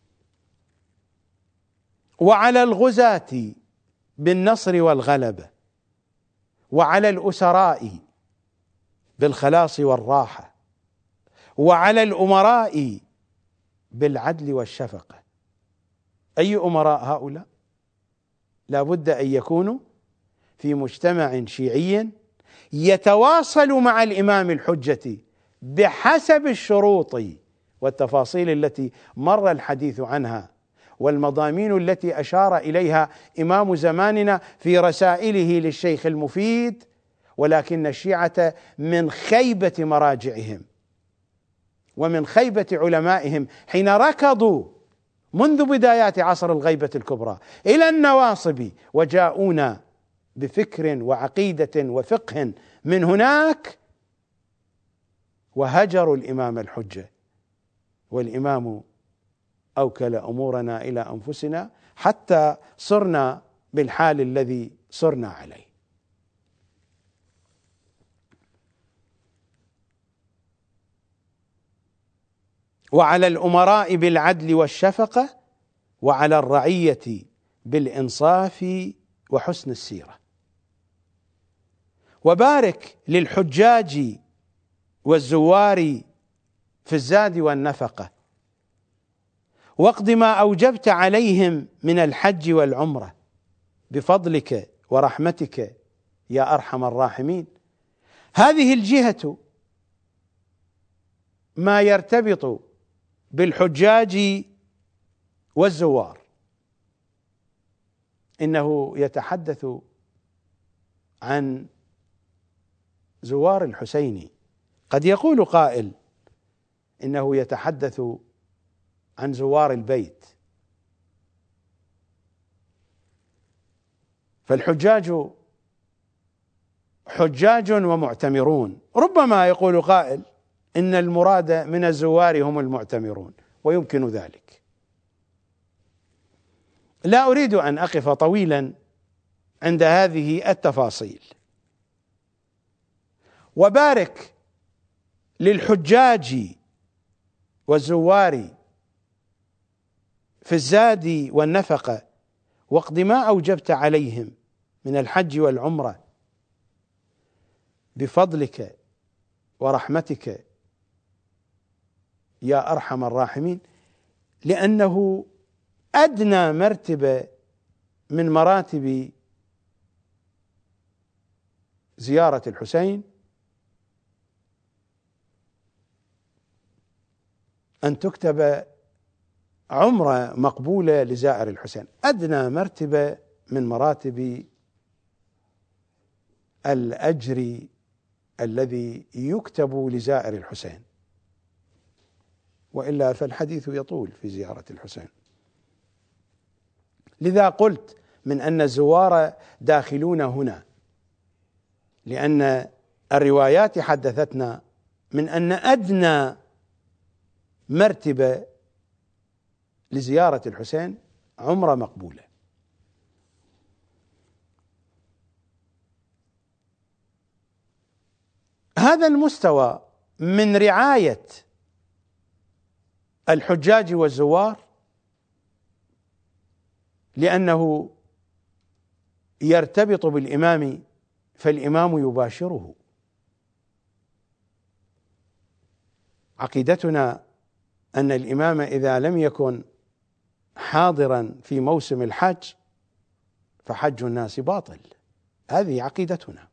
وعلى الغزاة بالنصر والغلبة، وعلى الأسراء بالخلاص والراحة، وعلى الأمراء بالعدل والشفقة. أي أمراء هؤلاء؟ لا بد أن يكونوا في مجتمع شيعي يتواصل مع الإمام الحجة بحسب الشروط والتفاصيل التي مر الحديث عنها، والمضامين التي أشار إليها إمام زماننا في رسائله للشيخ المفيد. ولكن الشيعة من خيبة مراجعهم ومن خيبة علمائهم حين ركضوا منذ بدايات عصر الغيبة الكبرى إلى النواصب وجاءونا بفكر وعقيدة وفقه من هناك، وهجروا الإمام الحجة، والإمام أوكل أمورنا إلى أنفسنا حتى صرنا بالحال الذي صرنا عليه. وعلى الأمراء بالعدل والشفقة، وعلى الرعية بالإنصاف وحسن السيرة. وبارك للحجاج والزوار في الزاد والنفقة، واقض ما أوجبت عليهم من الحج والعمرة بفضلك ورحمتك يا أرحم الراحمين. هذه الجهة ما يرتبط بالحجاج والزوار. إنه يتحدث عن زوار الحسين. قد يقول قائل إنه يتحدث عن زوار البيت. فالحجاج حجاج ومعتمرون. ربما يقول قائل إن المراد من الزوار هم المعتمرون، ويمكن ذلك. لا أريد أن أقف طويلا عند هذه التفاصيل. وبارك للحجاج والزوار في الزاد والنفقة، واقض ما أوجبت عليهم من الحج والعمرة بفضلك ورحمتك يا أرحم الراحمين، لأنه أدنى مرتبة من مراتب زيارة الحسين أن تكتب عمرة مقبولة لزائر الحسين، أدنى مرتبة من مراتب الأجر الذي يكتب لزائر الحسين، وإلا فالحديث يطول في زيارة الحسين. لذا قلت من أن الزوار داخلون هنا، لأن الروايات حدثتنا من أن أدنى مرتبة لزيارة الحسين عمرة مقبولة. هذا المستوى من رعاية الحجاج والزوار، لأنه يرتبط بالإمام فالإمام يباشره. عقيدتنا أن الإمام إذا لم يكن حاضرا في موسم الحج فحج الناس باطل، هذه عقيدتنا.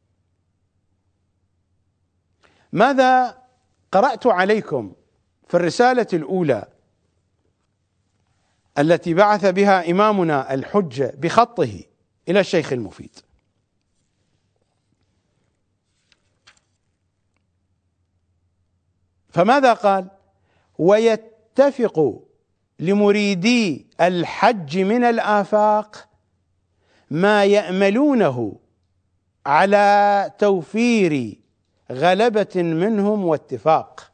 ماذا قرأت عليكم في الرسالة الأولى التي بعث بها إمامنا الحجة بخطه إلى الشيخ المفيد؟ فماذا قال؟ ويتفق لمريدي الحج من الآفاق ما يأملونه على توفير غلبة منهم واتفاق،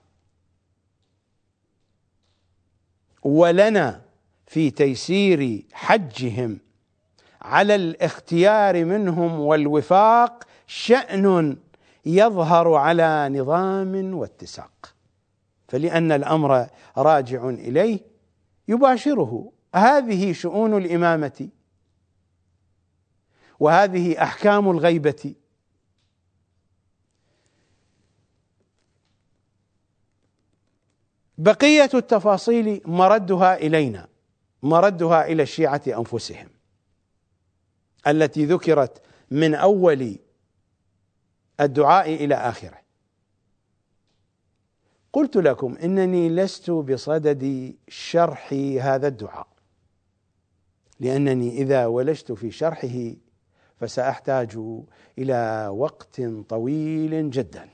ولنا في تيسير حجهم على الاختيار منهم والوفاق شأن يظهر على نظام واتساق، فلأن الأمر راجع إليه يباشره. هذه شؤون الإمامة، وهذه أحكام الغيبة. بقية التفاصيل مردها إلينا، مردها إلى الشيعة أنفسهم التي ذكرت من أول الدعاء إلى آخره. قلت لكم إنني لست بصدد شرح هذا الدعاء، لأنني إذا ولجت في شرحه فسأحتاج إلى وقت طويل جدا،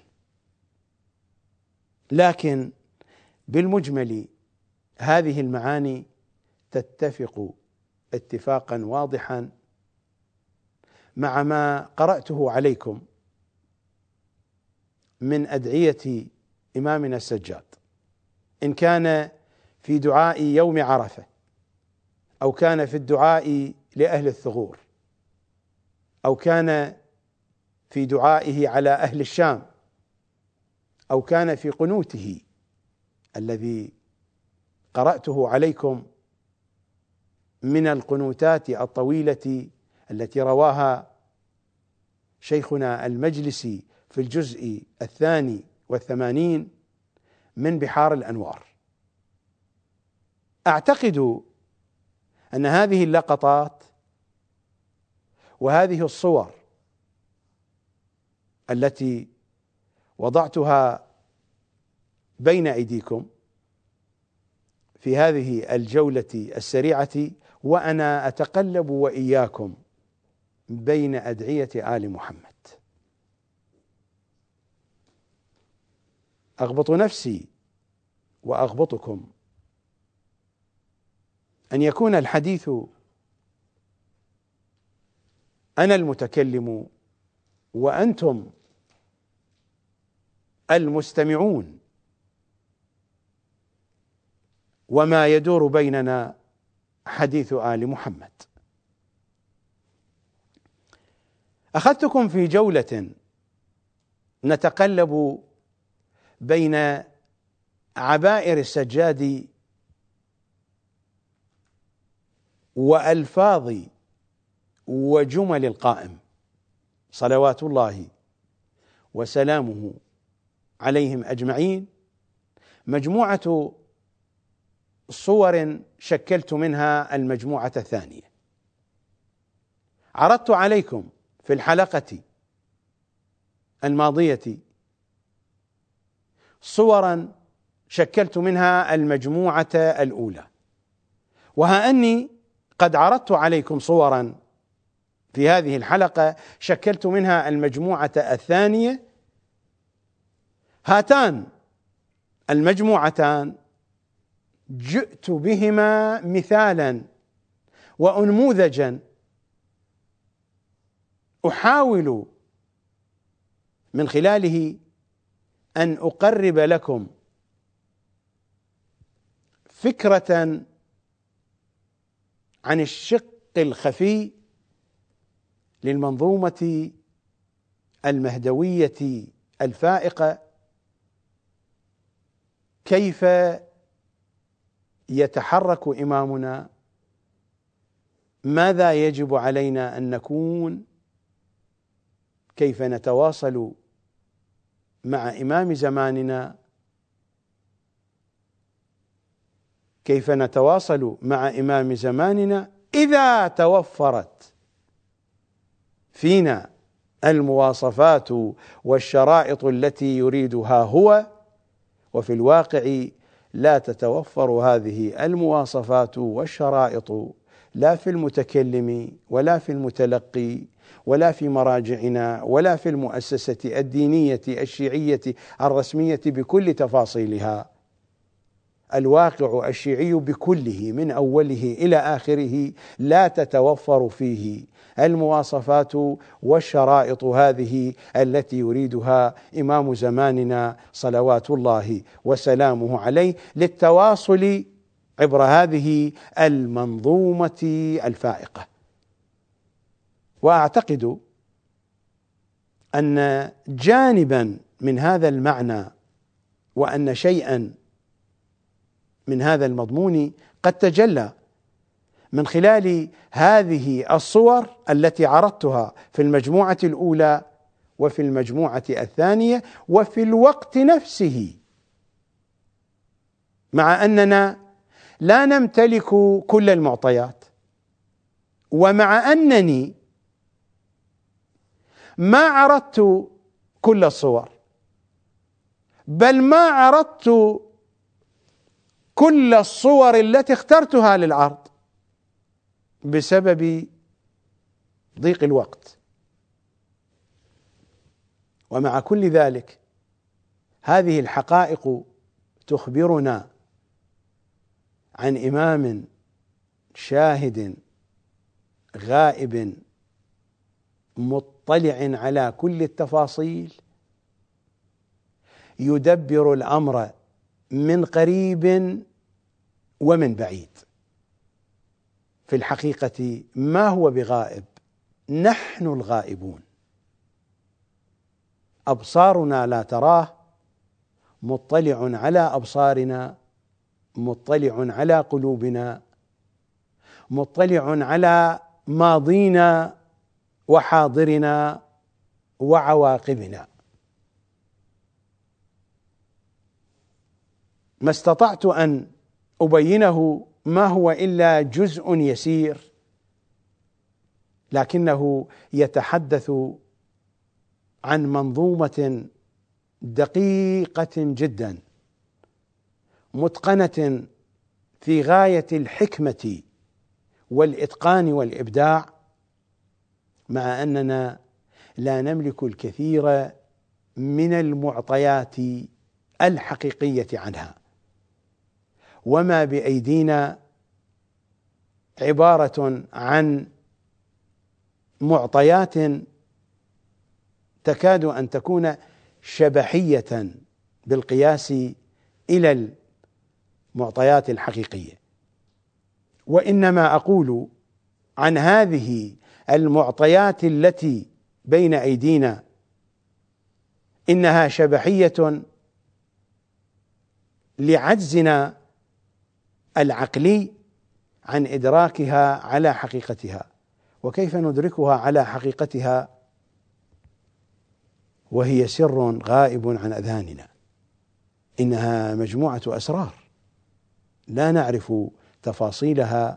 لكن بالمجمل هذه المعاني تتفق اتفاقا واضحا مع ما قرأته عليكم من أدعية إمامنا السجاد، إن كان في دعاء يوم عرفة، أو كان في الدعاء لأهل الثغور، أو كان في دعائه على أهل الشام، أو كان في قنوته الذي قرأته عليكم من القنوتات الطويلة التي رواها شيخنا المجلسي في الجزء 82 من بحار الأنوار. أعتقد أن هذه اللقطات وهذه الصور التي وضعتها بين أيديكم في هذه الجولة السريعة وأنا أتقلب وإياكم بين أدعية آل محمد، أغبط نفسي وأغبطكم أن يكون الحديث أنا المتكلم وأنتم المستمعون، وما يدور بيننا حديث آل محمد. أخذتكم في جولة نتقلب بين عبائر السجاد وألفاظ وجمل القائم صلوات الله وسلامه عليهم أجمعين، مجموعة صور شكلت منها المجموعة الثانية. عرضت عليكم في الحلقة الماضية صورا شكلت منها المجموعة الأولى، وها أني قد عرضت عليكم صورا في هذه الحلقة شكلت منها المجموعة الثانية. هاتان المجموعتان جئت بهما مثالا وأنموذجا أحاول من خلاله أن أقرب لكم فكرة عن الشق الخفي للمنظومة المهدوية الفائقة، كيف يتحرك إمامنا، ماذا يجب علينا أن نكون، كيف نتواصل مع إمام زماننا، كيف نتواصل مع إمام زماننا إذا توفرت فينا المواصفات والشرائط التي يريدها هو، وفي الواقع لا تتوفر هذه المواصفات والشرائط لا في المتكلم ولا في المتلقي ولا في مراجعنا ولا في المؤسسة الدينية الشيعية الرسمية بكل تفاصيلها. الواقع الشيعي بكله من أوله إلى آخره لا تتوفر فيه المواصفات والشرائط هذه التي يريدها إمام زماننا صلوات الله وسلامه عليه للتواصل عبر هذه المنظومة الفائقة. وأعتقد أن جانبا من هذا المعنى وأن شيئا من هذا المضمون قد تجلى من خلال هذه الصور التي عرضتها في المجموعة الأولى وفي المجموعة الثانية وفي الوقت نفسه، مع أننا لا نمتلك كل المعطيات، ومع أنني ما عرضت كل الصور، بل ما عرضت كل الصور التي اخترتها للعرض بسبب ضيق الوقت. ومع كل ذلك هذه الحقائق تخبرنا عن إمام شاهد غائب مطلع على كل التفاصيل، يدبر الأمر من قريب ومن بعيد. في الحقيقة ما هو بغائب، نحن الغائبون، أبصارنا لا تراه، مطلع على أبصارنا، مطلع على قلوبنا، مطلع على ماضينا وحاضرنا وعواقبنا. ما استطعت أن أبينه ما هو إلا جزء يسير، لكنه يتحدث عن منظومة دقيقة جدا متقنة في غاية الحكمة والإتقان والإبداع، مع أننا لا نملك الكثير من المعطيات الحقيقية عنها، وما بأيدينا عبارة عن معطيات تكاد أن تكون شبحية بالقياس إلى المعطيات الحقيقية، وإنما أقول عن هذه المعطيات التي بين أيدينا إنها شبحية لعجزنا العقلي عن إدراكها على حقيقتها. وكيف ندركها على حقيقتها وهي سر غائب عن أذهاننا؟ إنها مجموعة أسرار لا نعرف تفاصيلها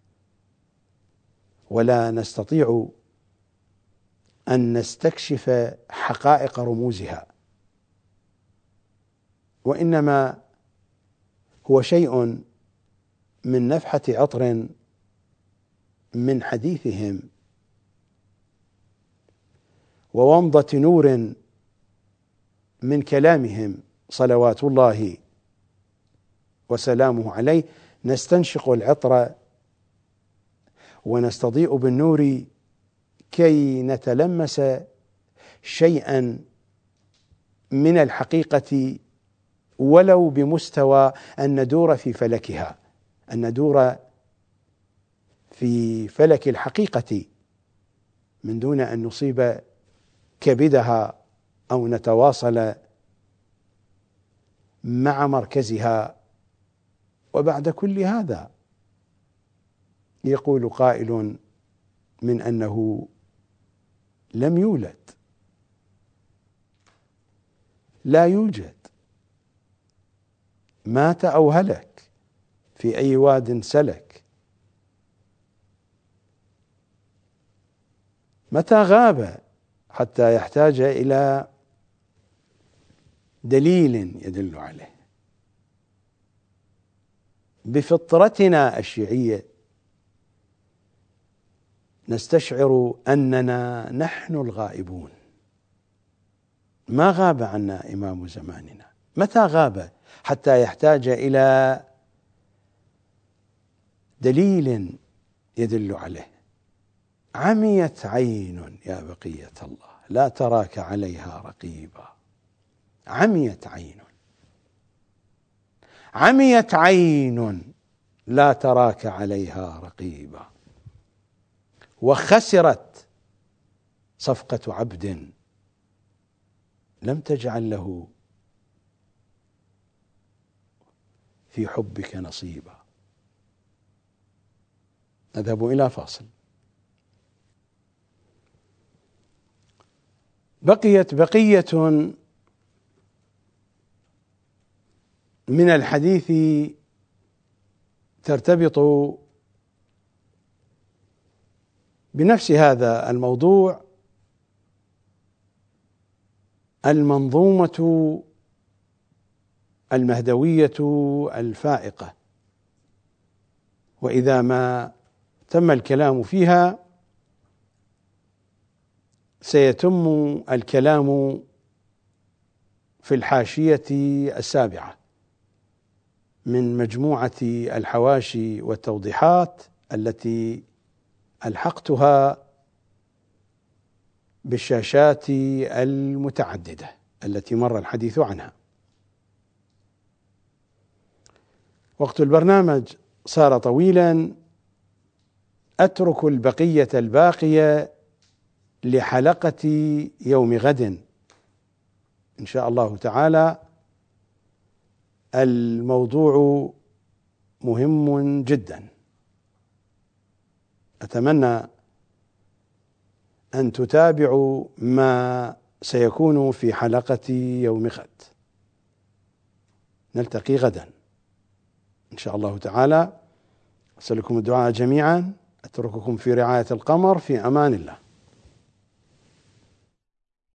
ولا نستطيع أن نستكشف حقائق رموزها، وإنما هو شيء من نفحة عطر من حديثهم وومضة نور من كلامهم صلوات الله وسلامه عليه، نستنشق العطر ونستضيء بالنور كي نتلمس شيئا من الحقيقة ولو بمستوى أن ندور في فلكها، أن ندور في فلك الحقيقة من دون أن نصيب كبدها أو نتواصل مع مركزها. وبعد كل هذا يقول قائل من أنه لم يولد، لا يوجد، مات أو هلك، في أي واد سلك، متى غاب حتى يحتاج إلى دليل يدل عليه. بفطرتنا الشيعية نستشعر أننا نحن الغائبون، ما غاب عنا إمام زماننا. متى غاب حتى يحتاج إلى دليل يدل عليه؟ عميت عين يا بقية الله لا تراك عليها رقيبا. عميت عين، عميت عين لا تراك عليها رقيبا. وخسرت صفقة عبد لم تجعل له في حبك نصيبا. نذهب إلى فاصل. بقيت بقية من الحديث ترتبط بنفس هذا الموضوع، المنظومة المهدوية الفائقة، وإذا ما تم الكلام فيها سيتم الكلام في الحاشية السابعة من مجموعة الحواشي والتوضيحات التي ألحقتها بالشاشات المتعددة التي مر الحديث عنها. وقت البرنامج صار طويلا، أترك البقية الباقية لحلقة يوم غد إن شاء الله تعالى. الموضوع مهم جدا، أتمنى أن تتابعوا ما سيكون في حلقة يوم غد. نلتقي غدا إن شاء الله تعالى. أسألكم الدعاء جميعا، أترككم في رعاية القمر، في أمان الله.